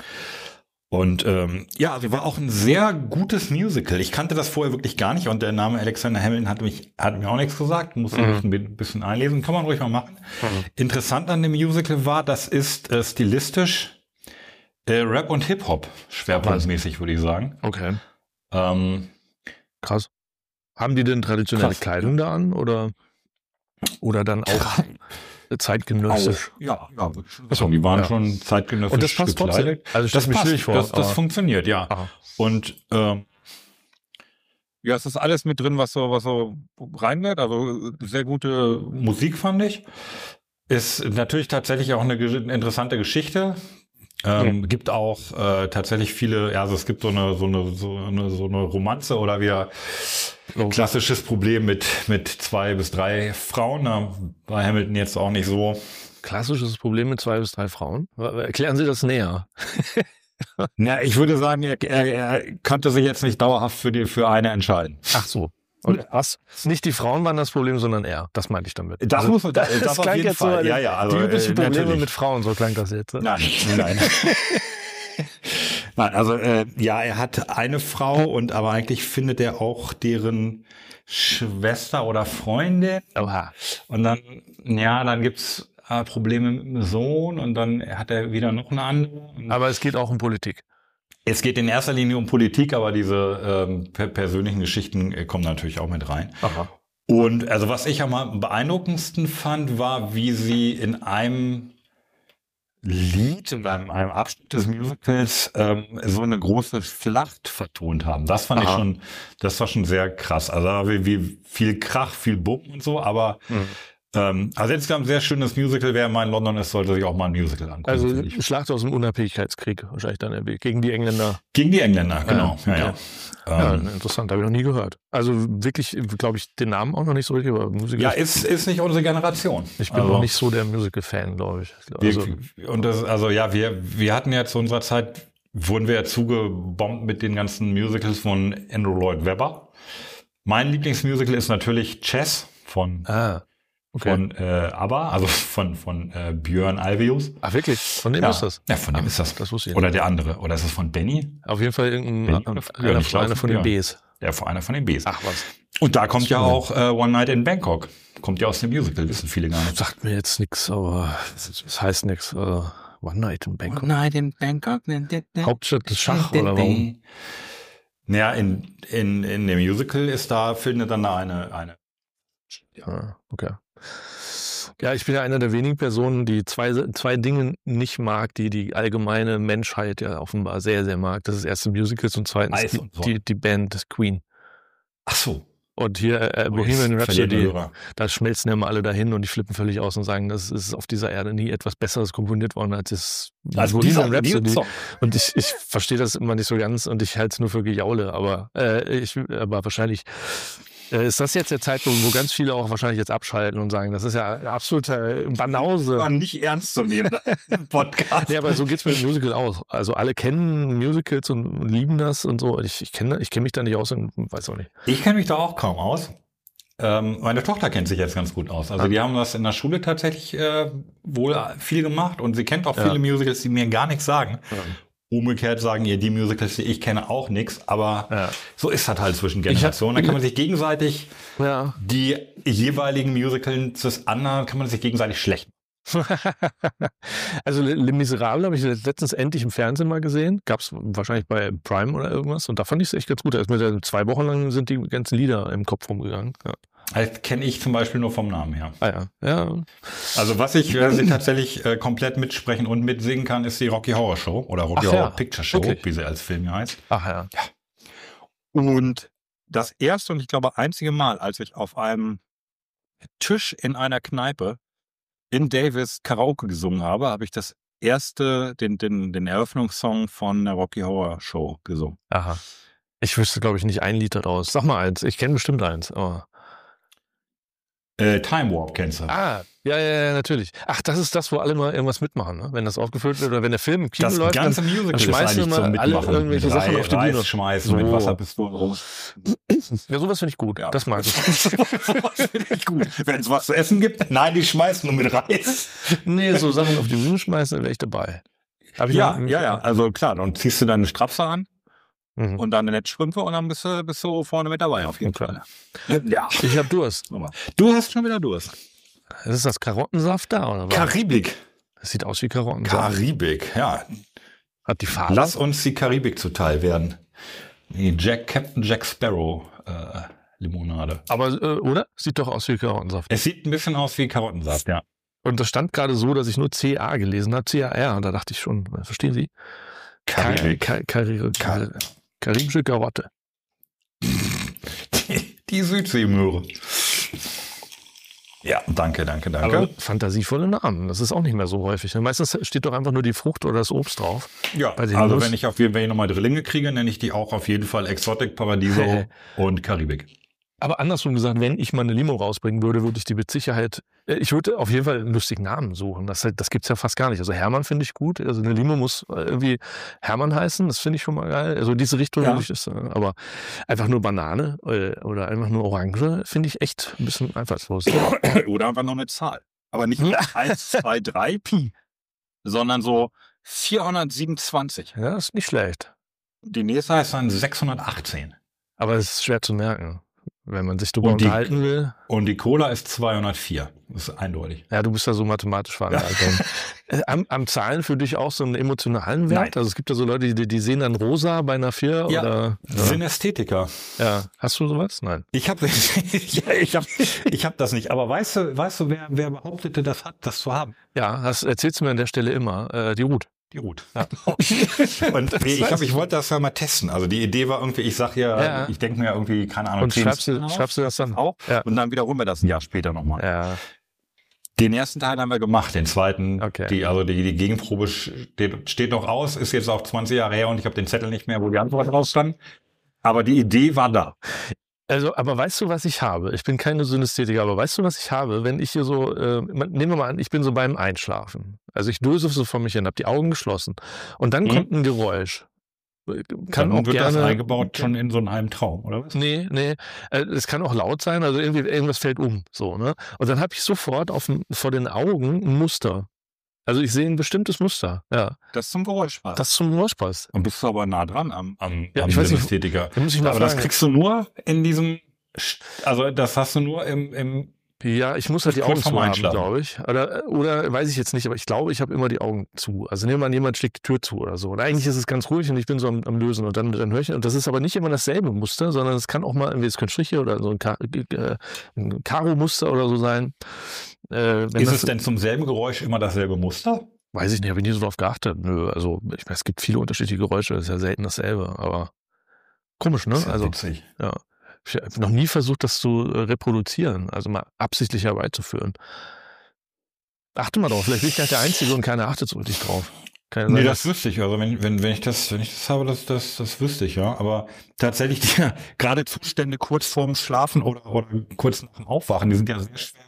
Speaker 3: Und ähm, ja, also war auch ein sehr gutes Musical. Ich kannte das vorher wirklich gar nicht und der Name Alexander Hamilton hat mich hat mir auch nichts gesagt. Musste
Speaker 4: Mhm.
Speaker 3: mich ein bisschen einlesen. Kann man ruhig mal machen.
Speaker 4: Mhm.
Speaker 3: Interessant an dem Musical war, das ist äh, stilistisch äh, Rap und Hip-Hop schwerpunktmäßig, würde ich sagen.
Speaker 4: Okay.
Speaker 3: Ähm,
Speaker 4: Krass. Haben die denn traditionelle
Speaker 3: Krass.
Speaker 4: Kleidung da an oder, oder dann auch zeitgenössisch?
Speaker 3: Auch, ja, ja. Achso, die waren
Speaker 4: Ja.
Speaker 3: schon zeitgenössisch
Speaker 4: Und das passt trotzdem?
Speaker 3: gekleidet.
Speaker 4: Also stell
Speaker 3: Das
Speaker 4: mir
Speaker 3: passt,
Speaker 4: schwierig vor,
Speaker 3: das, das
Speaker 4: aber-
Speaker 3: funktioniert, ja.
Speaker 4: Aha.
Speaker 3: Und ähm,
Speaker 5: Ja, es ist alles mit drin, was so, was so rein wird. Also sehr gute.
Speaker 3: Musik fand ich. Ist natürlich tatsächlich auch eine ge- interessante Geschichte. Ähm, Gibt auch äh, tatsächlich viele, ja, also es gibt so eine, so eine, so eine, so eine Romanze oder wieder
Speaker 4: Oh.
Speaker 3: klassisches Problem mit, mit zwei bis drei Frauen. Da war Hamilton jetzt auch nicht so.
Speaker 4: Klassisches Problem mit zwei bis drei Frauen? Erklären Sie das näher.
Speaker 3: Na, ich würde sagen, er, er, er konnte sich jetzt nicht dauerhaft für die, für eine entscheiden.
Speaker 4: Ach so. Und was? Nicht die Frauen waren das Problem, sondern er. Das meinte ich damit.
Speaker 3: Das muss man, das,
Speaker 4: das
Speaker 3: das auf
Speaker 4: klang
Speaker 3: jeden
Speaker 4: jetzt so,
Speaker 3: Fall.
Speaker 4: als
Speaker 3: Ja, ja, also,
Speaker 4: die üblichen
Speaker 3: äh,
Speaker 4: Probleme
Speaker 3: natürlich.
Speaker 4: mit Frauen, so klang das jetzt.
Speaker 3: Nein, nein. Nein, also äh, ja, er hat eine Frau und aber eigentlich findet er auch deren Schwester oder Freundin.
Speaker 4: Oha.
Speaker 3: Und dann, ja, dann gibt's äh, Probleme mit dem Sohn und dann hat er wieder noch eine andere. Und
Speaker 4: Aber es geht auch um Politik.
Speaker 3: es geht in erster Linie um Politik, aber diese ähm, per persönlichen Geschichten äh, kommen natürlich auch mit rein.
Speaker 4: Aha.
Speaker 3: Und also was ich am beeindruckendsten fand, war, wie sie in einem Lied, in einem, einem Abschnitt des Musicals ähm, so eine große Schlacht vertont haben. Das fand Aha. ich schon, das war schon sehr krass. Also wie, wie viel Krach, viel Bumm und so, aber mhm. ähm, also insgesamt ein sehr schönes Musical. Wer mal in London ist, sollte sich auch mal ein Musical angucken.
Speaker 4: Also Schlacht aus dem Unabhängigkeitskrieg wahrscheinlich dann gegen die Engländer.
Speaker 3: Gegen die Engländer, genau.
Speaker 4: Ja,
Speaker 3: ja,
Speaker 4: ja. ja ähm, interessant, habe ich noch nie gehört. Also wirklich, glaube ich, den Namen auch noch nicht so richtig, aber Musical.
Speaker 3: Ja, ist, ist nicht unsere Generation.
Speaker 4: Ich bin
Speaker 3: also,
Speaker 4: noch nicht so der Musical-Fan, glaube ich.
Speaker 3: Also, wir, und das, also ja, wir, wir hatten ja zu unserer Zeit, wurden wir ja zugebombt mit den ganzen Musicals von Andrew Lloyd Webber. Mein Lieblingsmusical ist natürlich Chess von
Speaker 4: ah. Okay.
Speaker 3: Von äh, ABBA, also von von äh, Björn Ulvaeus.
Speaker 4: Ach wirklich? Von dem
Speaker 3: ja.
Speaker 4: ist das?
Speaker 3: Ja, von dem
Speaker 4: Ach,
Speaker 3: ist das.
Speaker 4: Das wusste ich.
Speaker 3: Oder der andere. Oder ist es von Benny?
Speaker 4: Auf jeden Fall irgendein
Speaker 3: Benny
Speaker 4: einer, von, einer von den Bs.
Speaker 3: Der von einer von den Bs.
Speaker 4: Ach was.
Speaker 3: Und da kommt ja auch äh, One Night in Bangkok. Kommt ja aus dem Musical, wissen viele gar nicht.
Speaker 4: Sagt mir jetzt nichts, aber es heißt nichts. Uh, One Night in Bangkok.
Speaker 5: One Night in Bangkok.
Speaker 4: Hauptstadt des Schach oder warum?
Speaker 3: Naja, in, in, in dem Musical ist da, findet dann da eine, eine.
Speaker 4: Ja, ah, okay. Ja, ich bin ja einer der wenigen Personen, die zwei, zwei Dinge nicht mag, die die allgemeine Menschheit ja offenbar sehr, sehr mag. Das ist erstens Musicals und zweitens die,
Speaker 3: und so.
Speaker 4: die, die Band Queen.
Speaker 3: Ach so.
Speaker 4: Und hier äh,
Speaker 3: Oh,
Speaker 4: Bohemian
Speaker 3: jetzt
Speaker 4: Rhapsody,
Speaker 3: verlieren wir
Speaker 4: da schmelzen ja immer alle dahin und die flippen völlig aus und sagen, das ist auf dieser Erde nie etwas Besseres komponiert worden als das
Speaker 3: Also
Speaker 4: Bohemian
Speaker 3: dieser-
Speaker 4: Rhapsody.
Speaker 3: dieser-
Speaker 4: Und ich, ich verstehe das immer nicht so ganz und ich halte es nur für Gejaule, aber äh, ich, aber wahrscheinlich äh, ist das jetzt der Zeitpunkt, wo ganz viele auch wahrscheinlich jetzt abschalten und sagen, das ist ja absoluter Banause.
Speaker 3: War nicht ernst zu nehmen, Podcast.
Speaker 4: Ja, aber so geht's mit dem Musical aus. Also alle kennen Musicals und lieben das und so. Ich, ich kenne ich kenn mich da nicht aus und weiß auch nicht.
Speaker 3: Ich kenne mich da auch kaum aus. Ähm, meine Tochter kennt sich jetzt ganz gut aus. Also
Speaker 4: Ah.
Speaker 3: die haben das in der Schule tatsächlich äh, wohl viel gemacht und sie kennt auch
Speaker 4: Ja.
Speaker 3: viele Musicals, die mir gar nichts sagen.
Speaker 4: Ja.
Speaker 3: Umgekehrt sagen ihr die Musicals, die ich kenne, auch nichts. Aber
Speaker 4: Ja.
Speaker 3: so ist das halt zwischen Generationen. Da kann man sich gegenseitig
Speaker 4: Ja.
Speaker 3: die jeweiligen Musicals des anderen, kann man sich gegenseitig schlecht.
Speaker 4: Also Les Miserables habe ich letztens endlich im Fernsehen mal gesehen. Gab es wahrscheinlich bei Prime oder irgendwas. Und da fand ich es echt ganz gut. Da ist mir da zwei Wochen lang sind die ganzen Lieder im Kopf rumgegangen. Ja.
Speaker 3: Das kenne ich zum Beispiel nur vom Namen her.
Speaker 4: Ah ja, ja.
Speaker 3: Also was ich, was ich tatsächlich äh, komplett mitsprechen und mitsingen kann, ist die Rocky Horror Show oder Rocky
Speaker 4: Ach
Speaker 3: Horror
Speaker 4: ja,
Speaker 3: Picture Show,
Speaker 4: wirklich?
Speaker 3: wie sie als Film hier heißt.
Speaker 4: Ach ja.
Speaker 5: Und das erste und ich glaube einzige Mal, als ich auf einem Tisch in einer Kneipe in Davis Karaoke gesungen habe, habe ich das erste, den, den, den Eröffnungssong von der Rocky Horror Show gesungen.
Speaker 4: Aha. Ich wüsste, glaube ich, nicht ein Lied daraus. Sag mal eins. Ich kenne bestimmt eins. Aber
Speaker 3: Äh, Time Warp kennst du.
Speaker 4: ah, ja, ja, ja, natürlich. Ach, das ist das, wo alle mal irgendwas mitmachen, ne? Wenn das aufgeführt wird oder wenn der Film im Kino
Speaker 3: Das
Speaker 4: läuft.
Speaker 3: ganze
Speaker 4: dann,
Speaker 3: Musical
Speaker 4: dann
Speaker 3: ist
Speaker 4: schmeißen
Speaker 3: eigentlich
Speaker 4: wir
Speaker 3: zum
Speaker 4: mal alle
Speaker 3: Mitmachen.
Speaker 4: irgendwelche
Speaker 3: mit
Speaker 4: Sachen
Speaker 3: Reis,
Speaker 4: auf die Bühne.
Speaker 3: Reis schmeißen,
Speaker 4: So.
Speaker 3: mit Wasserpistolen rum.
Speaker 4: Ja, sowas finde ich gut.
Speaker 3: Ja.
Speaker 4: Das mag ich.
Speaker 3: Das finde ich gut. Wenn es was zu essen gibt, nein, die schmeißen nur mit Reis.
Speaker 4: Nee, so Sachen auf die Bühne schmeißen, da wäre ich dabei. Hab ich
Speaker 3: Ja,
Speaker 4: noch-
Speaker 3: ja, ja. Also klar, dann ziehst du deine Strapse an
Speaker 4: Mhm.
Speaker 5: Und dann eine Netzstrümpfe und dann bist du, bist du vorne mit dabei auf jeden
Speaker 4: Okay.
Speaker 5: Fall. Ja.
Speaker 4: Ich habe Durst.
Speaker 5: Du hast schon wieder Durst.
Speaker 4: Ist das Karottensaft da oder was?
Speaker 3: Karibik.
Speaker 4: Das sieht aus wie Karottensaft.
Speaker 3: Karibik, ja.
Speaker 4: Hat die Farbe.
Speaker 3: Lass uns die Karibik zuteil werden. Die Jack, Captain Jack Sparrow äh, Limonade.
Speaker 4: Aber, äh, oder? Sieht doch aus wie Karottensaft.
Speaker 3: Es sieht ein bisschen aus wie Karottensaft, ja.
Speaker 4: Und das stand gerade so, dass ich nur C A gelesen habe, C A R. Und da dachte ich schon, verstehen Sie?
Speaker 3: Karibik.
Speaker 4: Kar Kar Kar Kar Karibische Karotte.
Speaker 3: Die, die Südseemöhre. Ja, danke, danke, danke.
Speaker 4: Aber fantasievolle Namen, das ist auch nicht mehr so häufig. Meistens steht doch einfach nur die Frucht oder das Obst drauf.
Speaker 3: ja,
Speaker 4: bei den
Speaker 3: also
Speaker 4: Nuss-
Speaker 3: wenn ich auf jeden Fall nochmal Drillinge kriege, nenne ich die auch auf jeden Fall Exotic, Paradiso und Karibik.
Speaker 4: Aber andersrum gesagt, wenn ich mal eine Limo rausbringen würde, würde ich die mit Sicherheit, äh, ich würde auf jeden Fall einen lustigen Namen suchen. Das, das gibt's ja fast gar nicht. Also Hermann finde ich gut. Also eine Limo muss irgendwie Hermann heißen. Das finde ich schon mal geil. Also diese Richtung
Speaker 3: Ja.
Speaker 4: würde ich das, äh, aber einfach nur Banane äh, oder einfach nur Orange finde ich echt ein bisschen einfallslos.
Speaker 5: Oder einfach noch eine Zahl. Aber nicht eins, zwei, drei Pi, sondern so vierhundertsiebenundzwanzig.
Speaker 4: Ja, ist nicht schlecht.
Speaker 5: Die nächste
Speaker 3: Das
Speaker 5: heißt
Speaker 3: heißt dann sechshundertachtzehn.
Speaker 4: Aber es ist schwer zu merken, wenn man sich darüber
Speaker 3: Und die-
Speaker 4: unterhalten will.
Speaker 3: Und die Cola ist zweihundertvier. Das ist eindeutig.
Speaker 4: Ja, du bist ja so mathematisch veranlagt. Äh, am, am Zahlen für dich auch so einen emotionalen Wert?
Speaker 3: Nein.
Speaker 4: Also es gibt ja so Leute, die, die sehen dann rosa bei einer vier
Speaker 3: Ja,
Speaker 4: oder ja.
Speaker 3: Synästhetiker.
Speaker 4: Ja. Hast du sowas? Nein.
Speaker 3: Ich habe ja, ich hab, ich hab das nicht. Aber weißt du, weißt du, wer, wer behauptete, das hat, das zu haben?
Speaker 4: Ja, das erzählst du mir an der Stelle immer. Äh, die Ruth.
Speaker 3: Die Ruth. Ja. Und nee, ich, hab, ich wollte das ja mal testen. Also die Idee war irgendwie, ich sag ja,
Speaker 4: Ja.
Speaker 3: ich denke mir irgendwie, keine Ahnung,
Speaker 4: Und schreibst du, schreibst du das dann?
Speaker 5: Auch.
Speaker 4: Ja.
Speaker 5: Und dann wiederholen wir das ein Jahr später nochmal.
Speaker 4: Ja.
Speaker 3: Den ersten Teil haben wir gemacht, den zweiten,
Speaker 4: Okay.
Speaker 3: die, also die, die Gegenprobe steht, steht noch aus, ist jetzt auch zwanzig Jahre her und ich habe den Zettel nicht mehr, wo die Antwort drauf stand. Aber die Idee war da.
Speaker 4: Also, aber weißt du, was ich habe? Ich bin keine Synästhetiker, aber weißt du, was ich habe? Wenn ich hier so, äh, nehmen wir mal an, ich bin so beim Einschlafen. Also ich döse so vor mich hin, habe die Augen geschlossen. Und dann
Speaker 3: Mhm.
Speaker 4: kommt ein Geräusch. Kann
Speaker 3: Dann
Speaker 4: auch
Speaker 3: wird
Speaker 4: gerne
Speaker 3: das eingebaut schon in so einen halben Traum, oder was?
Speaker 4: Nee, nee. Äh, Es kann auch laut sein, also irgendwie irgendwas fällt um. So, ne? Und dann habe ich sofort auf, dem- vor den Augen ein Muster. Also ich sehe ein bestimmtes Muster. Ja.
Speaker 5: Das zum Geräusch passt.
Speaker 4: Das zum Geräusch passt.
Speaker 5: Und bist du aber nah dran am, am
Speaker 4: Ja,
Speaker 3: Am
Speaker 4: ich weiß nicht,
Speaker 3: Synästhetiker.
Speaker 4: da muss ich mal
Speaker 3: Aber das
Speaker 4: fragen.
Speaker 3: kriegst du nur in diesem, also das hast du nur im, im
Speaker 4: Ja, ich muss halt die
Speaker 3: Kurz
Speaker 4: Augen
Speaker 3: vorm
Speaker 4: zu haben,
Speaker 3: Einschlafen.
Speaker 4: glaube ich. Oder, oder weiß ich jetzt nicht, aber ich glaube, ich habe immer die Augen zu. Also nehmen wir an, jemand schlägt die Tür zu oder so. Und eigentlich ist es ganz ruhig und ich bin so am, am Lösen und dann, dann höre ich, und das ist aber nicht immer dasselbe Muster, sondern es kann auch mal, irgendwie, es können Striche oder so ein, Ka äh, ein Karo-Muster oder so sein. Äh, wenn
Speaker 3: ist
Speaker 4: das,
Speaker 3: es denn zum selben Geräusch immer dasselbe Muster?
Speaker 4: Weiß ich nicht, habe ich nie so drauf geachtet. Nö, also ich weiß, es gibt viele unterschiedliche Geräusche, das ist ja selten dasselbe, aber komisch, ne?
Speaker 3: Das ist ja
Speaker 4: Also
Speaker 3: witzig.
Speaker 4: ja. Ich habe noch nie versucht, das zu äh, reproduzieren, also mal absichtlich herbeizuführen. Achte mal drauf, vielleicht bin ich gleich der Einzige und keiner achtet so richtig drauf. Kann ja
Speaker 3: Nee,
Speaker 4: sein,
Speaker 3: das wüsste ich. Also wenn, wenn, wenn ich das, wenn ich das habe, das, das, das wüsste ich, ja. Aber tatsächlich, die, gerade Zustände kurz vorm Schlafen oder, oder kurz nach dem Aufwachen, die sind ja sehr schwer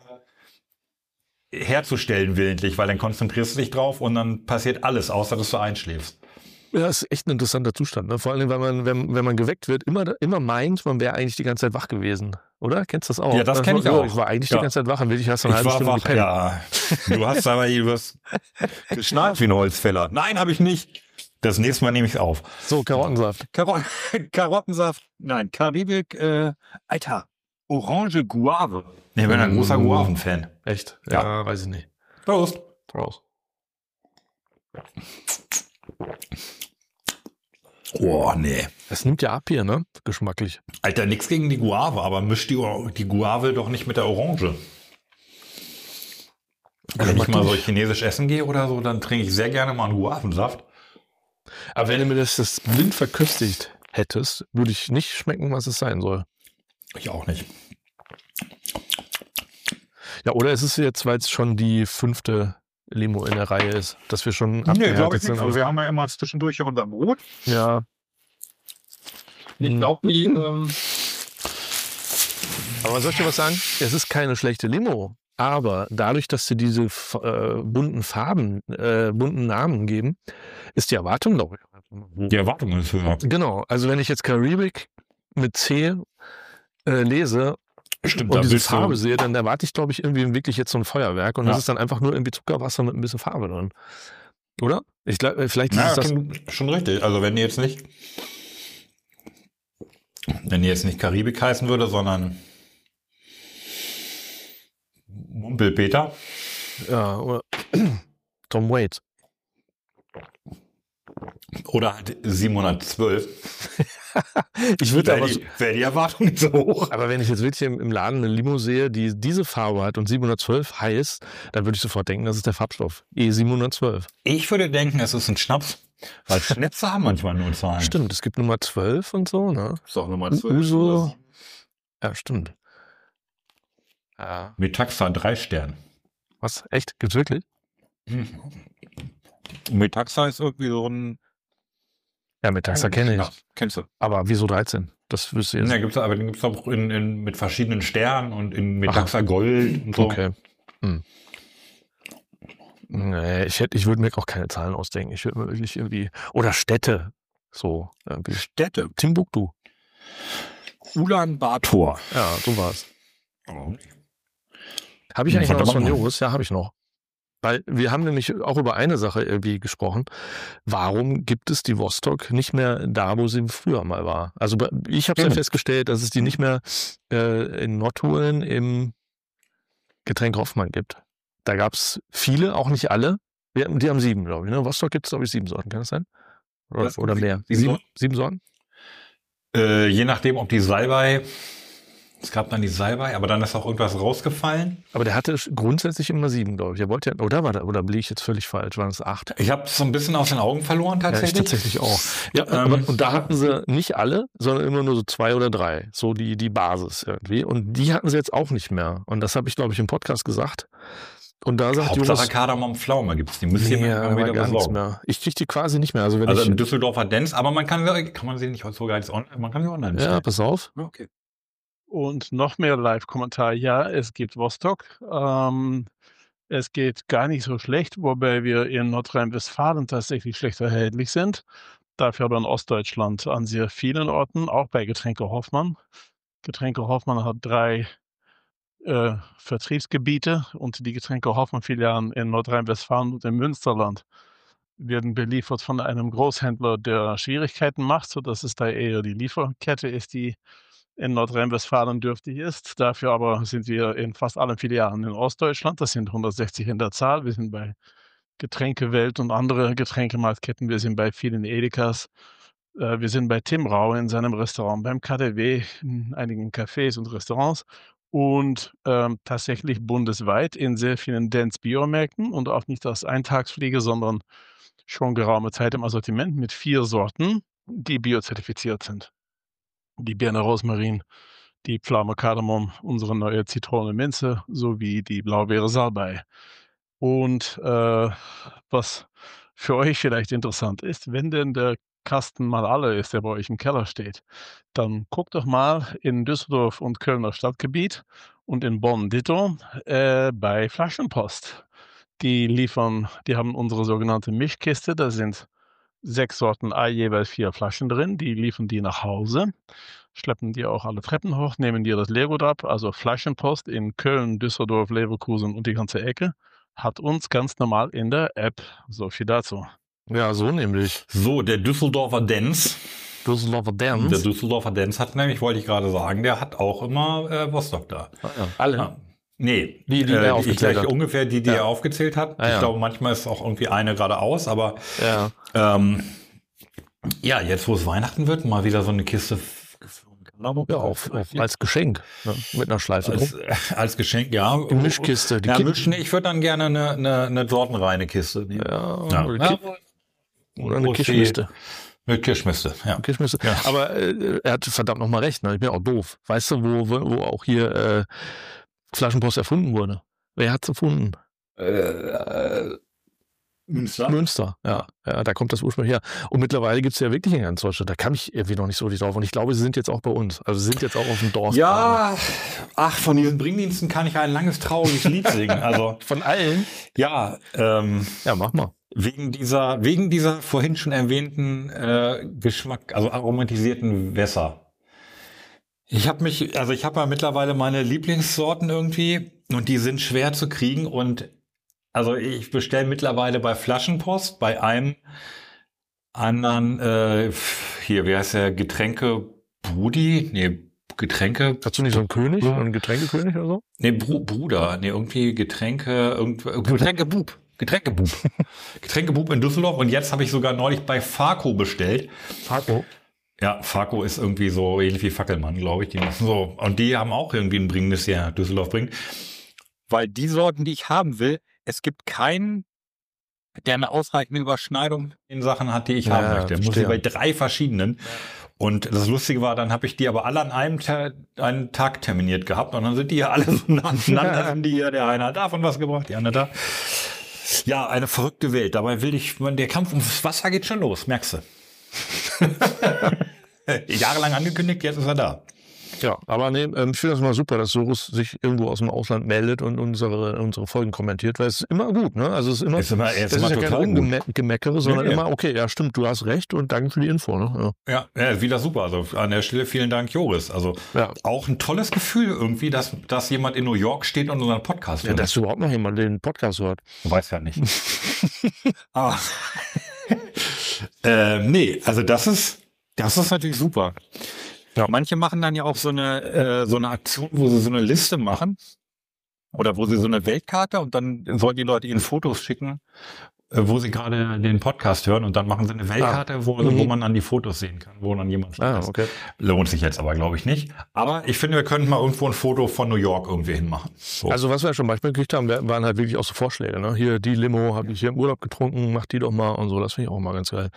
Speaker 3: herzustellen willentlich, weil dann konzentrierst du dich drauf und dann passiert alles, außer dass du einschläfst.
Speaker 4: Ja, ist echt ein interessanter Zustand. Ne? Vor allem, weil man, wenn, wenn man geweckt wird, immer, immer meint, man wäre eigentlich die ganze Zeit wach gewesen. Oder? Kennst du das auch?
Speaker 3: Ja, das kenn ich auch.
Speaker 4: Ich war eigentlich
Speaker 3: Ja.
Speaker 4: die ganze Zeit wach und will ich erst eine
Speaker 3: Ich
Speaker 4: halbe
Speaker 3: war
Speaker 4: Stunde
Speaker 3: wach,
Speaker 4: gepennt.
Speaker 3: ja. Du hast aber, du hast geschnarrt wie ein Holzfäller. Nein, habe ich nicht. Das nächste Mal nehme ich es auf.
Speaker 4: So, Karottensaft.
Speaker 5: Karo Karottensaft. Nein, Karibik, äh, Alter, Orange Guave.
Speaker 3: Ich bin ein
Speaker 4: Mm.
Speaker 3: großer Guaven-Fan.
Speaker 4: Echt?
Speaker 3: Ja.
Speaker 4: Ja, weiß ich nicht.
Speaker 3: Prost.
Speaker 4: Raus.
Speaker 3: Oh, nee.
Speaker 4: Das nimmt ja ab hier, ne? Geschmacklich.
Speaker 3: Alter, nix gegen die Guave, aber misch die, die Guave doch nicht mit der Orange. Wenn ich mal so chinesisch essen gehe oder so, dann trinke ich sehr gerne mal einen Guavensaft.
Speaker 4: Aber wenn du mir das, das blind verköstigt hättest, würde ich nicht schmecken, was es sein soll.
Speaker 3: Ich auch nicht.
Speaker 4: Ja, oder ist es jetzt, weil es schon die fünfte Limo in der Reihe ist, dass wir schon
Speaker 5: Nee, glaube
Speaker 4: abgehärtet
Speaker 5: ich nicht.
Speaker 4: sind?
Speaker 5: Also wir haben ja immer zwischendurch hier unser Brot.
Speaker 4: Ja.
Speaker 5: Ich glaube, die, ähm,
Speaker 4: Aber soll ich dir was sagen? Es ist keine schlechte Limo. Aber dadurch, dass sie diese äh, bunten Farben, äh, bunten Namen geben, ist die Erwartung, glaube ich.
Speaker 3: Die Erwartung ist höher.
Speaker 4: Genau. Also wenn ich jetzt Karibik mit C äh, lese
Speaker 3: Stimmt,
Speaker 4: und
Speaker 3: da
Speaker 4: diese
Speaker 3: willst du-
Speaker 4: Farbe sehe, dann erwarte ich, glaube ich, irgendwie wirklich jetzt so ein Feuerwerk. Und
Speaker 3: Ja.
Speaker 4: das ist dann einfach nur irgendwie Zuckerwasser mit ein bisschen Farbe drin. Oder? Ich glaube, vielleicht ist
Speaker 3: Ja,
Speaker 4: es das.
Speaker 3: schon, schon richtig. Also wenn die jetzt nicht, wenn die jetzt nicht Karibik heißen würde, sondern Mumpelpeter.
Speaker 4: Ja, oder Tom Waits.
Speaker 3: Oder halt siebenhundertzwölf.
Speaker 4: Ich würde
Speaker 3: Wäre
Speaker 4: aber, so,
Speaker 3: die, wär die Erwartung nicht so hoch.
Speaker 4: aber wenn ich jetzt wirklich im, im Laden eine Limo sehe, die diese Farbe hat und siebenhundertzwölf heißt, dann würde ich sofort denken, das ist der Farbstoff. E siebenhundertzwölf.
Speaker 3: Ich würde denken, es ist ein Schnaps, weil Schnäpse haben manchmal nur Zahlen.
Speaker 4: Stimmt, es gibt Nummer zwölf und so, ne?
Speaker 5: ist auch Nummer
Speaker 4: U-
Speaker 5: zwölf.
Speaker 4: Uso. Ja, stimmt. Ja.
Speaker 3: Metaxa drei Stern.
Speaker 4: Was? Echt? Gibt's wirklich?
Speaker 5: Metaxa ist irgendwie so ein...
Speaker 4: Ja, Metaxa kenne ich.
Speaker 5: Ja, kennst du.
Speaker 4: Aber wieso dreizehn? Das wüsste ich jetzt.
Speaker 3: Ja, gibt's, aber den gibt es auch in, in, mit verschiedenen Sternen und in Metaxa Gold und so.
Speaker 4: Okay. Hm. Nee, ich, hätte, ich würde mir auch keine Zahlen ausdenken. Ich würde mir wirklich irgendwie. Oder Städte. So. Irgendwie.
Speaker 5: Städte.
Speaker 4: Timbuktu.
Speaker 5: Ulaanbaatar.
Speaker 4: Ja, so war's.
Speaker 3: Oh.
Speaker 4: Habe ich
Speaker 3: Hm,
Speaker 4: eigentlich noch was von
Speaker 3: verdammt.
Speaker 4: Joris? Ja, habe ich noch. Weil wir haben nämlich auch über eine Sache irgendwie gesprochen. Warum gibt es die Vostok nicht mehr da, wo sie früher mal war? Also bei- ich habe ja
Speaker 3: Mhm.
Speaker 4: festgestellt, dass es die nicht mehr äh, in Nordholen im Getränk Hoffmann gibt. Da gab es viele, auch nicht alle. Wir, die haben sieben, glaube ich. Ne? Vostok gibt es, glaube ich, sieben Sorten. Kann das sein? Oder,
Speaker 5: Das-
Speaker 4: oder mehr?
Speaker 5: sieben
Speaker 4: Sieben,
Speaker 5: Sorten?
Speaker 4: sieben Sorten?
Speaker 3: Äh, je nachdem, ob die Salbei, es gab dann die Salbei, aber dann ist auch irgendwas rausgefallen.
Speaker 4: Aber der hatte grundsätzlich immer sieben, glaube ich. Er wollte ja, oder war da, oder blieb ich jetzt völlig falsch? Waren es acht?
Speaker 3: Ich habe es so ein bisschen aus den Augen verloren
Speaker 4: Ja, ich
Speaker 3: tatsächlich.
Speaker 4: tatsächlich auch. Ja,
Speaker 3: Ähm,
Speaker 4: aber, und da hatten sie nicht alle, sondern immer nur so zwei oder drei. So die, die Basis irgendwie. Und die hatten sie jetzt auch nicht mehr. Und das habe ich, glaube ich, im Podcast gesagt. Und da sagt
Speaker 3: Hauptsache
Speaker 4: Jonas,
Speaker 3: Kardamom Pflaume gibt's. Die müsst ihr
Speaker 4: nee,
Speaker 3: mir
Speaker 4: aber
Speaker 3: immer wieder
Speaker 4: gar nichts
Speaker 3: besorgen.
Speaker 4: mehr. Ich kriege die quasi nicht mehr. Also wenn
Speaker 3: Also
Speaker 4: ich,
Speaker 3: im Düsseldorfer Dents, aber man kann, kann man sie nicht sogar als online, man kann sie online
Speaker 4: ja,
Speaker 3: bestellen.
Speaker 4: pass auf.
Speaker 3: Okay.
Speaker 6: Und noch mehr Live-Kommentar. Ja, es gibt Vostok. Ähm, es geht gar nicht so schlecht, wobei wir in Nordrhein-Westfalen tatsächlich schlecht erhältlich sind. Dafür aber in Ostdeutschland an sehr vielen Orten, auch bei Getränke Hoffmann. Getränke Hoffmann hat drei äh, Vertriebsgebiete und die Getränke Hoffmann-Filialen in Nordrhein-Westfalen und im Münsterland werden beliefert von einem Großhändler, der Schwierigkeiten macht, sodass es da eher die Lieferkette ist, die in Nordrhein-Westfalen dürftig ist. Dafür aber sind wir in fast allen Filialen in Ostdeutschland. Das sind hundertsechzig in der Zahl. Wir sind bei Getränkewelt und andere Getränkemarktketten. Wir sind bei vielen Edekas. Äh, wir sind bei Tim Rau in seinem Restaurant, beim K D W, in einigen Cafés und Restaurants und ähm, tatsächlich bundesweit in sehr vielen Dance-Biomärkten und auch nicht als Eintagsfliege, sondern schon geraume Zeit im Assortiment mit vier Sorten, die biozertifiziert sind. Die Birne Rosmarin, die Pflaume Kardamom, unsere neue Zitrone Minze sowie die Blaubeere Salbei. Und äh, was für euch vielleicht interessant ist, wenn denn der Kasten mal alle ist, der bei euch im Keller steht, dann guckt doch mal in Düsseldorf und Kölner Stadtgebiet und in Bonn ditto äh, bei Flaschenpost. Die liefern, die haben unsere sogenannte Mischkiste, da sind sechs Sorten A, jeweils vier Flaschen drin, die liefern die nach Hause, schleppen die auch alle Treppen hoch, nehmen dir das Leergut ab, also Flaschenpost in Köln, Düsseldorf, Leverkusen und die ganze Ecke, hat uns ganz normal in der App. So viel dazu.
Speaker 4: Ja, so nämlich.
Speaker 3: So, der Düsseldorfer Dents.
Speaker 4: Düsseldorfer
Speaker 3: Der
Speaker 4: Dance.
Speaker 3: Düsseldorfer Dents hat nämlich, wollte ich gerade sagen, der hat auch immer äh, Vostok da.
Speaker 4: Ah, ja. Alle.
Speaker 3: Ja. Nee,
Speaker 4: Die, die
Speaker 3: äh,
Speaker 4: er
Speaker 3: ich
Speaker 4: aufgezählt
Speaker 3: gleich
Speaker 4: hat.
Speaker 3: ungefähr die, die
Speaker 4: Ja.
Speaker 3: er aufgezählt hat.
Speaker 4: Ah,
Speaker 3: ich
Speaker 4: ja.
Speaker 3: glaube, manchmal ist auch irgendwie eine geradeaus, aber
Speaker 4: Ja.
Speaker 3: ähm, ja, jetzt wo es Weihnachten wird, mal wieder so eine Kiste
Speaker 4: Ja, auf, auf, als Geschenk. Ne? Mit einer Schleife
Speaker 3: als,
Speaker 4: drum.
Speaker 3: äh, als Geschenk, ja.
Speaker 4: Die Mischkiste. Die
Speaker 3: ja,
Speaker 4: Kind-
Speaker 3: mischen, ich würde dann gerne eine, eine, eine sortenreine Kiste nehmen.
Speaker 4: Ja,
Speaker 3: Ja.
Speaker 4: Oder,
Speaker 3: Ja.
Speaker 4: Ki- oder eine
Speaker 3: Wo ist die-
Speaker 4: Kirschmiste.
Speaker 3: Mit Kirschmiste, ja.
Speaker 4: Kirschmiste.
Speaker 3: Ja.
Speaker 4: Aber äh, er hat verdammt nochmal recht. Ne? Ich bin auch doof. Weißt du, wo, wo, wo auch hier äh, Flaschenpost erfunden wurde? Wer hat's erfunden?
Speaker 3: Äh, Münster?
Speaker 4: Münster, ja. ja. Da kommt das ursprünglich her. Und mittlerweile gibt's ja wirklich in ganz Deutschland. Da kam ich irgendwie noch nicht so richtig drauf. Und ich glaube, sie sind jetzt auch bei uns. Also sie sind jetzt auch auf dem Dorf.
Speaker 3: Ja, ach, von diesen Bringdiensten kann ich ein langes, trauriges Lied singen. Also,
Speaker 4: Von allen?
Speaker 3: ja, ähm,
Speaker 4: Ja, mach mal.
Speaker 3: wegen dieser, wegen dieser vorhin schon erwähnten äh, Geschmack, also aromatisierten Wässer. Ich habe mich, also ich habe ja mittlerweile meine Lieblingssorten irgendwie und die sind schwer zu kriegen und also ich bestelle mittlerweile bei Flaschenpost, bei einem anderen, äh, hier, wie heißt der, Getränke Brudi? Nee, Getränke,
Speaker 4: Hast du nicht so einen König, so einen Getränkekönig oder so?
Speaker 3: nee, Bru Bruder, nee, irgendwie Getränke, irgend, Getränkebub. Getränkebub. Getränkebub in Düsseldorf und jetzt habe ich sogar neulich bei Farco bestellt.
Speaker 4: Farco.
Speaker 3: Ja, Farco ist irgendwie so ähnlich wie Fackelmann, glaube ich. Die machen so. Und die haben auch irgendwie ein Bringen, das ja Düsseldorf bringt.
Speaker 5: Weil die Sorten, die ich haben will, es gibt keinen, der eine ausreichende Überschneidung.
Speaker 3: In Sachen hat, die ich
Speaker 4: Ja,
Speaker 3: haben möchte. Muss ich
Speaker 4: verstehe.
Speaker 3: bei drei verschiedenen. Und das Lustige war, dann habe ich die aber alle an einem Ta einen Tag terminiert gehabt und dann sind die ja alle so nacheinander, sind die hier, der eine hat davon was gebracht, die andere da. Ja, eine verrückte Welt. Dabei will ich, der Kampf ums Wasser geht schon los, merkst du. Jahrelang angekündigt, jetzt ist er da.
Speaker 4: Ja, aber nee, ähm, ich finde das mal super, dass Sorus sich irgendwo aus dem Ausland meldet und unsere, unsere Folgen kommentiert, weil es ist immer gut, ne? Also es ist immer,
Speaker 3: Ist immer- ist
Speaker 4: das
Speaker 3: immer
Speaker 4: ist ja kein
Speaker 3: total gut.
Speaker 4: Ungemeckere, sondern
Speaker 3: Nee, nee.
Speaker 4: immer, okay, ja stimmt, du hast recht und danke für die Info, ne?
Speaker 3: Ja, ja, wieder super. Also an der Stelle vielen Dank, Joris. Also
Speaker 4: Ja.
Speaker 3: auch ein tolles Gefühl irgendwie, dass, dass jemand in New York steht und unseren Podcast
Speaker 4: Ja,
Speaker 3: hört.
Speaker 4: dass überhaupt noch jemand den Podcast hört.
Speaker 3: Weiß ja nicht. Aber äh, nee, also das ist, das ist natürlich super.
Speaker 5: Ja. Manche machen dann ja auch so eine, äh, so eine Aktion, wo sie so eine Liste machen oder wo sie so eine Weltkarte und dann sollen die Leute ihnen Fotos schicken,
Speaker 3: wo sie gerade den Podcast hören und dann machen sie eine Weltkarte, ah. wo, mhm. wo man dann die Fotos sehen kann, wo dann jemand
Speaker 4: ah, okay.
Speaker 3: Lohnt sich jetzt aber, glaube ich, nicht. Aber ich finde, wir könnten mal irgendwo ein Foto von New York irgendwie hinmachen. So.
Speaker 4: Also was wir schon manchmal gekriegt haben, waren halt wirklich auch so Vorschläge. Ne? Hier, die Limo habe ich hier im Urlaub getrunken, mach die doch mal und so. Das finde ich auch mal ganz geil.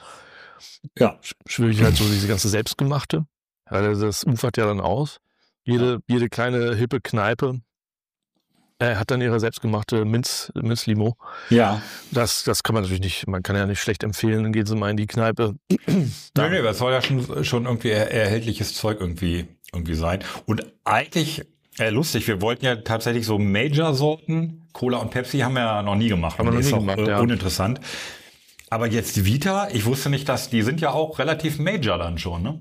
Speaker 3: Ja.
Speaker 4: Schwierig halt so diese ganze Selbstgemachte. Also das ufert ja dann aus. Jede, ja. jede kleine hippe Kneipe äh, hat dann ihre selbstgemachte Minz, Minzlimo.
Speaker 3: Ja.
Speaker 4: Das, das kann man natürlich nicht, man kann ja nicht schlecht empfehlen, dann gehen Sie mal in die Kneipe.
Speaker 3: Nee, nee, das soll ja schon, schon irgendwie er, erhältliches Zeug irgendwie, irgendwie sein. Und eigentlich, äh, lustig, wir wollten ja tatsächlich so Major-Sorten, Cola und Pepsi haben wir ja noch nie gemacht.
Speaker 4: Haben wir noch nie
Speaker 3: ist
Speaker 4: gemacht,
Speaker 3: auch, äh,
Speaker 4: ja.
Speaker 3: uninteressant. Aber jetzt die Vita, ich wusste nicht, dass die sind ja auch relativ Major dann schon, ne?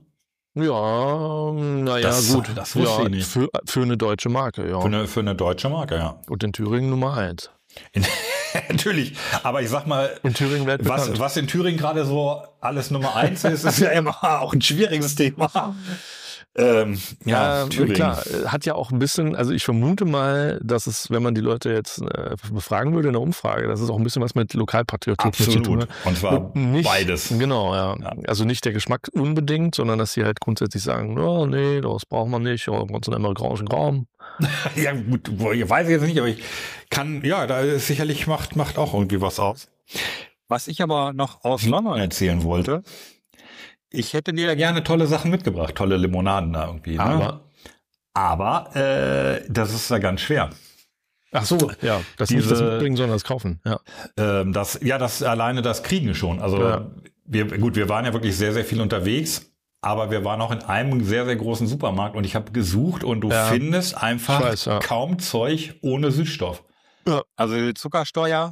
Speaker 4: Ja, naja, gut.
Speaker 3: Das wusste
Speaker 4: ja,
Speaker 3: ich nicht.
Speaker 4: Für, für eine deutsche Marke, ja.
Speaker 3: Für eine, für eine deutsche Marke, ja.
Speaker 4: Und in Thüringen Nummer eins.
Speaker 3: In, natürlich, aber ich sag mal,
Speaker 4: in Thüringen
Speaker 3: was, was in Thüringen gerade so alles Nummer eins ist, ist ja immer auch ein schwieriges Thema. Ähm, ja,
Speaker 4: ja klar, hat ja auch ein bisschen, also ich vermute mal, dass es, wenn man die Leute jetzt äh, befragen würde in der Umfrage, dass es auch ein bisschen was mit Lokalpatriotismus zu tun hat.
Speaker 3: Und zwar nicht,
Speaker 4: beides. Genau, ja. ja. Also nicht der Geschmack unbedingt, sondern dass sie halt grundsätzlich sagen, oh, nee, das braucht man nicht, oder bei uns in einem amerikanischen Raum.
Speaker 3: Ja gut, ich weiß jetzt nicht, aber ich kann, ja, da ist sicherlich macht, macht auch irgendwie was aus. Was ich aber noch aus London erzählen wollte, ich hätte dir ja gerne tolle Sachen mitgebracht, tolle Limonaden da irgendwie. Ne?
Speaker 4: Aber,
Speaker 3: aber äh, das ist ja ganz schwer.
Speaker 4: Ach so, ja, das
Speaker 3: Diese,
Speaker 4: nicht das mitbringen, sondern das kaufen. Ja,
Speaker 3: ähm, das, ja, das alleine das Kriegen schon. Also
Speaker 4: ja.
Speaker 3: wir, gut, wir waren ja wirklich sehr, sehr viel unterwegs, aber wir waren auch in einem sehr, sehr großen Supermarkt und ich habe gesucht und du ja. findest einfach weiß, ja. kaum Zeug ohne Süßstoff.
Speaker 5: Ja. Also die Zuckersteuer,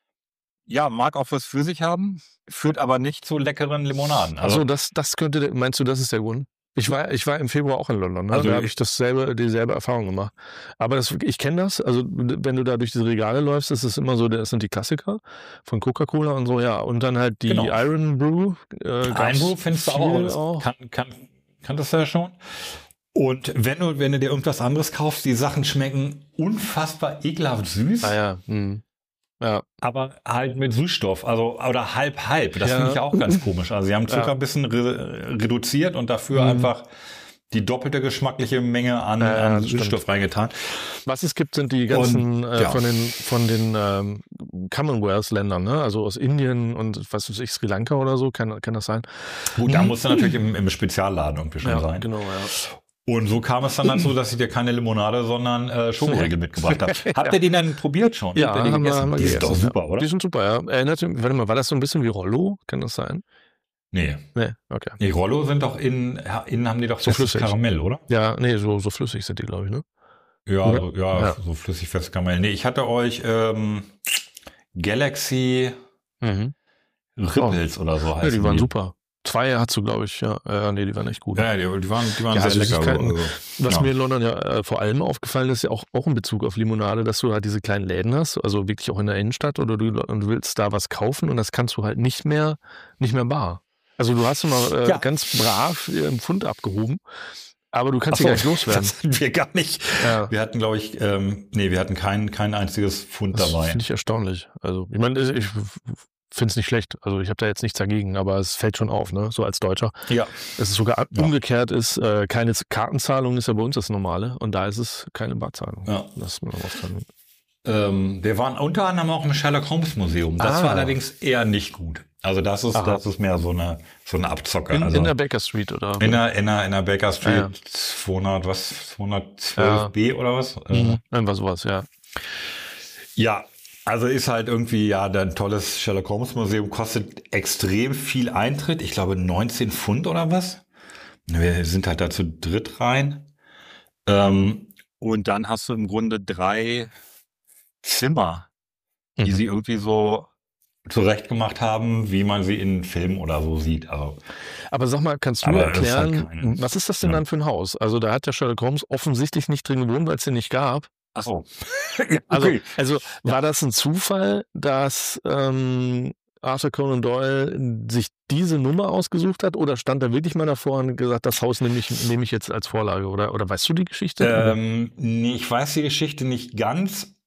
Speaker 5: ja, mag auch was für sich haben, führt aber nicht zu leckeren Limonaden.
Speaker 4: Also, also das, das könnte, meinst du, das ist der Grund? Ich war, ich war im Februar auch in London, ne?
Speaker 3: Also
Speaker 4: da habe ich dasselbe, dieselbe Erfahrung gemacht. Aber das, ich kenne das, also wenn du da durch diese Regale läufst, ist es immer so, das sind die Klassiker von Coca-Cola und so, ja. Und dann halt die genau. Iron Brew.
Speaker 3: Äh, Iron Brew findest du auch. auch. Kann, kann, kanntest du ja schon. Und wenn du, wenn du dir irgendwas anderes kaufst, die Sachen schmecken unfassbar ekelhaft süß.
Speaker 4: Ah ja, hm. Ja.
Speaker 3: Aber halt mit Süßstoff, also oder halb halb. Das ja. finde ich auch ganz komisch. Also sie haben Zucker ja. ein bisschen re reduziert und dafür mhm. einfach die doppelte geschmackliche Menge an, ja, an Süßstoff stimmt. reingetan.
Speaker 4: Was es gibt, sind die ganzen
Speaker 3: und,
Speaker 4: äh,
Speaker 3: ja.
Speaker 4: von den von den ähm, Commonwealth-Ländern, ne? Also aus Indien und was weiß ich, Sri Lanka oder so, kann, kann das sein?
Speaker 3: Gut, da musst du natürlich im, im Spezialladen irgendwie schon
Speaker 4: ja,
Speaker 3: sein.
Speaker 4: Genau, ja.
Speaker 3: Und so kam es dann dazu, dass ich dir keine Limonade, sondern äh, Schokoriegel mitgebracht habe. Habt ihr die dann probiert schon?
Speaker 4: Ja,
Speaker 3: die
Speaker 4: haben wir, haben wir
Speaker 3: Die sind doch super,
Speaker 4: ja.
Speaker 3: oder?
Speaker 4: Die sind super, ja. Erinnert, warte mal, war das so ein bisschen wie Rollo? Kann das sein?
Speaker 3: Nee.
Speaker 4: Nee, okay.
Speaker 3: Die Rollo sind doch innen, innen haben die doch
Speaker 4: so flüssig.
Speaker 3: Karamell, oder?
Speaker 4: Ja, nee, so, so flüssig sind die, glaube ich, ne?
Speaker 3: Ja, so, ja, ja, so flüssig festes Karamell. Nee, ich hatte euch ähm, Galaxy mhm. Ripples oh. oder so heißen
Speaker 4: ja, die. waren die. super. Zwei hast du, glaube ich, ja. Äh, nee, die waren echt gut.
Speaker 3: Ja, die, die waren, die waren ja, sehr lecker. Also,
Speaker 4: was
Speaker 3: ja.
Speaker 4: mir in London ja äh, vor allem aufgefallen ist, ja auch, auch in Bezug auf Limonade, dass du halt diese kleinen Läden hast, also wirklich auch in der Innenstadt oder du, und du willst da was kaufen und das kannst du halt nicht mehr, nicht mehr bar. Also du hast immer äh, ja. ganz brav einen Pfund abgehoben, aber du kannst sie so, gar nicht loswerden.
Speaker 3: Das sind wir gar nicht. Ja. Wir hatten, glaube ich, ähm, nee, wir hatten kein, kein einziges Pfund
Speaker 4: das
Speaker 3: dabei.
Speaker 4: Finde ich erstaunlich. Also ich meine, ich finde es nicht schlecht. Also ich habe da jetzt nichts dagegen, aber es fällt schon auf, ne? So als Deutscher.
Speaker 3: Ja.
Speaker 4: Es ist sogar ja. umgekehrt ist, äh, keine Kartenzahlung ist ja bei uns das Normale und da ist es keine Barzahlung.
Speaker 3: Ja.
Speaker 4: Das ist mir noch aufgefallen.
Speaker 3: Ähm, wir waren unter anderem auch im Sherlock Holmes Museum. Das ah. war allerdings eher nicht gut. Also das ist, das ist mehr so eine, so eine Abzocke.
Speaker 4: In,
Speaker 3: also
Speaker 4: in der Baker Street, oder?
Speaker 3: In der, in der, in der Baker Street ah, ja. zweihundert, was, zweihundertzwölf B ja. oder was?
Speaker 4: Mhm. Irgendwas sowas, ja.
Speaker 3: Ja, also ist halt irgendwie, ja, ein tolles Sherlock Holmes Museum, kostet extrem viel Eintritt. Ich glaube neunzehn Pfund oder was. Wir sind halt da zu dritt rein. Ähm, und dann hast du im Grunde drei Zimmer, die mhm. sie irgendwie so zurecht gemacht haben, wie man sie in Filmen oder so sieht. Also,
Speaker 4: aber sag mal, kannst du mir erklären, halt was ist das denn ja. dann für ein Haus? Also da hat der Sherlock Holmes offensichtlich nicht drin gewohnt, weil es den nicht gab.
Speaker 3: Ach so.
Speaker 4: ja, okay. Also, also ja. war das ein Zufall, dass ähm, Arthur Conan Doyle sich diese Nummer ausgesucht hat oder stand er wirklich mal davor und gesagt, das Haus nehme ich, nehme ich jetzt als Vorlage? Oder, oder weißt du die Geschichte?
Speaker 3: Ähm, nee, ich weiß die Geschichte nicht ganz.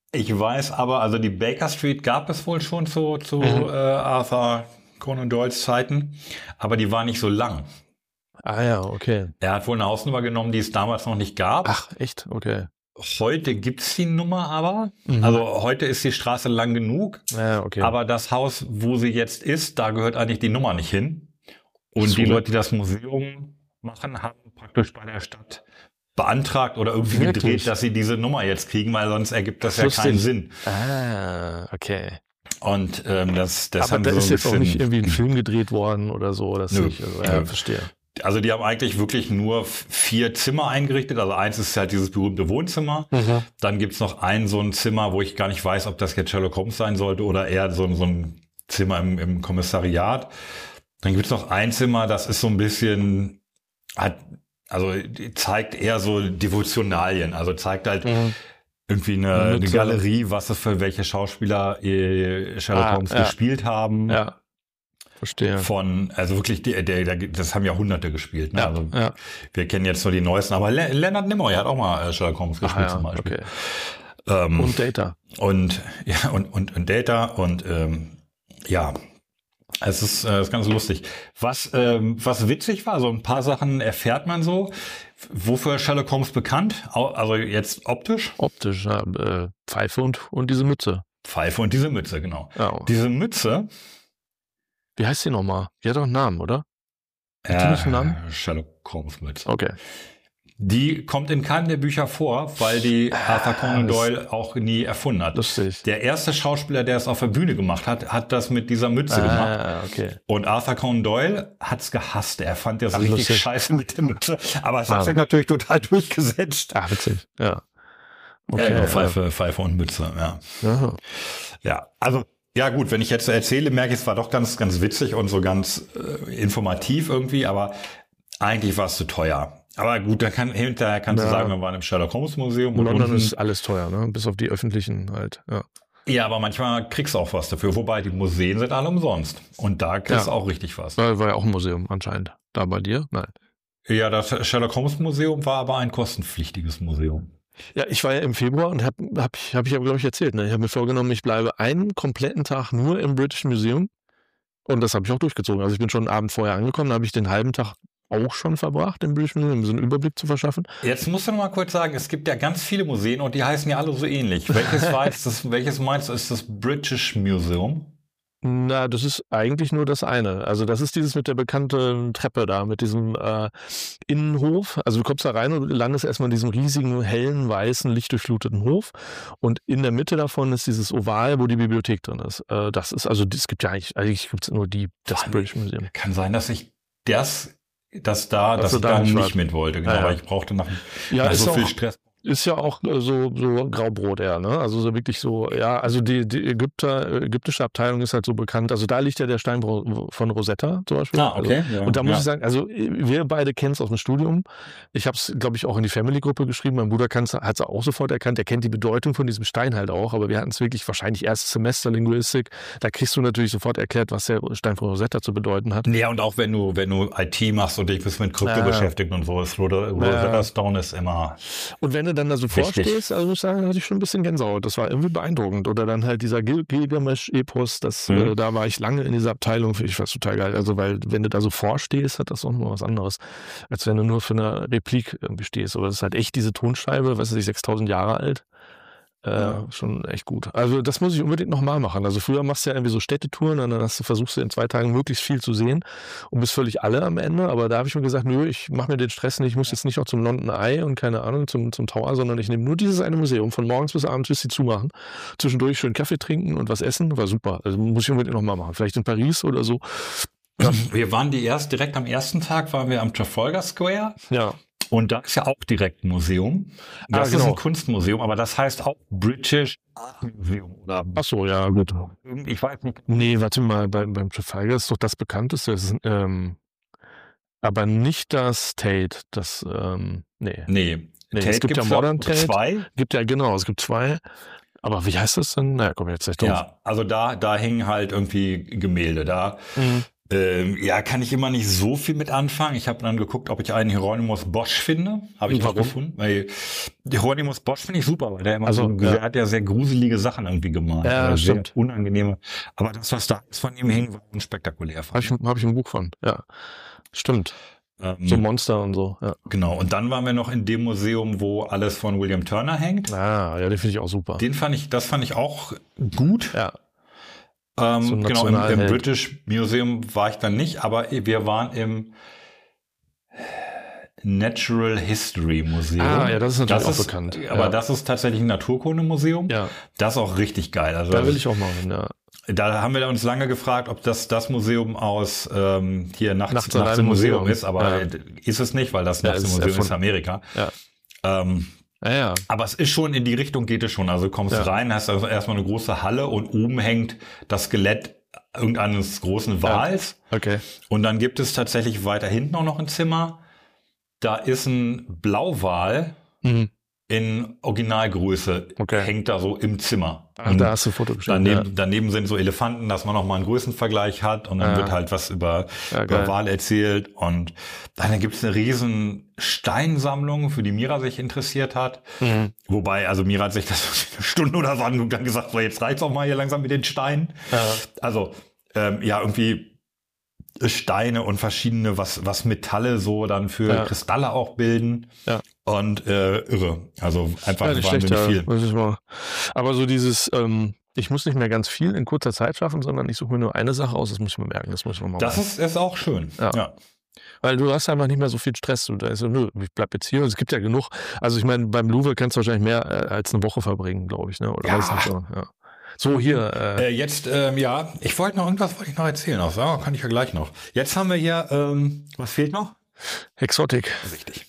Speaker 3: Ich weiß aber, also die Baker Street gab es wohl schon zu, zu mhm. äh, Arthur Conan Doyles Zeiten, aber die war nicht so lang.
Speaker 4: Ah ja, okay.
Speaker 3: Er hat wohl eine Hausnummer genommen, die es damals noch nicht gab.
Speaker 4: Ach, echt? Okay.
Speaker 3: Heute gibt's die Nummer aber. Mhm. Also heute ist die Straße lang genug.
Speaker 4: Ja, okay.
Speaker 3: Aber das Haus, wo sie jetzt ist, da gehört eigentlich die Nummer nicht hin. Und
Speaker 4: so.
Speaker 3: Die Leute, die das Museum machen, haben praktisch bei der Stadt beantragt oder irgendwie
Speaker 4: Wirklich?
Speaker 3: gedreht, dass sie diese Nummer jetzt kriegen, weil sonst ergibt das, das ja keinen Sinn.
Speaker 4: Ah, okay.
Speaker 3: Und ähm, das, das
Speaker 4: aber
Speaker 3: haben
Speaker 4: da
Speaker 3: so
Speaker 4: ist
Speaker 3: ein
Speaker 4: jetzt
Speaker 3: bisschen,
Speaker 4: auch nicht irgendwie ein Film gedreht worden oder so. Das
Speaker 3: nö,
Speaker 4: nicht, also, ja,
Speaker 3: nö.
Speaker 4: verstehe.
Speaker 3: Also die haben eigentlich wirklich nur vier Zimmer eingerichtet. Also eins ist halt dieses berühmte Wohnzimmer. Mhm. Dann gibt's noch ein so ein Zimmer, wo ich gar nicht weiß, ob das jetzt Sherlock Holmes sein sollte oder eher so, so ein Zimmer im, im Kommissariat. Dann gibt's noch ein Zimmer, das ist so ein bisschen, hat, also zeigt eher so Devotionalien. Also zeigt halt mhm. irgendwie eine, eine Galerie, was es für welche Schauspieler äh, Sherlock
Speaker 4: ah,
Speaker 3: Holmes
Speaker 4: ja.
Speaker 3: gespielt haben.
Speaker 4: Ja. Verstehe.
Speaker 3: Von, also wirklich, der, der, der, das haben ja Hunderte gespielt. Ne?
Speaker 4: Ja,
Speaker 3: also
Speaker 4: ja.
Speaker 3: Wir kennen jetzt nur die neuesten, aber Le- Leonard Nimoy hat auch mal Sherlock Holmes gespielt.
Speaker 4: Ach, ja,
Speaker 3: zum Beispiel.
Speaker 4: Okay.
Speaker 3: Ähm,
Speaker 4: und Data.
Speaker 3: Und ja, und, und, und Data und ähm, ja, es ist, äh, ist ganz lustig. Was, ähm, was witzig war, so ein paar Sachen erfährt man so. Wofür ist Sherlock Holmes bekannt? Also jetzt optisch?
Speaker 4: Optisch, ja, äh, Pfeife und, und diese Mütze.
Speaker 3: Pfeife und diese Mütze, genau.
Speaker 4: Ja.
Speaker 3: Diese Mütze.
Speaker 4: Wie heißt die nochmal? Die hat doch einen Namen, oder?
Speaker 3: Ja, Namen? Sherlock Holmes Mütze.
Speaker 4: Okay.
Speaker 3: Die kommt in keinem der Bücher vor, weil die Arthur Conan Doyle auch nie erfunden hat.
Speaker 4: Lustig.
Speaker 3: Der erste Schauspieler, der es auf der Bühne gemacht hat, hat das mit dieser Mütze
Speaker 4: ah,
Speaker 3: gemacht.
Speaker 4: Okay.
Speaker 3: Und Arthur Conan Doyle hat's gehasst. Er fand das
Speaker 4: Ach,
Speaker 3: richtig
Speaker 4: lustig.
Speaker 3: scheiße mit der Mütze. Aber es
Speaker 4: ah.
Speaker 3: hat sich natürlich total durchgesetzt.
Speaker 4: Ach, witzig. Ja.
Speaker 3: Okay, ja, Pfeife, Pfeife und Mütze, ja.
Speaker 4: Aha.
Speaker 3: Ja, also ja gut, wenn ich jetzt erzähle, merke ich, es war doch ganz, ganz witzig und so ganz äh, informativ irgendwie, aber eigentlich war es zu teuer. Aber gut, dann kann hinterher kannst
Speaker 4: ja.
Speaker 3: du sagen, wir waren im Sherlock Holmes Museum.
Speaker 4: In
Speaker 3: und
Speaker 4: London
Speaker 3: unten,
Speaker 4: ist alles teuer, ne? Bis auf die öffentlichen halt. Ja.
Speaker 3: Ja, aber manchmal kriegst du auch was dafür. Wobei die Museen sind alle umsonst. Und da kriegst du
Speaker 4: ja.
Speaker 3: auch richtig was.
Speaker 4: War, war ja auch ein Museum anscheinend. Da bei dir? Nein.
Speaker 3: Ja, das Sherlock Holmes Museum war aber ein kostenpflichtiges Museum.
Speaker 4: Ja, ich war ja im Februar und habe hab ich, hab ich ja, glaube ich, erzählt. Ne? Ich habe mir vorgenommen, ich bleibe einen kompletten Tag nur im British Museum. Und das habe ich auch durchgezogen. Also ich bin schon einen Abend vorher angekommen, da habe ich den halben Tag auch schon verbracht im British Museum, um so einen Überblick zu verschaffen.
Speaker 3: Jetzt musst du noch mal kurz sagen, es gibt ja ganz viele Museen und die heißen ja alle so ähnlich. Welches war jetzt das, welches meinst du, ist das British Museum?
Speaker 4: Na, das ist eigentlich nur das eine. Also das ist dieses mit der bekannten Treppe da, mit diesem äh, Innenhof. Also du kommst da rein und landest erstmal in diesem riesigen, hellen, weißen, lichtdurchfluteten Hof. Und in der Mitte davon ist dieses Oval, wo die Bibliothek drin ist. Äh, das ist, also es gibt ja eigentlich, eigentlich gibt es nur die, das Wann? British Museum.
Speaker 3: Kann sein, dass ich das, dass da, dass
Speaker 4: also
Speaker 3: ich
Speaker 4: da
Speaker 3: da nicht
Speaker 4: Schwarz.
Speaker 3: mit wollte, genau,
Speaker 4: ja, ja.
Speaker 3: weil ich brauchte nach,
Speaker 4: ja,
Speaker 3: nach
Speaker 4: ist
Speaker 3: so
Speaker 4: auch,
Speaker 3: viel Stress.
Speaker 4: Ist ja auch so, so Graubrot eher, ne? Also so wirklich so, ja, also die, die Ägypter, ägyptische Abteilung ist halt so bekannt. Also da liegt ja der Stein von Rosetta zum Beispiel.
Speaker 3: Ah, okay.
Speaker 4: Also,
Speaker 3: ja,
Speaker 4: und da muss
Speaker 3: ja.
Speaker 4: ich sagen, also wir beide kennen es aus dem Studium. Ich habe es, glaube ich, auch in die Family-Gruppe geschrieben. Mein Bruder hat es auch sofort erkannt. Er kennt die Bedeutung von diesem Stein halt auch. Aber wir hatten es wirklich wahrscheinlich erstes Semester Linguistik. Da kriegst du natürlich sofort erklärt, was der Stein von Rosetta zu bedeuten hat.
Speaker 3: Ja, und auch wenn du, wenn du I T machst und dich bist mit Krypto
Speaker 4: ja.
Speaker 3: beschäftigt und so, ist Rosetta ja. Stone ist immer.
Speaker 4: Und wenn du dann da so vorstehst, also muss ich sagen, hatte ich schon ein bisschen Gänsehaut. Das war irgendwie beeindruckend. Oder dann halt dieser Gil- Gilgamesch-Epos, das, mhm. äh, da war ich lange in dieser Abteilung. Ich fand es total geil. Also, weil, wenn du da so vorstehst, hat das auch nochmal was anderes, als wenn du nur für eine Replik irgendwie stehst. Aber das ist halt echt diese Tonscheibe, was weiß ich, sechstausend Jahre alt. Äh, ja. Schon echt gut. Also das muss ich unbedingt nochmal machen. Also früher machst du ja irgendwie so Städtetouren und dann hast du, versuchst du in zwei Tagen möglichst viel zu sehen und bist völlig alle am Ende. Aber da habe ich mir gesagt, nö, ich mache mir den Stress nicht. Ich muss jetzt nicht auch zum London Eye und keine Ahnung, zum, zum Tower, sondern ich nehme nur dieses eine Museum von morgens bis abends, bis sie zumachen. Zwischendurch schön Kaffee trinken und was essen. War super. Also muss ich unbedingt nochmal machen. Vielleicht in Paris oder so.
Speaker 3: Ja. Wir waren die erst, direkt am ersten Tag waren wir am Trafalgar Square.
Speaker 4: Ja.
Speaker 3: Und da ist ja auch direkt ein Museum. Das
Speaker 4: ah, genau.
Speaker 3: ist ein Kunstmuseum, aber das heißt auch British Art Museum. Oder
Speaker 4: Ach so, ja, gut.
Speaker 3: Ich weiß nicht.
Speaker 4: Nee, warte mal, bei, beim Trafalgar ist doch das bekannteste. Das ist, ähm, aber nicht das Tate. Das, ähm, nee.
Speaker 3: Nee.
Speaker 4: nee
Speaker 3: Tate
Speaker 4: es gibt ja
Speaker 3: gibt's
Speaker 4: Modern Tate.
Speaker 3: Zwei.
Speaker 4: Gibt ja, genau, es gibt zwei. Aber wie heißt das denn? Na, komm jetzt nicht drauf.
Speaker 3: Ja, also da, da hängen halt irgendwie Gemälde. Da,
Speaker 4: mhm.
Speaker 3: Ähm, ja, kann ich immer nicht so viel mit anfangen. Ich habe dann geguckt, ob ich einen Hieronymus Bosch finde. Habe ich auch gefunden. Weil Hieronymus Bosch finde ich super, weil der immer also, so, ja. der hat ja sehr gruselige Sachen irgendwie gemalt.
Speaker 4: Ja,
Speaker 3: sehr
Speaker 4: stimmt.
Speaker 3: Unangenehme. Aber das, was da von ihm hing, war unspektakulär.
Speaker 4: Habe ich, hab ich ein Buch von, ja. Stimmt.
Speaker 3: Ähm,
Speaker 4: so Monster und so, ja.
Speaker 3: Genau. Und dann waren wir noch in dem Museum, wo alles von William Turner hängt.
Speaker 4: Ah, ja, den finde ich auch super.
Speaker 3: Den fand ich, das fand ich auch gut.
Speaker 4: Ja.
Speaker 3: Ähm, so genau, im, im British Museum war ich dann nicht, aber wir waren im Natural History Museum.
Speaker 4: Ah, ja, das ist natürlich
Speaker 3: das
Speaker 4: auch
Speaker 3: ist,
Speaker 4: bekannt.
Speaker 3: Aber
Speaker 4: ja.
Speaker 3: das ist tatsächlich ein Naturkundemuseum.
Speaker 4: Ja.
Speaker 3: Das ist auch richtig geil. Also
Speaker 4: da will ich auch mal hin, ja.
Speaker 3: Da haben wir uns lange gefragt, ob das das Museum aus ähm, hier Nachts,
Speaker 4: Nachts,
Speaker 3: Nachts im Museum,
Speaker 4: Museum
Speaker 3: ist, aber ja. ist es nicht, weil das Nachts im Museum ist Amerika.
Speaker 4: Ja.
Speaker 3: Ähm,
Speaker 4: Ja, ja.
Speaker 3: Aber es ist schon, in die Richtung geht es schon. Also du kommst ja. rein, hast also erstmal eine große Halle und oben hängt das Skelett irgendeines großen Wals.
Speaker 4: Ja. Okay.
Speaker 3: Und dann gibt es tatsächlich weiter hinten auch noch ein Zimmer. Da ist ein Blauwal mhm. in Originalgröße, okay. hängt da so im Zimmer.
Speaker 4: Ach, da hast du ein Foto geschickt.
Speaker 3: Daneben,
Speaker 4: ja.
Speaker 3: daneben sind so Elefanten, dass man noch mal einen Größenvergleich hat und dann ja. wird halt was über, ja, über Wal erzählt. Und dann gibt es eine riesen Steinsammlung, für die Mira sich interessiert hat. Mhm. Wobei, also Mira hat sich das eine Stunde oder so angeguckt und dann gesagt, so jetzt reicht's auch mal hier langsam mit den Steinen. Ja. Also, ähm, ja, irgendwie Steine und verschiedene, was, was Metalle so dann für ja. Kristalle auch bilden. Ja. Und äh, irre. Also einfach
Speaker 4: ja,
Speaker 3: wahnsinnig
Speaker 4: schlecht,
Speaker 3: viel.
Speaker 4: Ja. Mal. Aber so dieses, ähm, ich muss nicht mehr ganz viel in kurzer Zeit schaffen, sondern ich suche mir nur eine Sache aus, das muss ich mir merken. Das muss ich mal
Speaker 3: Das ist, ist auch schön.
Speaker 4: Ja. ja. Weil du hast einfach nicht mehr so viel Stress. Du da ist so, nö, ich bleib jetzt hier. Es gibt ja genug. Also ich meine, beim Louvre kannst du wahrscheinlich mehr äh, als eine Woche verbringen, glaube ich. Ne? Oder
Speaker 3: ja.
Speaker 4: weiß nicht so. Ja. So, hier. Äh,
Speaker 3: äh, jetzt, ähm, ja, ich wollte noch irgendwas wollte ich noch erzählen. Auch sagen, kann ich ja gleich noch. Jetzt haben wir hier, ähm, was fehlt noch?
Speaker 4: Exotik.
Speaker 3: Richtig.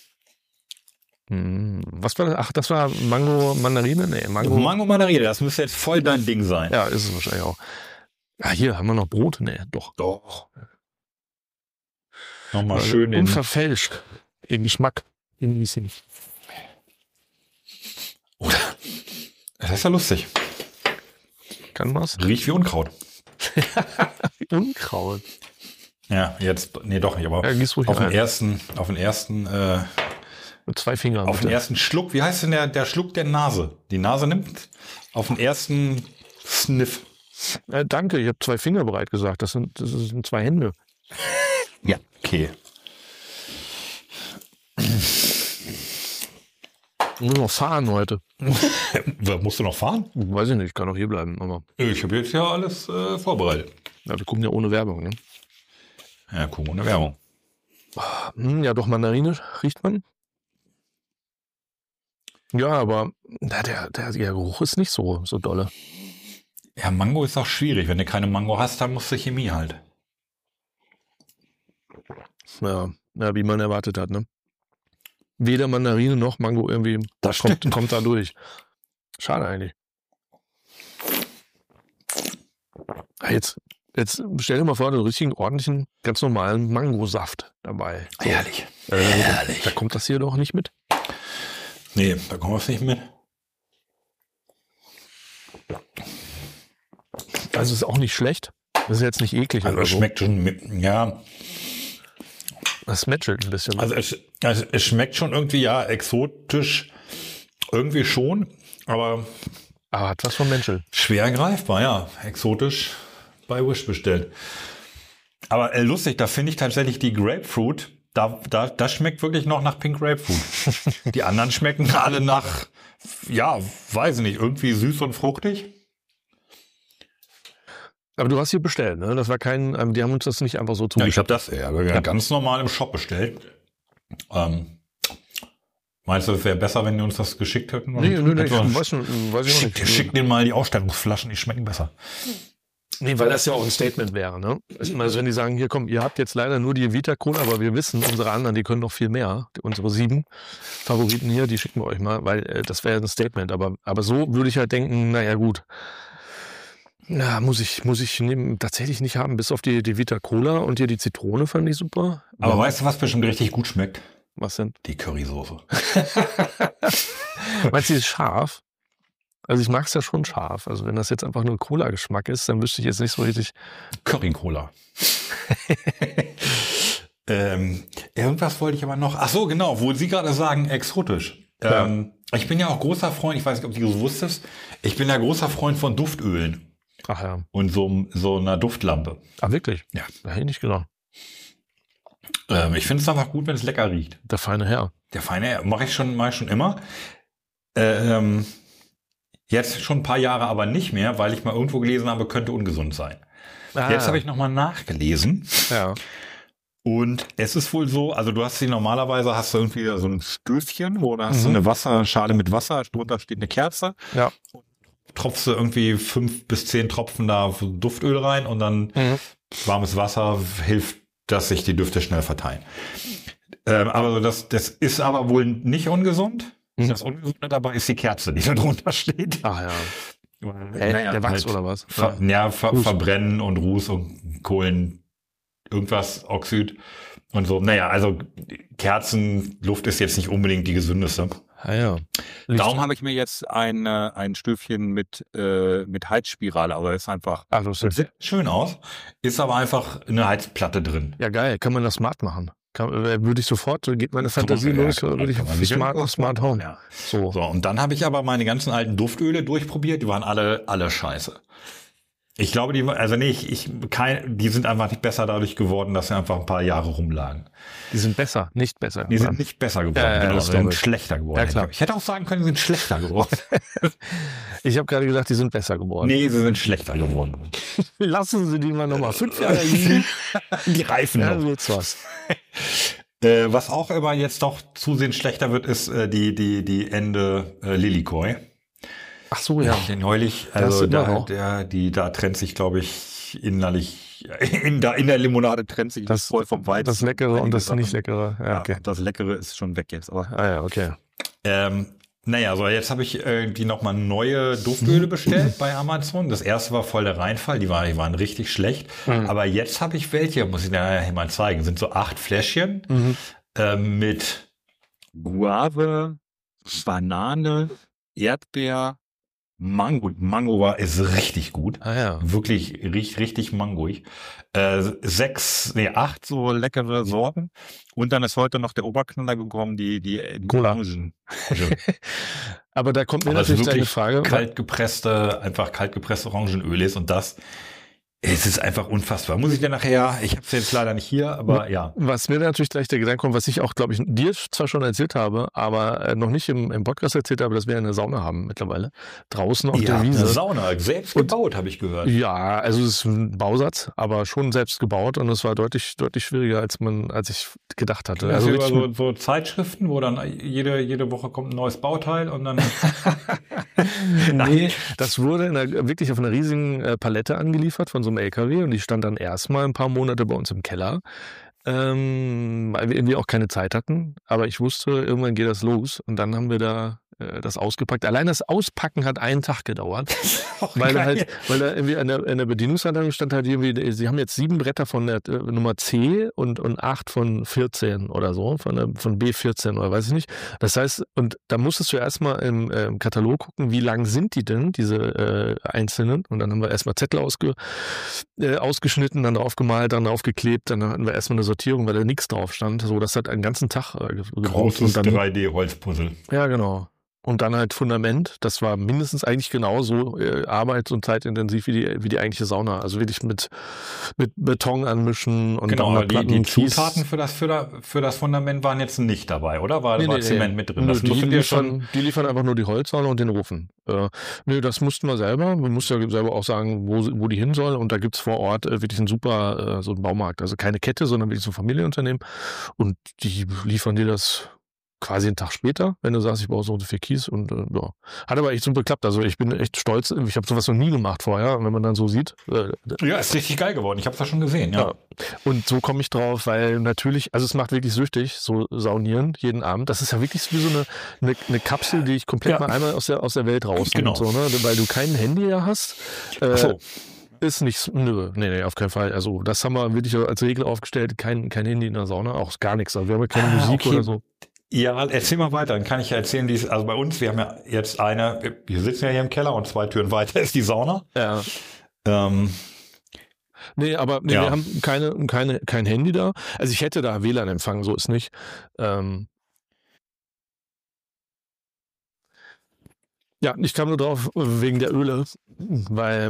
Speaker 4: Hm, was war das? Ach, das war Mango Mandarine? Nee, Mango.
Speaker 3: Mango Mandarine, das müsste jetzt voll dein Ding sein.
Speaker 4: Ja, ist es wahrscheinlich auch. Ah, hier haben wir noch Brot? Nee, doch.
Speaker 3: Doch. Nochmal
Speaker 4: also
Speaker 3: schön.
Speaker 4: Unverfälscht. Im Geschmack. Genießen.
Speaker 3: Oder? Das ist ja lustig.
Speaker 4: Kann was?
Speaker 3: Riecht wie Unkraut.
Speaker 4: Unkraut.
Speaker 3: Ja, jetzt, nee, doch nicht, aber
Speaker 4: ja, gieß ruhig
Speaker 3: auf
Speaker 4: ein.
Speaker 3: den ersten, auf den ersten, äh,
Speaker 4: mit zwei Fingern.
Speaker 3: Auf bitte. Den ersten Schluck, wie heißt denn der, der Schluck der Nase? Die Nase nimmt auf den ersten Sniff.
Speaker 4: Äh, danke, ich habe zwei Finger bereit gesagt. Das sind, das sind zwei Hände.
Speaker 3: Ja, okay.
Speaker 4: Ich muss noch fahren heute.
Speaker 3: Musst du noch fahren?
Speaker 4: Weiß ich nicht, ich kann auch hier bleiben. Aber
Speaker 3: ich habe jetzt ja alles äh, vorbereitet.
Speaker 4: Ja, wir gucken ja ohne Werbung. Ne?
Speaker 3: Ja, gucken ohne Werbung.
Speaker 4: Hm, ja, doch, Mandarine riecht man. Ja, aber der, der, der Geruch ist nicht so, so dolle.
Speaker 3: Ja, Mango ist auch schwierig. Wenn du keine Mango hast, dann musst du Chemie halt.
Speaker 4: Ja, ja, wie man erwartet hat, ne? Weder Mandarine noch Mango irgendwie
Speaker 3: das
Speaker 4: kommt, kommt da durch. Schade eigentlich. Jetzt, jetzt stell dir mal vor, einen richtigen, ordentlichen, ganz normalen Mangosaft dabei.
Speaker 3: So. Herrlich.
Speaker 4: Äh, Herrlich. Da kommt das hier doch nicht mit.
Speaker 3: Nee, da kommt das nicht mit.
Speaker 4: Also ist auch nicht schlecht. Das ist jetzt nicht eklig.
Speaker 3: Also
Speaker 4: oder
Speaker 3: es
Speaker 4: so.
Speaker 3: schmeckt schon, mit, ja.
Speaker 4: Das matchelt ein bisschen.
Speaker 3: Also es, also es schmeckt schon irgendwie, ja, exotisch. Irgendwie schon, aber...
Speaker 4: Aber hat was von Menschel.
Speaker 3: Schwer greifbar, ja. Exotisch bei Wish bestellt. Aber äh, lustig, da finde ich tatsächlich die Grapefruit, da, da, das schmeckt wirklich noch nach Pink Grapefruit. Die anderen schmecken alle nach, ja, weiß ich nicht, irgendwie süß und fruchtig.
Speaker 4: Aber du hast hier bestellt, ne? Das war kein, ähm, die haben uns das nicht einfach so zugeschickt.
Speaker 3: Ja, ich habe das ja, ja ganz normal im Shop bestellt. Ähm, meinst du, es wäre besser, wenn die uns das geschickt hätten?
Speaker 4: Nee, nee, nee, ich weiß, weiß ich
Speaker 3: schick, schick denen mal die Ausstellungsflaschen, die schmecken besser.
Speaker 4: Nee, weil das ja auch ein Statement wäre, ne? Also wenn die sagen, hier komm, ihr habt jetzt leider nur die Vita Cola, aber wir wissen, unsere anderen, die können noch viel mehr. Unsere sieben Favoriten hier, die schicken wir euch mal, weil äh, das wäre ein Statement. Aber, aber so würde ich halt denken, naja gut, na, muss ich, muss ich nehmen, tatsächlich nicht haben, bis auf die, die Vita Cola und hier die Zitrone fand ich super.
Speaker 3: Aber ja. Weißt du, was bestimmt richtig gut schmeckt?
Speaker 4: Was denn?
Speaker 3: Die Currysoße.
Speaker 4: Meinst du, die ist scharf? Also ich mag es ja schon scharf. Also wenn das jetzt einfach nur Cola-Geschmack ist, dann wüsste ich jetzt nicht so richtig.
Speaker 3: Curry-Cola. ähm, irgendwas wollte ich aber noch. Ach so, genau, wo Sie gerade sagen, exotisch.
Speaker 4: Ja.
Speaker 3: Ähm, ich bin ja auch großer Freund, ich weiß nicht, ob du das wusstest, ich bin ja großer Freund von Duftölen.
Speaker 4: Ach ja.
Speaker 3: Und so, so einer Duftlampe.
Speaker 4: Ah, wirklich?
Speaker 3: Ja.
Speaker 4: Da hätte ich nicht gedacht.
Speaker 3: Ähm, ich finde es einfach gut, wenn es lecker riecht.
Speaker 4: Der feine Herr.
Speaker 3: Der feine Herr, mache ich schon, mach ich schon immer. Ähm, jetzt schon ein paar Jahre aber nicht mehr, weil ich mal irgendwo gelesen habe, könnte ungesund sein.
Speaker 4: Ah,
Speaker 3: Jetzt habe ich nochmal nachgelesen.
Speaker 4: Ja.
Speaker 3: Und es ist wohl so, also du hast sie normalerweise, hast du irgendwie so ein Stößchen, wo da hast
Speaker 4: Mhm.
Speaker 3: du eine Wasserschale mit Wasser, drunter steht eine Kerze.
Speaker 4: Ja.
Speaker 3: Tropfst du irgendwie fünf bis zehn Tropfen da Duftöl rein und dann
Speaker 4: Mhm.
Speaker 3: warmes Wasser hilft, dass sich die Düfte schnell verteilen. Ähm, aber so das, das ist aber wohl nicht ungesund.
Speaker 4: Mhm.
Speaker 3: Das Ungesunde dabei ist die Kerze, die da drunter steht.
Speaker 4: Ach ja.
Speaker 3: Hä,
Speaker 4: Hä, der Wachs oder was?
Speaker 3: Ver, ja, ver,
Speaker 4: Ruß.
Speaker 3: Verbrennen und Ruß und Kohlen, irgendwas, Oxid und so. Naja, also Kerzenluft ist jetzt nicht unbedingt die gesündeste.
Speaker 4: Ah ja. Licht.
Speaker 5: Darum habe ich mir jetzt ein, äh, ein Stöfchen mit, äh, mit Heizspirale, aber ist einfach.
Speaker 4: Ah, lustig.
Speaker 3: Sieht schön aus, ist aber einfach eine Heizplatte drin.
Speaker 4: Ja, geil. Kann man das smart machen? Kann, äh, würde ich sofort, geht meine
Speaker 3: Kann man-
Speaker 4: Fantasie
Speaker 3: ja,
Speaker 4: los,
Speaker 3: kann man-
Speaker 4: würde ich
Speaker 3: kann man sicher-
Speaker 4: smart, smart Home.
Speaker 3: Ja.
Speaker 4: So.
Speaker 3: So, und dann habe ich aber meine ganzen alten Duftöle durchprobiert, die waren alle, alle scheiße. Ich glaube, die, also nee, ich, ich, kein, die sind einfach nicht besser dadurch geworden, dass sie einfach ein paar Jahre rumlagen.
Speaker 4: Die sind besser, nicht besser.
Speaker 3: Die sind nicht besser geworden,
Speaker 4: Ja, ja,
Speaker 3: genau,
Speaker 4: das
Speaker 3: sie sind
Speaker 4: glaube ich.
Speaker 3: schlechter geworden.
Speaker 4: Ja, klar.
Speaker 3: Ich hätte auch sagen können, sie sind schlechter geworden.
Speaker 4: Ich habe gerade gesagt, die sind besser geworden.
Speaker 3: Nee, sie sind schlechter geworden.
Speaker 4: Lassen Sie die mal nochmal fünf Jahre liegen.
Speaker 3: Die Reifen
Speaker 4: Ja,
Speaker 3: noch.
Speaker 4: wird's was.
Speaker 3: Äh, was auch immer jetzt doch zusehends schlechter wird, ist äh, die, die, die Ende äh, Lilikoi.
Speaker 4: Ach so, ja.
Speaker 3: Den neulich,
Speaker 4: Das
Speaker 3: also
Speaker 4: ist immer
Speaker 3: da,
Speaker 4: noch.
Speaker 3: der, die, da trennt sich, glaube ich, innerlich, in der, in der Limonade trennt sich
Speaker 4: Das-
Speaker 3: voll vom Weizen.
Speaker 4: Das Leckere und
Speaker 3: Einige
Speaker 4: das
Speaker 3: Sachen.
Speaker 4: nicht Leckere. Ja,
Speaker 3: Ja,
Speaker 4: okay.
Speaker 3: das Leckere ist schon weg jetzt. Aber
Speaker 4: Ah ja, okay.
Speaker 3: ähm, naja, so jetzt habe ich irgendwie nochmal neue Duftöle bestellt bei Amazon. Das erste war voll der Reinfall, die waren, die waren richtig schlecht.
Speaker 4: Mhm.
Speaker 3: Aber jetzt habe ich welche, muss ich dir nachher mal zeigen. Sind so acht Fläschchen
Speaker 4: Mhm.
Speaker 3: ähm, mit
Speaker 5: Guave, Banane, Erdbeer.
Speaker 3: Mango. Mango war ist richtig gut.
Speaker 4: Ah ja.
Speaker 3: Wirklich richtig, richtig mangoig. Äh, sechs, nee, acht so leckere Sorten. Und dann ist heute noch der Oberknaller gekommen, die, die, die
Speaker 4: Cola.
Speaker 3: Orangen.
Speaker 4: Aber da kommt mir
Speaker 3: Aber es
Speaker 4: natürlich
Speaker 3: ist
Speaker 4: deine
Speaker 3: wirklich
Speaker 4: Frage.
Speaker 3: kaltgepresste, einfach kaltgepresste Orangenöl ist und das, es ist einfach unfassbar. Muss ich dir nachher, ich habe es jetzt leider nicht hier, aber ja.
Speaker 4: Was mir natürlich gleich der Gedanke kommt, was ich auch, glaube ich, dir zwar schon erzählt habe, aber äh, noch nicht im, im Podcast erzählt habe, dass wir eine Sauna haben mittlerweile. Draußen auf
Speaker 3: Ihr
Speaker 4: der
Speaker 3: habt
Speaker 4: Wiese.
Speaker 3: eine Sauna, selbst
Speaker 4: Und-
Speaker 3: gebaut, habe ich gehört.
Speaker 4: Ja, also es ist ein Bausatz, aber schon selbst gebaut und es war deutlich, deutlich schwieriger, als man, als ich gedacht hatte.
Speaker 3: Also
Speaker 4: Also
Speaker 3: über
Speaker 4: wirklich,
Speaker 3: so, so Zeitschriften, wo dann jede, jede Woche kommt ein neues Bauteil und dann
Speaker 4: nee, das wurde in einer, wirklich auf einer riesigen äh, Palette angeliefert von so einem L K W und die stand dann erstmal ein paar Monate bei uns im Keller, ähm, weil wir irgendwie auch keine Zeit hatten. Aber ich wusste, irgendwann geht das los und dann haben wir da äh, das ausgepackt. Allein das Auspacken hat einen Tag gedauert, weil da halt, weil da irgendwie an der, in der Bedienungsanleitung stand halt irgendwie, sie haben jetzt sieben Bretter von der äh, Nummer C und, und acht von vierzehn oder so, von, der, von B vierzehn oder weiß ich nicht. Das heißt, und da musstest du erstmal im, äh, im Katalog gucken, wie lang sind die denn, diese äh, einzelnen. Und dann haben wir erstmal Zettel ausge, äh, ausgeschnitten, dann draufgemalt, dann draufgeklebt, dann hatten wir erstmal eine Sortierung, weil da nichts drauf stand. So, das hat einen ganzen Tag äh, ge- gebraucht.
Speaker 3: großes
Speaker 4: Und dann,
Speaker 3: drei D-Holzpuzzle.
Speaker 4: ja, genau. Und dann halt Fundament, das war mindestens eigentlich genauso äh, arbeits- und zeitintensiv wie die, wie die eigentliche Sauna. Also wirklich mit, mit Beton anmischen und
Speaker 3: Genau,
Speaker 4: dann
Speaker 3: aber die,
Speaker 4: Platten,
Speaker 3: die
Speaker 4: Kies.
Speaker 3: Zutaten für das, für, das, für das Fundament waren jetzt nicht dabei, oder? War,
Speaker 4: Nee,
Speaker 3: war
Speaker 4: nee,
Speaker 3: Zement
Speaker 4: nee.
Speaker 3: mit drin?
Speaker 4: Nö,
Speaker 3: Das
Speaker 4: die,
Speaker 3: musstet ihr schon.
Speaker 4: liefern, die liefern einfach nur die Holzsäule und den Ofen. Äh, nö, das mussten wir selber. Man muss ja selber auch sagen, wo, wo die hin soll. Und da gibt's vor Ort äh, wirklich einen super, äh, so einen Baumarkt. Also keine Kette, sondern wirklich so ein Familienunternehmen. Und die liefern dir das quasi einen Tag später, wenn du sagst, ich brauche so viel Kies. Und äh, ja. Hat aber echt super geklappt. Also ich bin echt stolz. Ich habe sowas noch nie gemacht vorher. Und wenn man dann so sieht, äh,
Speaker 3: Ja, ist richtig geil geworden. Ich habe das schon gesehen, ja.
Speaker 4: ja. Und so komme ich drauf, weil natürlich, also es macht wirklich süchtig, so saunieren jeden Abend. Das ist ja wirklich wie so eine, eine, eine Kapsel, die ich komplett
Speaker 3: Ja.
Speaker 4: mal einmal aus der, aus der Welt raus.
Speaker 3: Genau.
Speaker 4: So, ne? Weil du kein Handy ja hast. Äh,
Speaker 3: Ach so.
Speaker 4: Ist nicht, nö, nee, nee, auf keinen Fall. Also das haben wir wirklich als Regel aufgestellt, kein, kein Handy in der Sauna, auch gar nichts. Also wir haben ja keine
Speaker 3: Ah,
Speaker 4: Musik
Speaker 3: okay.
Speaker 4: oder so.
Speaker 3: Ja, erzähl mal weiter, dann kann ich ja erzählen, wie es, also bei uns, wir haben ja jetzt eine, wir sitzen ja hier im Keller und zwei Türen weiter ist die Sauna.
Speaker 4: Ja.
Speaker 3: Ähm,
Speaker 4: nee, aber nee,
Speaker 3: Ja.
Speaker 4: wir haben keine, keine, kein Handy da. Also ich hätte da W L A N-Empfang, so ist nicht. Ähm, ja, ich kam nur drauf wegen der Öle, weil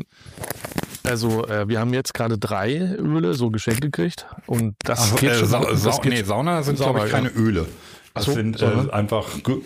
Speaker 4: also äh, wir haben jetzt gerade drei Öle so geschenkt gekriegt und das
Speaker 3: ach,
Speaker 4: geht
Speaker 3: äh,
Speaker 4: schon.
Speaker 3: Sa
Speaker 4: das
Speaker 3: Sa
Speaker 4: geht,
Speaker 3: nee, Sauna sind,
Speaker 4: Sauna,
Speaker 3: glaube ich, keine
Speaker 4: ja.
Speaker 3: Öle. Das
Speaker 4: Ach so,
Speaker 3: sind
Speaker 4: Sauna?
Speaker 3: äh, einfach, ge-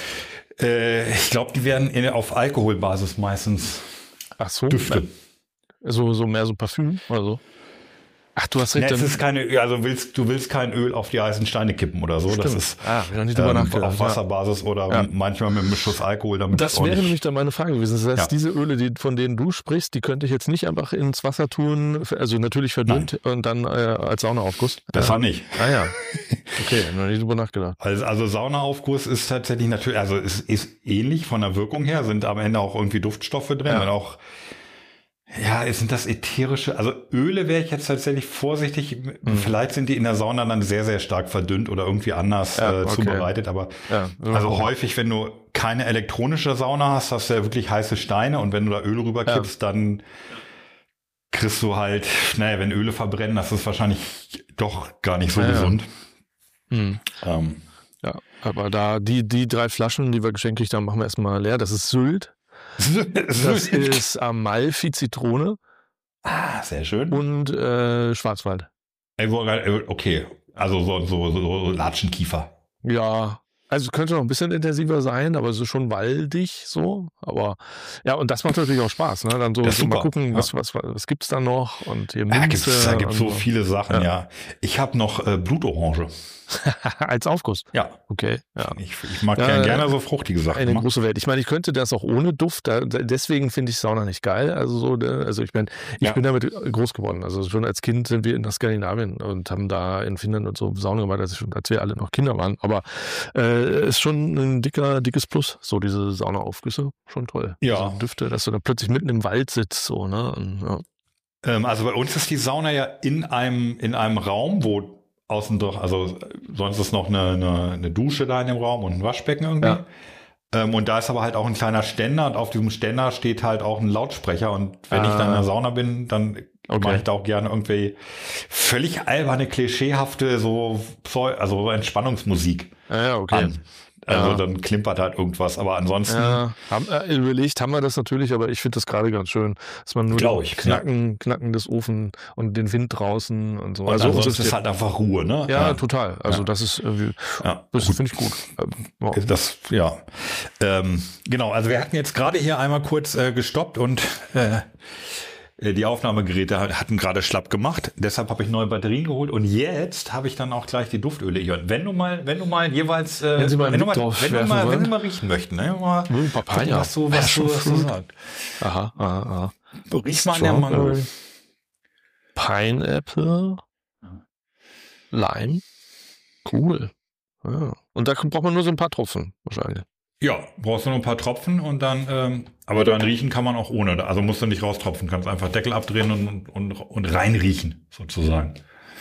Speaker 3: äh, ich glaube, die werden in, auf Alkoholbasis meistens
Speaker 4: Ach so,
Speaker 3: Düfte.
Speaker 4: so, so mehr so Parfüm oder so. Ach, du hast
Speaker 3: Nee,
Speaker 4: recht.
Speaker 3: es
Speaker 4: dann-
Speaker 3: ist keine, also willst, du willst kein Öl auf die heißen Steine kippen oder so. Das
Speaker 4: Stimmt.
Speaker 3: ist
Speaker 4: Ah, hab ich noch nicht drüber
Speaker 3: ähm,
Speaker 4: nachgedacht,
Speaker 3: auf
Speaker 4: ja.
Speaker 3: Wasserbasis oder
Speaker 4: Ja.
Speaker 3: manchmal mit einem Schuss Alkohol. Damit
Speaker 4: Das
Speaker 3: es auch
Speaker 4: wäre
Speaker 3: nicht-
Speaker 4: nämlich dann meine Frage gewesen. Das heißt,
Speaker 3: Ja.
Speaker 4: diese Öle, die, von denen du sprichst, die könnte ich jetzt nicht einfach ins Wasser tun, also natürlich verdünnt und dann äh, als Saunaaufguss.
Speaker 3: Besser
Speaker 4: äh,
Speaker 3: nicht.
Speaker 4: Ah ja. Okay, noch nicht drüber nachgedacht.
Speaker 3: Also, also Saunaaufguss ist tatsächlich natürlich, also es ist ähnlich von der Wirkung her, sind am Ende auch irgendwie Duftstoffe drin
Speaker 4: Ja.
Speaker 3: und auch, ja, sind das ätherische, also Öle wäre ich jetzt tatsächlich vorsichtig,
Speaker 4: Mhm.
Speaker 3: vielleicht sind die in der Sauna dann sehr, sehr stark verdünnt oder irgendwie anders
Speaker 4: Ja,
Speaker 3: äh,
Speaker 4: okay.
Speaker 3: zubereitet, aber
Speaker 4: Ja,
Speaker 3: also häufig, wenn du keine elektronische Sauna hast, hast du ja wirklich heiße Steine und wenn du da Öl rüberkippst, dann kriegst du halt, naja, wenn Öle verbrennen, das ist wahrscheinlich doch gar nicht so
Speaker 4: Ja, ja.
Speaker 3: gesund.
Speaker 4: Mhm.
Speaker 3: Ähm,
Speaker 4: Ja, aber da die, die drei Flaschen, die wir geschenkt gekriegt haben, machen wir erstmal leer. Das ist Sylt. Das ist Amalfi Zitrone
Speaker 3: ah, sehr schön.
Speaker 4: und äh, Schwarzwald.
Speaker 3: Ey, wo- äh, Okay, also so, so, so, so Latschenkiefer.
Speaker 4: Ja, also könnte noch ein bisschen intensiver sein, aber es ist schon waldig so. Aber ja, und das macht natürlich auch Spaß. Ne? Dann so,
Speaker 3: Das ist
Speaker 4: so mal
Speaker 3: super,
Speaker 4: gucken,
Speaker 3: ja.
Speaker 4: was, was, was gibt's da noch? Und hier
Speaker 3: Da
Speaker 4: Minze.
Speaker 3: gibt's, da gibt's
Speaker 4: und
Speaker 3: so viele Sachen,
Speaker 4: Ja.
Speaker 3: ja. Ich habe noch äh, Blutorange.
Speaker 4: Als Aufguss.
Speaker 3: Ja,
Speaker 4: Okay, ja.
Speaker 3: ich, ich mag
Speaker 4: Ja,
Speaker 3: gern,
Speaker 4: äh,
Speaker 3: gerne so fruchtige Sachen.
Speaker 4: Eine
Speaker 3: ne?
Speaker 4: große Welt. Ich meine, ich könnte das auch ohne Duft. Da, da- deswegen finde ich Sauna nicht geil. Also so, ne, also ich meine, ich
Speaker 3: Ja.
Speaker 4: bin damit groß geworden. Also schon als Kind sind wir in Skandinavien und haben da in Finnland und so Sauna gemacht, als, ich, als wir alle noch Kinder waren. Aber äh, ist schon ein dicker, dickes Plus. So diese Saunaaufgüsse, schon toll.
Speaker 3: Ja.
Speaker 4: Also Düfte, dass du da plötzlich mitten im Wald sitzt, so ne. Und, ja.
Speaker 3: Ähm, also bei uns ist die Sauna ja in einem, in einem Raum, wo außen doch, also sonst ist noch eine, eine, eine Dusche da in dem Raum und ein Waschbecken irgendwie.
Speaker 4: Ja.
Speaker 3: Ähm, und da ist aber halt auch ein kleiner Ständer und auf diesem Ständer steht halt auch ein Lautsprecher. Und wenn ich
Speaker 4: Ah.
Speaker 3: dann in der Sauna bin, dann
Speaker 4: Okay.
Speaker 3: mache ich da auch gerne irgendwie völlig alberne, klischeehafte, so, Pseu- also so Entspannungsmusik
Speaker 4: Ja, ja, okay.
Speaker 3: an. Also
Speaker 4: Ja.
Speaker 3: dann klimpert halt irgendwas, aber ansonsten
Speaker 4: Ja, haben, äh, überlegt haben wir das natürlich, aber ich finde das gerade ganz schön, dass man nur
Speaker 3: Glaub
Speaker 4: das
Speaker 3: ich,
Speaker 4: Knacken, Knacken des Ofen und den Wind draußen und so.
Speaker 3: und
Speaker 4: Also
Speaker 3: ansonsten
Speaker 4: das
Speaker 3: ist halt einfach Ruhe, ne?
Speaker 4: ja, total. Also
Speaker 3: Ja.
Speaker 4: das ist irgendwie,
Speaker 3: Ja.
Speaker 4: das finde ich gut. Ähm, ja.
Speaker 3: Das, ja. Ähm, genau, also wir hatten jetzt gerade hier einmal kurz äh, gestoppt und äh, die Aufnahmegeräte hatten gerade schlapp gemacht. Deshalb habe ich neue Batterien geholt und jetzt habe ich dann auch gleich die Duftöle hier. Wenn du mal, wenn du mal jeweils, äh,
Speaker 4: Wenn Sie mal einen
Speaker 3: wenn, du
Speaker 4: Blick
Speaker 3: mal,
Speaker 4: drauf
Speaker 3: wenn, du
Speaker 4: werfen
Speaker 3: mal wenn
Speaker 4: wollen.
Speaker 3: du mal riechen möchten, ne? Mal
Speaker 4: Hm, Papaya.
Speaker 3: gucken, was du, was du, was du
Speaker 4: Passionfruit.
Speaker 3: sagst.
Speaker 4: Aha, aha, aha.
Speaker 3: Riech mal an der Mango.
Speaker 4: Strawberry, Pineapple, Lime. Cool. Ja. Und da braucht man nur so ein paar Tropfen wahrscheinlich.
Speaker 3: Ja, brauchst du nur ein paar Tropfen und dann, ähm, aber dran riechen kann man auch ohne. Also musst du nicht raustropfen, kannst einfach Deckel abdrehen und, und, und reinriechen, sozusagen.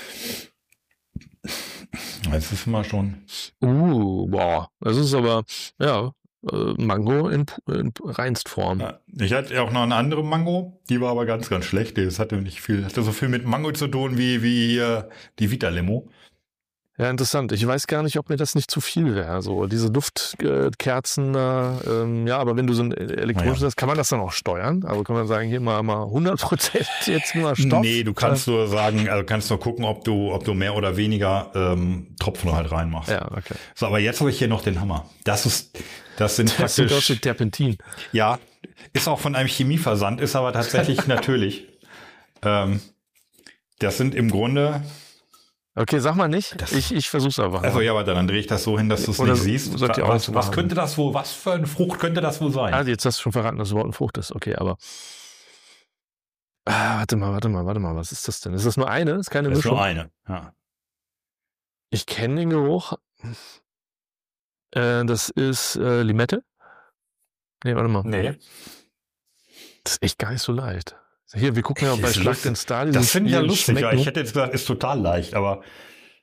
Speaker 3: Jetzt ist mal schon.
Speaker 4: Uh, boah. Das ist aber, ja, äh, Mango in, in Reinstform.
Speaker 3: Ja, ich hatte auch noch eine andere Mango, die war aber ganz, ganz schlecht. Das hatte nicht viel, hatte so viel mit Mango zu tun wie, wie hier die Vita Limo.
Speaker 4: Ja, interessant. Ich weiß gar nicht, ob mir das nicht zu viel wäre. So diese Duftkerzen da. Ähm, ja, aber wenn du so ein elektronisches
Speaker 3: Ja.
Speaker 4: hast, kann man das dann auch steuern? Also kann man sagen, hier mal, mal hundert Prozent jetzt nur Stoff?
Speaker 3: Nee, du kannst nur sagen, also kannst nur gucken, ob du, ob du mehr oder weniger ähm, Tropfen halt reinmachst.
Speaker 4: Ja, okay.
Speaker 3: So, aber jetzt habe ich hier noch den Hammer. Das ist, das sind
Speaker 4: Das sind
Speaker 3: praktisch,
Speaker 4: doch Terpentin.
Speaker 3: ja, ist auch von einem Chemieversand, ist aber tatsächlich natürlich. Ähm, das sind im Grunde,
Speaker 4: Okay, sag mal nicht.
Speaker 3: Das-
Speaker 4: ich ich versuch's einfach.
Speaker 3: also ja, warte, dann drehe ich das so hin, dass du es
Speaker 4: Oder
Speaker 3: nicht siehst.
Speaker 4: sollt ihr auch
Speaker 3: Was,
Speaker 4: so
Speaker 3: was
Speaker 4: machen?
Speaker 3: könnte das wohl, was für eine Frucht könnte das wohl sein?
Speaker 4: Ah, jetzt hast du schon verraten, dass es überhaupt eine Frucht ist. Okay, aber. Ah, warte mal, warte mal, warte mal. Was ist das denn? Ist das nur eine? Ist keine
Speaker 3: das ist
Speaker 4: Mischung?
Speaker 3: nur eine. Ja.
Speaker 4: Ich kenne den Geruch. Äh, das ist äh, Limette. Nee, warte mal.
Speaker 3: Nee.
Speaker 4: Das ist echt gar nicht so leicht. Hier, wir gucken ja
Speaker 3: Echt,
Speaker 4: bei
Speaker 3: ist
Speaker 4: Schlag
Speaker 3: lustig.
Speaker 4: den Star.
Speaker 3: Das finde ich ja
Speaker 4: Spiel
Speaker 3: lustig. Ja.
Speaker 4: Schmecken.
Speaker 3: Ich hätte jetzt gesagt, ist total leicht, aber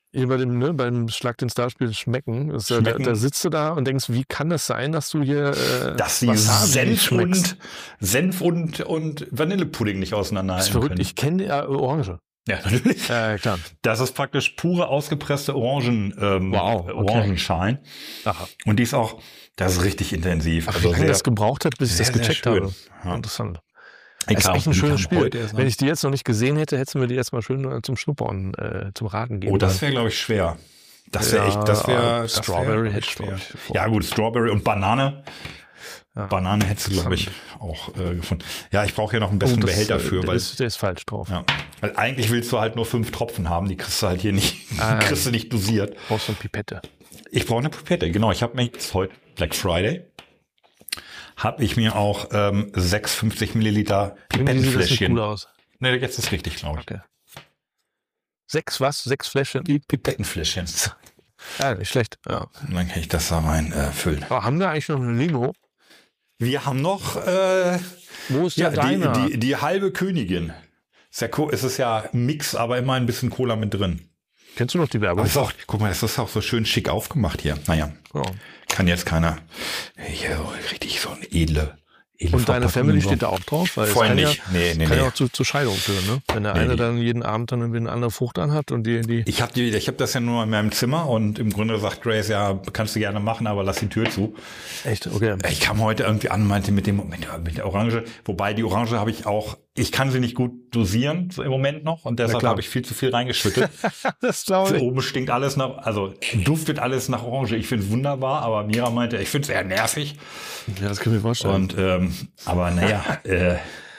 Speaker 4: Hier bei dem, ne, beim Schlag den Starspiel schmecken, ist, schmecken. Da, da sitzt du da und denkst, wie kann das sein, dass du hier äh,
Speaker 3: dass sie Senf und Senf und, und Vanillepudding nicht auseinanderhalten.
Speaker 4: Das ist verrückt,
Speaker 3: können.
Speaker 4: Ich kenne ja Orange.
Speaker 3: Ja, natürlich.
Speaker 4: Ja, klar.
Speaker 3: Das ist praktisch pure ausgepresste Orangen, ähm,
Speaker 4: wow, okay.
Speaker 3: Orangenschalen.
Speaker 4: Aha.
Speaker 3: Und die ist auch, das ist richtig intensiv.
Speaker 4: Ach,
Speaker 3: also
Speaker 4: wie lange
Speaker 3: sehr,
Speaker 4: das gebraucht hat, bis ich das gecheckt habe.
Speaker 3: Ja.
Speaker 4: Interessant.
Speaker 3: Ich
Speaker 4: das ist echt ein schönes Spiel.
Speaker 3: Erst, ne?
Speaker 4: Wenn ich die jetzt noch nicht gesehen hätte, hättest du mir die jetzt mal schön zum Schnuppern, äh, zum Raten geben.
Speaker 3: Oh, das wäre, glaube ich, schwer. Das wäre
Speaker 4: ja,
Speaker 3: echt, das wäre
Speaker 4: Strawberry
Speaker 3: hätte schwer. Ja gut, Strawberry und Banane. Ja. Banane hättest du, glaube ich, auch äh, gefunden. Ja, ich brauche hier noch einen besseren oh, das, Behälter für.
Speaker 4: Der,
Speaker 3: weil,
Speaker 4: ist, der ist falsch drauf.
Speaker 3: Ja, weil eigentlich willst du halt nur fünf Tropfen haben, die kriegst du halt hier nicht, ah, kriegst du nicht dosiert.
Speaker 4: Du brauchst eine Pipette.
Speaker 3: Ich brauche eine Pipette, genau. Ich habe mir jetzt heute Black Friday habe ich mir auch ähm, sechs fünfzig Milliliter Pipettenfläschchen.
Speaker 4: Cool aus.
Speaker 3: Ne, jetzt ist richtig, glaube ich.
Speaker 4: Okay. Sechs was? Sechs Fläschchen?
Speaker 3: Pipettenfläschchen.
Speaker 4: Ja, nicht schlecht. Ja.
Speaker 3: Und dann kann ich das da rein äh, füllen.
Speaker 4: Aber haben wir eigentlich noch eine Limo?
Speaker 3: Wir haben noch äh,
Speaker 4: Wo ist
Speaker 3: ja,
Speaker 4: der
Speaker 3: die,
Speaker 4: Deiner?
Speaker 3: die, die halbe Königin. Ist ja, es ist ja Mix, aber immer ein bisschen Cola mit drin.
Speaker 4: Kennst du noch die Werbung?
Speaker 3: Ist auch, guck mal, das ist auch so schön schick aufgemacht hier. Naja, oh. Kann jetzt keiner. Hier richtig so ein edle. edle
Speaker 4: Und deine Family steht da auch drauf? Weil
Speaker 3: Voll
Speaker 4: kann
Speaker 3: nicht.
Speaker 4: Ja,
Speaker 3: nee, nee,
Speaker 4: kann
Speaker 3: nee.
Speaker 4: ja auch zu, zu Scheidung führen, ne? Wenn der nee, eine dann jeden Abend dann eine andere Frucht anhat und die. die
Speaker 3: ich habe die, ich habe das ja nur in meinem Zimmer und im Grunde sagt Grace, ja, kannst du gerne machen, aber lass die Tür zu.
Speaker 4: Echt? Okay.
Speaker 3: Ich kam heute irgendwie an, meinte mit dem mit der, mit der Orange, wobei die Orange habe ich auch, ich kann sie nicht gut dosieren so im Moment noch und deshalb habe ich viel zu viel reingeschüttet.
Speaker 4: Das glaube ich.
Speaker 3: Oben stinkt alles nach, also duftet alles nach Orange. Ich finde es wunderbar, aber Mira meinte, ich finde es eher nervig.
Speaker 4: Ja, das kann ich mir vorstellen.
Speaker 3: Und ähm, aber naja, äh,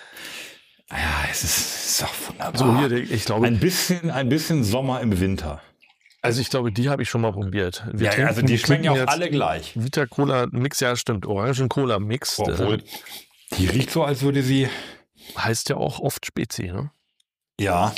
Speaker 3: ja, es ist, es ist auch wunderbar.
Speaker 4: So, hier, ich glaube,
Speaker 3: ein bisschen, ein bisschen Sommer im Winter.
Speaker 4: Also ich glaube, die habe ich schon mal probiert. Wir
Speaker 3: ja, also die schmecken ja auch alle gleich.
Speaker 4: Vita Cola Mix, ja stimmt, Orangen Cola Mix.
Speaker 3: Obwohl, die riecht so, als würde sie.
Speaker 4: Heißt ja auch oft Spezi, ne?
Speaker 3: Ja.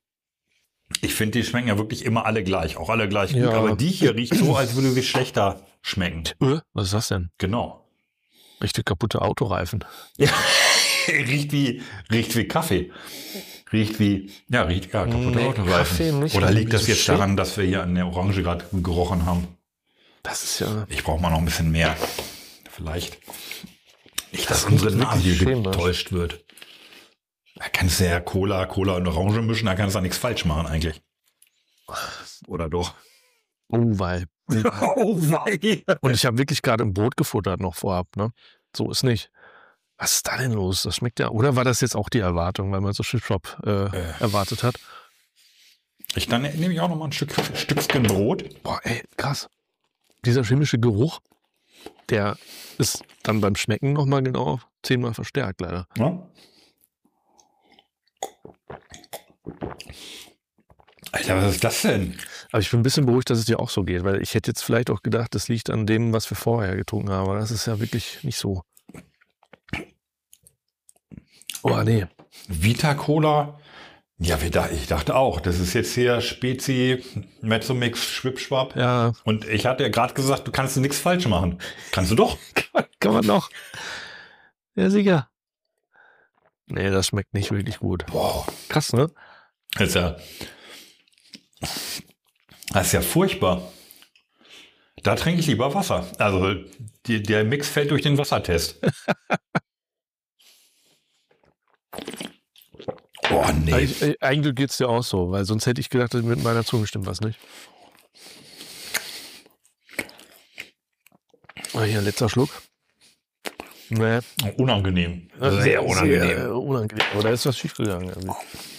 Speaker 3: Ich finde, die schmecken ja wirklich immer alle gleich, auch alle gleich gut.
Speaker 4: Ja.
Speaker 3: Aber die hier riecht so, als würde sie schlechter schmecken.
Speaker 4: Äh, was ist das denn?
Speaker 3: Genau.
Speaker 4: Richtig kaputte Autoreifen.
Speaker 3: Ja, riecht wie, riecht wie Kaffee. Riecht wie, ja, riecht ja kaputte nee, Autoreifen. Oder liegt das jetzt daran, dass wir hier an der Orange gerade gerochen haben?
Speaker 4: Das ist ja.
Speaker 3: Ich brauche mal noch ein bisschen mehr. Vielleicht. Nicht, dass unsere Nase getäuscht wird. Da kannst du ja Cola, Cola und Orange mischen, da kannst du da nichts falsch machen eigentlich. Oder doch?
Speaker 4: Oh, weil.
Speaker 3: Oh, weil.
Speaker 4: Und ich habe wirklich gerade ein Brot gefuttert noch vorab, ne? So ist nicht. Was ist da denn los? Das schmeckt ja. Oder war das jetzt auch die Erwartung, weil man so Chip-Shop äh, äh. erwartet hat?
Speaker 3: Ich dann nehme ich auch noch mal ein Stück, Stückchen Brot.
Speaker 4: Boah, ey, krass. Dieser chemische Geruch, der ist dann beim Schmecken noch mal genau zehnmal verstärkt, leider.
Speaker 3: Ja. Alter, was ist das denn?
Speaker 4: Aber ich bin ein bisschen beruhigt, dass es dir auch so geht, weil ich hätte jetzt vielleicht auch gedacht, das liegt an dem, was wir vorher getrunken haben, aber das ist ja wirklich nicht so. Oh, nee.
Speaker 3: Vita Cola. Ja, ich dachte auch, das ist jetzt hier Spezi, Mezzomix, Schwipschwapp.
Speaker 4: Ja.
Speaker 3: Und ich hatte ja gerade gesagt, du kannst nichts falsch machen. Kannst du doch.
Speaker 4: Kann man doch. Ja, sicher. Nee, das schmeckt nicht wirklich gut.
Speaker 3: Boah.
Speaker 4: Krass, ne?
Speaker 3: Das ist ja, das ist ja furchtbar. Da trinke ich lieber Wasser. Also die, der Mix fällt durch den Wassertest. Boah, nee.
Speaker 4: Eig eigentlich geht's dir auch so, weil sonst hätte ich gedacht, mit meiner Zunge stimmt was nicht. Oh, hier, letzter Schluck. Nee.
Speaker 3: Unangenehm. Sehr, sehr unangenehm.
Speaker 4: Sehr unangenehm. Aber da ist was schiefgegangen. Irgendwie.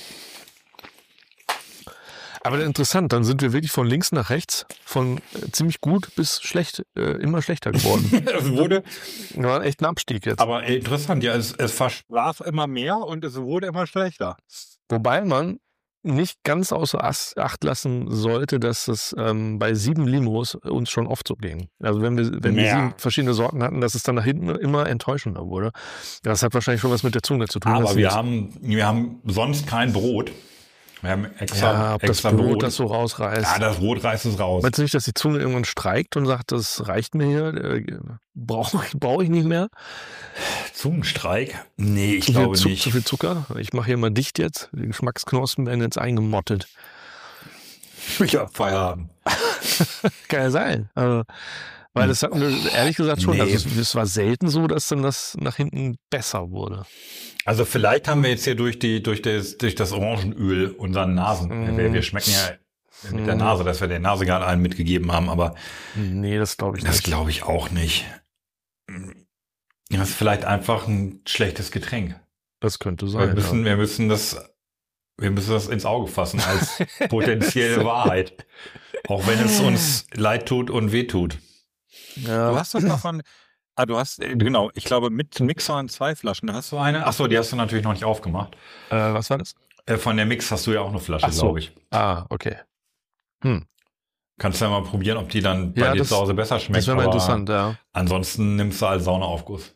Speaker 4: Aber interessant, dann sind wir wirklich von links nach rechts, von äh, ziemlich gut bis schlecht, äh, immer schlechter geworden.
Speaker 3: Es wurde
Speaker 4: ja, echt ein Abstieg jetzt.
Speaker 3: Aber interessant, ja, es, es versprach immer mehr und es wurde immer schlechter.
Speaker 4: Wobei man nicht ganz außer Acht lassen sollte, dass es ähm, bei sieben Limos uns schon oft so ging. Also wenn wir, wenn wir sieben verschiedene Sorten hatten, dass es dann nach hinten immer enttäuschender wurde. Das hat wahrscheinlich schon was mit der Zunge zu tun.
Speaker 3: Aber wir haben, wir haben sonst kein Brot. Wir haben extra,
Speaker 4: ja, ob
Speaker 3: extra
Speaker 4: das Brot,
Speaker 3: Brot
Speaker 4: das so rausreißt.
Speaker 3: Ja, das Brot reißt es raus.
Speaker 4: Meinst du nicht, dass die Zunge irgendwann streikt und sagt, das reicht mir hier, äh, brauche ich, brauch ich nicht mehr?
Speaker 3: Zungenstreik? Nee, ich
Speaker 4: zu
Speaker 3: glaube
Speaker 4: viel,
Speaker 3: nicht.
Speaker 4: Zu viel Zucker? Ich mache hier mal dicht jetzt. Die Geschmacksknospen werden jetzt eingemottet.
Speaker 3: Ich hab Feierabend.
Speaker 4: Kann ja sein. Also, weil das hatten wir ehrlich gesagt schon.
Speaker 3: Nee.
Speaker 4: Also es, es war selten so, dass dann das nach hinten besser wurde.
Speaker 3: Also vielleicht haben wir jetzt hier durch die durch das durch das Orangenöl unseren Nasen.
Speaker 4: Mm.
Speaker 3: Wir, wir schmecken ja mit der Nase, dass wir der Nase gerade einen mitgegeben haben, aber
Speaker 4: Nee, das glaube ich
Speaker 3: das
Speaker 4: nicht.
Speaker 3: glaube ich auch nicht. Das ist vielleicht einfach ein schlechtes Getränk.
Speaker 4: Das könnte
Speaker 3: Wir
Speaker 4: sein.
Speaker 3: müssen, wir müssen das, wir müssen das ins Auge fassen als potenzielle Wahrheit. Auch wenn es uns leid tut und weh tut.
Speaker 4: Ja.
Speaker 5: Du hast doch davon, ah, du hast, äh, genau, ich glaube mit Mixer und zwei Flaschen, da hast du eine.
Speaker 3: Achso, die hast du natürlich noch nicht aufgemacht.
Speaker 4: Äh, was war das?
Speaker 3: Äh, Von der Mix hast du ja auch eine Flasche,
Speaker 4: Ach so.
Speaker 3: glaube ich.
Speaker 4: Ah, okay. Hm.
Speaker 3: Kannst du ja mal probieren, ob die dann bei
Speaker 4: Ja,
Speaker 3: dir
Speaker 4: das-
Speaker 3: zu Hause besser schmeckt.
Speaker 4: Das wäre mal
Speaker 3: aber
Speaker 4: interessant, ja.
Speaker 3: Ansonsten nimmst du als Saunaaufguss.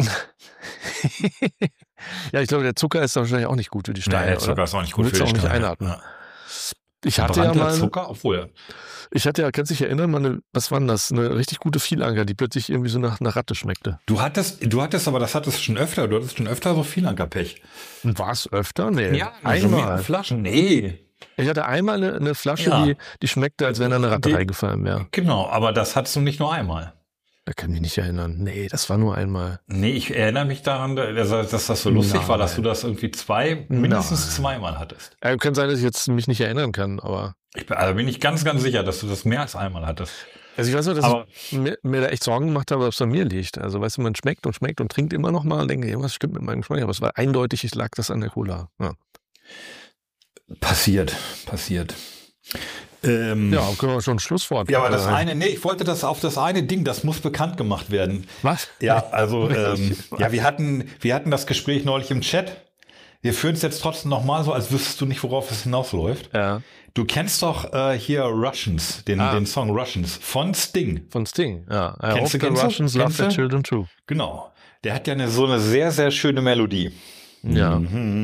Speaker 4: Ja, ich glaube, der Zucker ist wahrscheinlich auch nicht gut für die Steine.
Speaker 3: Nee, der Zucker
Speaker 4: oder?
Speaker 3: ist auch nicht gut
Speaker 4: Willst
Speaker 3: für
Speaker 4: du
Speaker 3: die
Speaker 4: auch nicht
Speaker 3: Steine.
Speaker 4: einatmen.
Speaker 3: Ja.
Speaker 4: Ich hatte ja
Speaker 3: Brannter
Speaker 4: mal,
Speaker 3: Zucker, obwohl.
Speaker 4: ich hatte ja, kannst du dich erinnern, mal eine, was war denn das? Eine richtig gute Vielanker, die plötzlich irgendwie so nach einer Ratte schmeckte.
Speaker 3: Du hattest, du hattest aber, das hattest du schon öfter, du hattest schon öfter so Vielankerpech.
Speaker 4: Und war es öfter? Nee.
Speaker 3: also mit
Speaker 4: einmal.
Speaker 3: Flaschen. Nee.
Speaker 4: Ich hatte einmal eine, eine Flasche,
Speaker 3: Ja.
Speaker 4: die, die schmeckte, als wenn da eine Ratte
Speaker 3: Die-
Speaker 4: reingefallen wäre.
Speaker 3: Genau, aber das hattest du nicht nur einmal.
Speaker 4: Da kann ich mich nicht erinnern. Nee, das war nur einmal.
Speaker 3: Nee, ich erinnere mich daran, dass, dass das so lustig
Speaker 4: Nein.
Speaker 3: war, dass du das irgendwie zwei, mindestens zweimal hattest.
Speaker 4: Äh, kann sein, dass ich jetzt mich nicht erinnern kann, aber.
Speaker 3: Ich bin, also bin ich ganz, ganz sicher, dass du das mehr als einmal hattest.
Speaker 4: Also ich weiß nur, dass
Speaker 3: Aber-
Speaker 4: ich mir, mir da echt Sorgen gemacht habe, ob es an mir liegt. Also weißt du, man schmeckt und schmeckt und trinkt immer noch mal und denkt, irgendwas stimmt mit meinem Geschmack. Aber es war eindeutig, ich lag das an der Cola. Ja,
Speaker 3: Passiert, passiert. Ähm,
Speaker 4: ja können wir schon ein Schlusswort.
Speaker 3: ja, aber das
Speaker 4: äh,
Speaker 3: eine, nee, ich wollte das auf das eine Ding, das muss bekannt gemacht werden.
Speaker 4: Was?
Speaker 3: Ja, also, ähm, ja, wir hatten, wir hatten das Gespräch neulich im Chat. Wir führen es jetzt trotzdem nochmal so, als wüsstest du nicht, worauf es hinausläuft.
Speaker 4: Ja.
Speaker 3: Du kennst doch äh, hier Russians, den,
Speaker 4: Ah.
Speaker 3: den Song Russians von Sting.
Speaker 4: Von Sting, ja. I
Speaker 3: Kennst
Speaker 4: hope
Speaker 3: du,
Speaker 4: the
Speaker 3: kennst du?
Speaker 4: Russians love
Speaker 3: Kennst
Speaker 4: their
Speaker 3: du?
Speaker 4: children too.
Speaker 3: Genau. Der hat ja eine, so eine sehr, sehr schöne Melodie.
Speaker 4: Ja.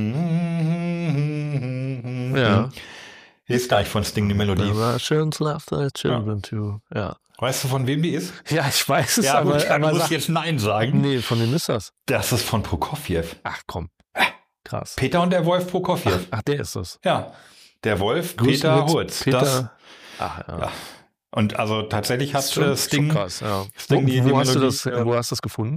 Speaker 4: Ja.
Speaker 3: Hier ist gar nicht von Sting die
Speaker 4: The
Speaker 3: Melodie.
Speaker 4: Russians love their children too. Ja.
Speaker 3: Weißt du, von wem die ist?
Speaker 4: Ja, ich weiß es,
Speaker 3: Ja,
Speaker 4: aber,
Speaker 3: gut, dann
Speaker 4: aber
Speaker 3: muss
Speaker 4: sag,
Speaker 3: ich jetzt Nein sagen.
Speaker 4: nee, von wem ist das?
Speaker 3: Das ist von Prokofjew.
Speaker 4: Ach komm. Krass.
Speaker 3: Peter und der Wolf Prokofjew.
Speaker 4: Ach, der ist das.
Speaker 3: Ja. Der Wolf,
Speaker 4: Grüß
Speaker 3: Peter
Speaker 4: mit
Speaker 3: Hurz.
Speaker 4: Peter.
Speaker 3: Das,
Speaker 4: Ach, ja.
Speaker 3: Ja. Und also tatsächlich hat
Speaker 4: Ist schon,
Speaker 3: äh, Sting,
Speaker 4: schon krass, ja.
Speaker 3: Sting
Speaker 4: wo,
Speaker 3: die-
Speaker 4: wo,
Speaker 3: die
Speaker 4: hast du
Speaker 3: Melodie,
Speaker 4: das,
Speaker 3: äh,
Speaker 4: wo hast du das gefunden?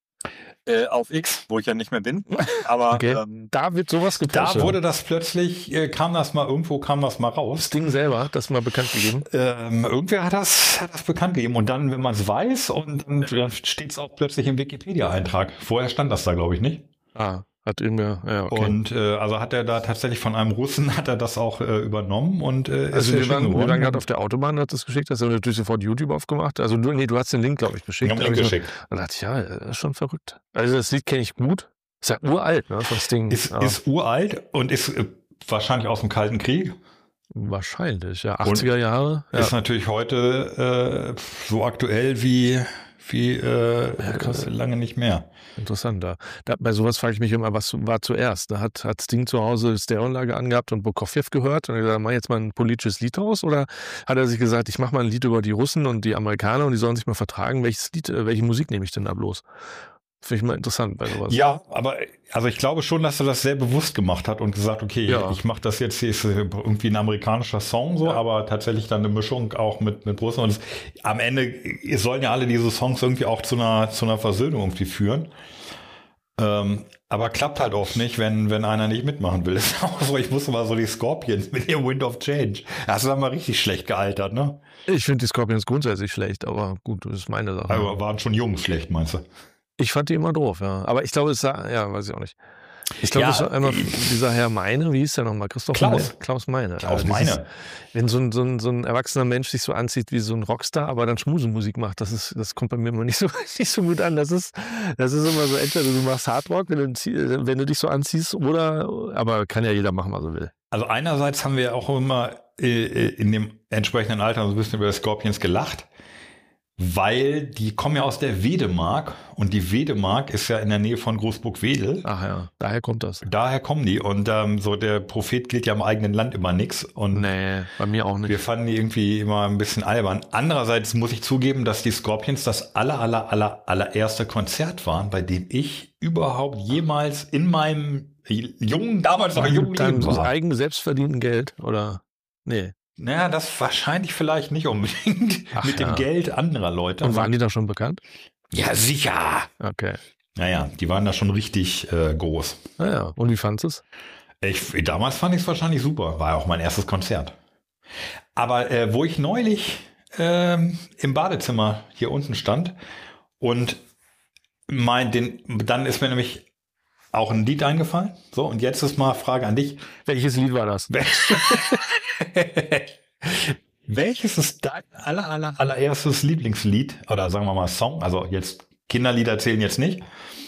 Speaker 5: Äh, auf X, wo ich ja nicht mehr bin. Aber
Speaker 4: Okay.
Speaker 5: ähm,
Speaker 4: Da wird sowas
Speaker 3: da
Speaker 4: gepostet.
Speaker 3: wurde das plötzlich, äh, kam das mal, irgendwo kam das mal raus.
Speaker 4: Sting selber hat das mal bekannt gegeben.
Speaker 3: Ähm, irgendwer hat das, hat das bekannt gegeben. Und dann, wenn man es weiß, und dann steht es auch plötzlich im Wikipedia-Eintrag. Vorher stand das da, glaube ich, nicht.
Speaker 4: Ah, hat irgendwer, ja, okay.
Speaker 3: Und äh, also hat er da tatsächlich von einem Russen hat er das auch äh, übernommen und äh,
Speaker 4: also
Speaker 3: sehr
Speaker 4: wir
Speaker 3: schön
Speaker 4: waren, wir
Speaker 3: geworden.
Speaker 4: waren gerade auf der Autobahn, hat das geschickt, hast du natürlich sofort YouTube aufgemacht. Also du, nee, du hast den Link, glaube ich, geschickt.
Speaker 3: Ich hab einen Link
Speaker 4: Also,
Speaker 3: geschickt.
Speaker 4: Dann dachte ich, ja, das ist schon verrückt. Also das Lied kenne ich gut. Ist ja uralt, ne, von Sting.
Speaker 3: Ist,
Speaker 4: Ja,
Speaker 3: ist uralt und ist äh, wahrscheinlich aus dem Kalten Krieg.
Speaker 4: wahrscheinlich, ja. achtziger Jahre. Ja.
Speaker 3: Ist natürlich heute äh, so aktuell wie, wie äh,
Speaker 4: krass.
Speaker 3: äh, lange nicht mehr.
Speaker 4: Interessant. Da, da, bei sowas frage ich mich immer, was war zuerst? Da hat, hat Sting zu Hause Stereoanlage angehabt und Prokofjew gehört und er hat gesagt, mach jetzt mal ein politisches Lied draus? Oder hat er sich gesagt, ich mache mal ein Lied über die Russen und die Amerikaner und die sollen sich mal vertragen, welches Lied, äh, welche Musik nehme ich denn da bloß? Finde ich mal interessant bei sowas.
Speaker 3: Ja, aber also ich glaube schon, dass er das sehr bewusst gemacht hat und gesagt, okay,
Speaker 4: Ja.
Speaker 3: ich mache das jetzt, hier ist irgendwie ein amerikanischer Song so, aber tatsächlich dann eine Mischung auch mit mit Russen und es, am Ende es sollen ja alle diese Songs irgendwie auch zu einer zu einer Versöhnung irgendwie führen. Ähm, aber klappt halt oft nicht, wenn wenn einer nicht mitmachen will. Das ist auch so, ich wusste mal so die Scorpions mit dem Wind of Change. Das ist dann mal richtig schlecht gealtert, ne?
Speaker 4: Ich finde die Scorpions grundsätzlich schlecht, aber gut, das ist meine Sache.
Speaker 3: Also waren schon jung schlecht, meinst du?
Speaker 4: Ich fand die immer doof, ja. Aber ich glaube, es sah, ja, weiß ich auch nicht. Ich glaube,
Speaker 3: Ja,
Speaker 4: das war einmal dieser Herr Meine, wie hieß der nochmal? Christoph
Speaker 3: Klaus.
Speaker 4: Me- Klaus Meine.
Speaker 3: Klaus
Speaker 4: Also dieses-
Speaker 3: Meine.
Speaker 4: Wenn so ein, so, ein, so ein erwachsener Mensch sich so anzieht wie so ein Rockstar, aber dann Schmusemusik macht, das ist, das kommt bei mir immer nicht so, nicht so gut an. Das ist, das ist immer so, entweder du machst Hardrock, wenn du, zie- wenn du dich so anziehst, oder, aber kann ja jeder machen, was er will.
Speaker 3: Also einerseits haben wir auch immer äh, in dem entsprechenden Alter so ein bisschen über Scorpions gelacht, weil die kommen ja aus der Wedemark und die Wedemark ist ja in der Nähe von Großburg-Wedel.
Speaker 4: Ach ja, daher kommt das.
Speaker 3: Daher kommen die und ähm, so der Prophet gilt ja im eigenen Land immer nix und
Speaker 4: Nee, bei mir auch nicht.
Speaker 3: wir fanden die irgendwie immer ein bisschen albern. Andererseits muss ich zugeben, dass die Scorpions das aller, aller, aller, allererste Konzert waren, bei dem ich überhaupt jemals in meinem jungen, damals noch jungen
Speaker 4: Dein
Speaker 3: Leben war.
Speaker 4: eigen selbstverdienten Geld, oder? Nee.
Speaker 3: Naja, das wahrscheinlich vielleicht nicht unbedingt.
Speaker 4: Ach,
Speaker 3: mit
Speaker 4: ja.
Speaker 3: dem Geld anderer Leute.
Speaker 4: Und waren die da schon bekannt?
Speaker 3: Ja, sicher.
Speaker 4: Okay.
Speaker 3: Naja, die waren da schon richtig äh, groß.
Speaker 4: Naja, und wie fandest du es?
Speaker 3: Ich, damals fand ich es wahrscheinlich super. War auch mein erstes Konzert. Aber äh, wo ich neulich ähm, im Badezimmer hier unten stand und mein, den, dann ist mir nämlich auch ein Lied eingefallen. So, und jetzt ist mal Frage an dich.
Speaker 4: Welches Lied war das?
Speaker 3: Welches ist dein aller, aller, allererstes Lieblingslied? Oder sagen wir mal Song? Also jetzt Kinderlieder zählen jetzt nicht.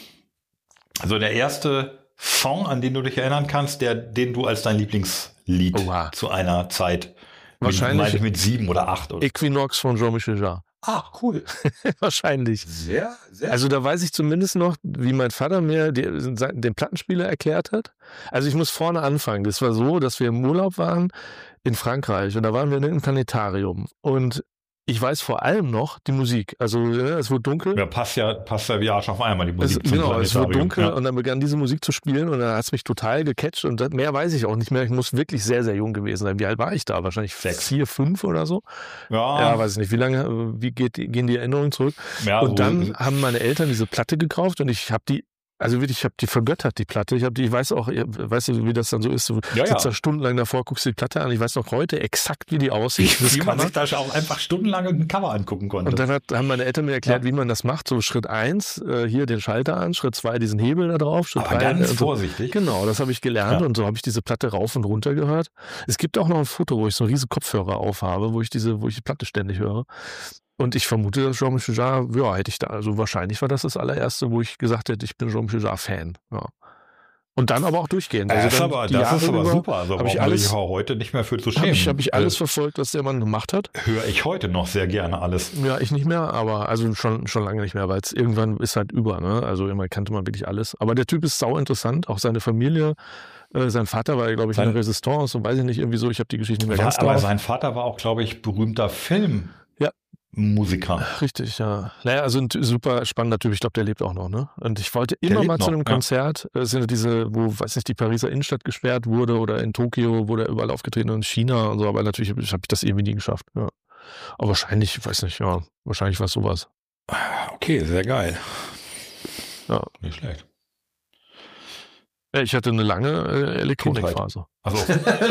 Speaker 3: Also der erste Song, an den du dich erinnern kannst, der, den du als dein Lieblingslied
Speaker 4: Oha.
Speaker 3: zu einer Zeit,
Speaker 4: Wahrscheinlich
Speaker 3: mit, mit sieben oder acht. Oder
Speaker 4: Equinox von Jean-Michel Jarre.
Speaker 3: Ach, cool.
Speaker 4: Wahrscheinlich.
Speaker 3: Sehr, sehr.
Speaker 4: Also da weiß ich zumindest noch, wie mein Vater mir die, den Plattenspieler erklärt hat. Also ich muss vorne anfangen. Das war so, dass wir im Urlaub waren in Frankreich und da waren wir in einem Planetarium. Und ich weiß vor allem noch die Musik. Also es wurde dunkel.
Speaker 3: Ja, passt ja, passt ja wie Arsch auf einmal die Musik.
Speaker 4: Es, genau, es wurde
Speaker 3: Planetarium.
Speaker 4: dunkel
Speaker 3: Ja.
Speaker 4: und dann begann diese Musik zu spielen und dann hat es mich total gecatcht und das, mehr weiß ich auch nicht mehr. Ich muss wirklich sehr, sehr jung gewesen sein. Wie alt war ich da? Wahrscheinlich
Speaker 3: Sechs.
Speaker 4: vier, fünf oder so.
Speaker 3: Ja,
Speaker 4: Ja, weiß ich nicht. Wie lange, wie geht, gehen die Erinnerungen zurück?
Speaker 3: ja,
Speaker 4: Und
Speaker 3: so-
Speaker 4: dann haben meine Eltern diese Platte gekauft und ich habe die, also wirklich, ich habe die vergöttert, die Platte. Ich habe die, ich weiß auch, weißt du, wie das dann so ist? Du
Speaker 3: Ja,
Speaker 4: sitzt
Speaker 3: ja.
Speaker 4: da stundenlang davor, guckst dir die Platte an. Ich weiß noch heute exakt, wie die aussieht. Das
Speaker 3: wie man
Speaker 4: Cover.
Speaker 3: sich da auch einfach stundenlang ein Cover angucken konnte.
Speaker 4: Und dann hat, haben meine Eltern mir erklärt,
Speaker 3: Ja.
Speaker 4: wie man das macht. So Schritt eins, äh, hier den Schalter an, Schritt zwei, diesen Hebel da drauf, Schritt
Speaker 3: Aber
Speaker 4: drei.
Speaker 3: ganz
Speaker 4: äh, so.
Speaker 3: vorsichtig.
Speaker 4: Genau, das habe ich gelernt
Speaker 3: Ja.
Speaker 4: und so habe ich diese Platte rauf und runter gehört. Es gibt auch noch ein Foto, wo ich so einen riesen Kopfhörer aufhabe, wo ich diese, wo ich die Platte ständig höre. Und ich vermute, dass Jean-Michel Jarre, ja, hätte ich da, also wahrscheinlich war das das allererste, wo ich gesagt hätte, ich bin Jean-Michel Jarre-Fan. Ja. Und dann aber auch durchgehend.
Speaker 3: Das,
Speaker 4: Also
Speaker 3: ist
Speaker 4: dann
Speaker 3: aber,
Speaker 4: die
Speaker 3: das
Speaker 4: Jahre
Speaker 3: ist aber
Speaker 4: über
Speaker 3: super. Also
Speaker 4: hab
Speaker 3: braucht
Speaker 4: ich
Speaker 3: man
Speaker 4: alles-
Speaker 3: sich auch heute nicht mehr für zu
Speaker 4: Habe
Speaker 3: schämen.
Speaker 4: ich, hab ich alles
Speaker 3: Äh,
Speaker 4: verfolgt, was der Mann gemacht hat.
Speaker 3: höre ich heute noch sehr gerne alles.
Speaker 4: Ja, ich nicht mehr, aber also schon, schon lange nicht mehr, weil es irgendwann ist halt über, ne? Also immer kannte man wirklich alles. Aber der Typ ist sau interessant, auch seine Familie. Äh, sein Vater war, glaube ich, in
Speaker 3: Sein-
Speaker 4: der Resistance und weiß ich nicht, irgendwie so, ich habe die Geschichte nicht mehr
Speaker 3: War,
Speaker 4: ganz
Speaker 3: aber
Speaker 4: drauf.
Speaker 3: sein Vater war auch, glaube ich, berühmter Film.
Speaker 4: Ja.
Speaker 3: Musiker.
Speaker 4: Richtig, ja. Naja, also ein t- super spannender Typ, ich glaube, der lebt auch noch, ne? Und ich wollte immer
Speaker 3: lebt
Speaker 4: mal zu
Speaker 3: noch,
Speaker 4: einem
Speaker 3: ja.
Speaker 4: Konzert, äh, sind diese, wo, weiß nicht, die Pariser Innenstadt gesperrt wurde oder in Tokio, wo der überall aufgetreten ist, in China und so, aber natürlich habe ich das irgendwie nie geschafft, ja. Aber wahrscheinlich, ich weiß nicht, ja, wahrscheinlich war es sowas.
Speaker 3: Okay, sehr geil.
Speaker 4: Ja.
Speaker 3: Nicht schlecht.
Speaker 4: Ja, ich hatte eine lange äh, Elektronikphase.
Speaker 3: Also,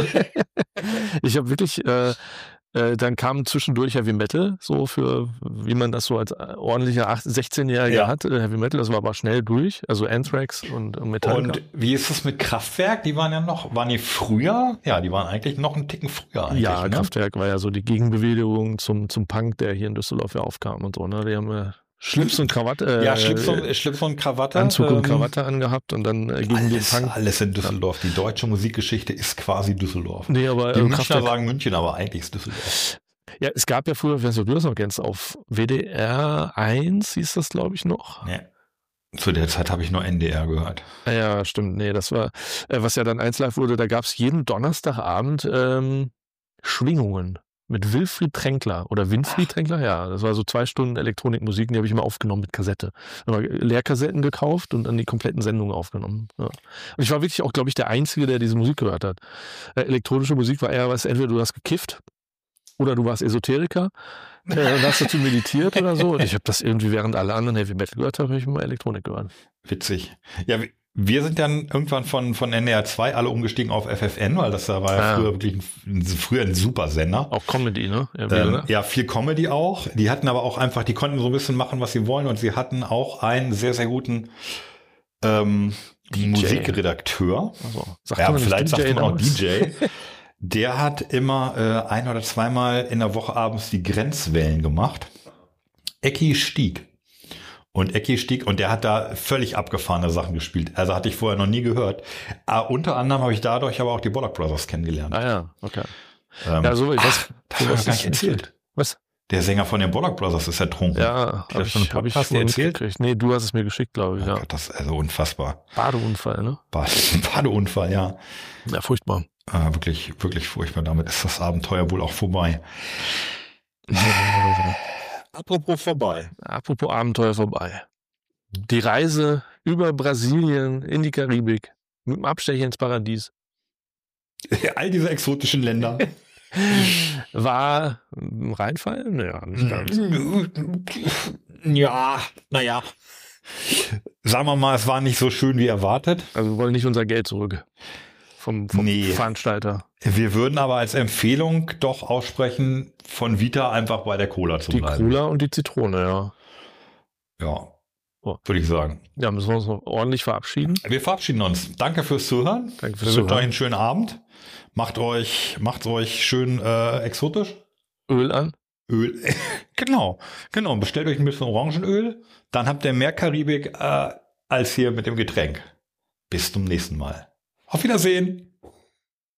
Speaker 4: Ich habe wirklich, äh, äh, dann kam zwischendurch Heavy Metal, so für, wie man das so als äh, ordentlicher acht- sechzehnjähriger
Speaker 3: Ja.
Speaker 4: hat, äh, Heavy Metal, das war aber schnell durch, also Anthrax und, und Metallica.
Speaker 3: und wie ist es mit Kraftwerk? Die waren ja noch, waren die früher? Ja, die waren eigentlich noch einen Ticken früher eigentlich.
Speaker 4: Ja,
Speaker 3: ne?
Speaker 4: Kraftwerk war ja so die Gegenbewegung zum, zum Punk, der hier in Düsseldorf ja aufkam und so, ne? Die haben äh, Schlips und Krawatte, äh,
Speaker 3: Ja, Schlips und, Schlips und Krawatte.
Speaker 4: Anzug und
Speaker 3: ähm,
Speaker 4: Krawatte angehabt und dann äh, gegen
Speaker 3: Alles,
Speaker 4: den Punk.
Speaker 3: alles in Düsseldorf. Die deutsche Musikgeschichte ist quasi Düsseldorf.
Speaker 4: Nee, aber
Speaker 3: Die
Speaker 4: äh,
Speaker 3: Münchner
Speaker 4: Kraftwerk.
Speaker 3: sagen München, aber eigentlich ist Düsseldorf.
Speaker 4: Ja, es gab ja früher, wenn du das noch kennst, auf W D R eins hieß das, glaube ich, noch.
Speaker 3: Nee. Zu der Zeit habe ich nur N D R gehört.
Speaker 4: Ja, stimmt. Nee, das war, äh, was ja dann eins live wurde, da gab es jeden Donnerstagabend ähm, Schwingungen mit Wilfried Tränkler oder Winfried Tränkler, ja. Das war so zwei Stunden Elektronikmusik, die habe ich immer aufgenommen mit Kassette. Immer Leerkassetten gekauft und dann die kompletten Sendungen aufgenommen. Ja. Und ich war wirklich auch, glaube ich, der Einzige, der diese Musik gehört hat. Äh, elektronische Musik war eher was, entweder du hast gekifft oder du warst Esoteriker äh, und hast dazu meditiert oder so. Und ich habe das irgendwie, während alle anderen Heavy Metal gehört haben, habe ich immer Elektronik gehört.
Speaker 3: Witzig. Ja, wir- wir sind dann irgendwann von, von N D R zwei alle umgestiegen auf F F N, weil das da war ja
Speaker 4: Ah.
Speaker 3: früher wirklich ein, ein, früher ein super Sender.
Speaker 4: Auch Comedy, ne? Irgendwie,
Speaker 3: Ähm,
Speaker 4: oder?
Speaker 3: ja, viel Comedy auch. Die hatten aber auch einfach, die konnten so ein bisschen machen, was sie wollen. Und sie hatten auch einen sehr, sehr guten ähm, Musikredakteur.
Speaker 4: Also, sagt
Speaker 3: Ja,
Speaker 4: man nicht
Speaker 3: vielleicht
Speaker 4: D J
Speaker 3: sagt man auch
Speaker 4: damals?
Speaker 3: D J. Der hat immer äh, ein oder zweimal in der Woche abends die Grenzwellen gemacht. Ecki Stieg. Und Ecki Stieg, und der hat da völlig abgefahrene Sachen gespielt. Also hatte ich vorher noch nie gehört. Ah, unter anderem habe ich dadurch aber auch die Bollock Brothers kennengelernt.
Speaker 4: Ah ja, okay.
Speaker 3: Ähm,
Speaker 4: Ja, so, ich weiß,
Speaker 3: das habe ich gar nicht erzählt.
Speaker 4: Was?
Speaker 3: Der Sänger von den Bollock Brothers ist ertrunken.
Speaker 4: Ja,
Speaker 3: Hast du
Speaker 4: habe
Speaker 3: das schon
Speaker 4: ich,
Speaker 3: im
Speaker 4: hab ich
Speaker 3: Podcast
Speaker 4: wohl
Speaker 3: erzählt?
Speaker 4: mitgekriegt. Nee, du hast es mir geschickt, glaube ich,
Speaker 3: Oh
Speaker 4: ja.
Speaker 3: Gott, das ist also unfassbar.
Speaker 4: Badeunfall, ne?
Speaker 3: Bade, Badeunfall, ja.
Speaker 4: Ja, furchtbar.
Speaker 3: Ah, wirklich, wirklich furchtbar. Damit ist das Abenteuer wohl auch vorbei. Apropos vorbei.
Speaker 4: Apropos Abenteuer vorbei. Die Reise über Brasilien in die Karibik mit dem Abstecher ins Paradies.
Speaker 3: All diese exotischen Länder.
Speaker 4: War ein Reinfall? Naja, nicht ganz.
Speaker 3: Ja, naja. Sagen wir mal, es war nicht so schön wie erwartet.
Speaker 4: Also wir wollen nicht unser Geld zurück vom, vom
Speaker 3: Nee.
Speaker 4: Veranstalter.
Speaker 3: Wir würden aber als Empfehlung doch aussprechen, von Vita einfach bei der Cola zu
Speaker 4: Die
Speaker 3: bleiben.
Speaker 4: Cola und die Zitrone, ja.
Speaker 3: Ja,
Speaker 4: Oh.
Speaker 3: würde ich sagen.
Speaker 4: Ja, müssen wir uns noch ordentlich verabschieden.
Speaker 3: Wir verabschieden uns. Danke fürs Zuhören.
Speaker 4: Danke fürs
Speaker 3: Wir wünschen
Speaker 4: Zuhören.
Speaker 3: euch einen schönen Abend. Macht euch, macht's euch schön äh, exotisch.
Speaker 4: Öl an.
Speaker 3: Öl. genau, genau. Bestellt euch ein bisschen Orangenöl. Dann habt ihr mehr Karibik äh, als hier mit dem Getränk. Bis zum nächsten Mal. Auf Wiedersehen.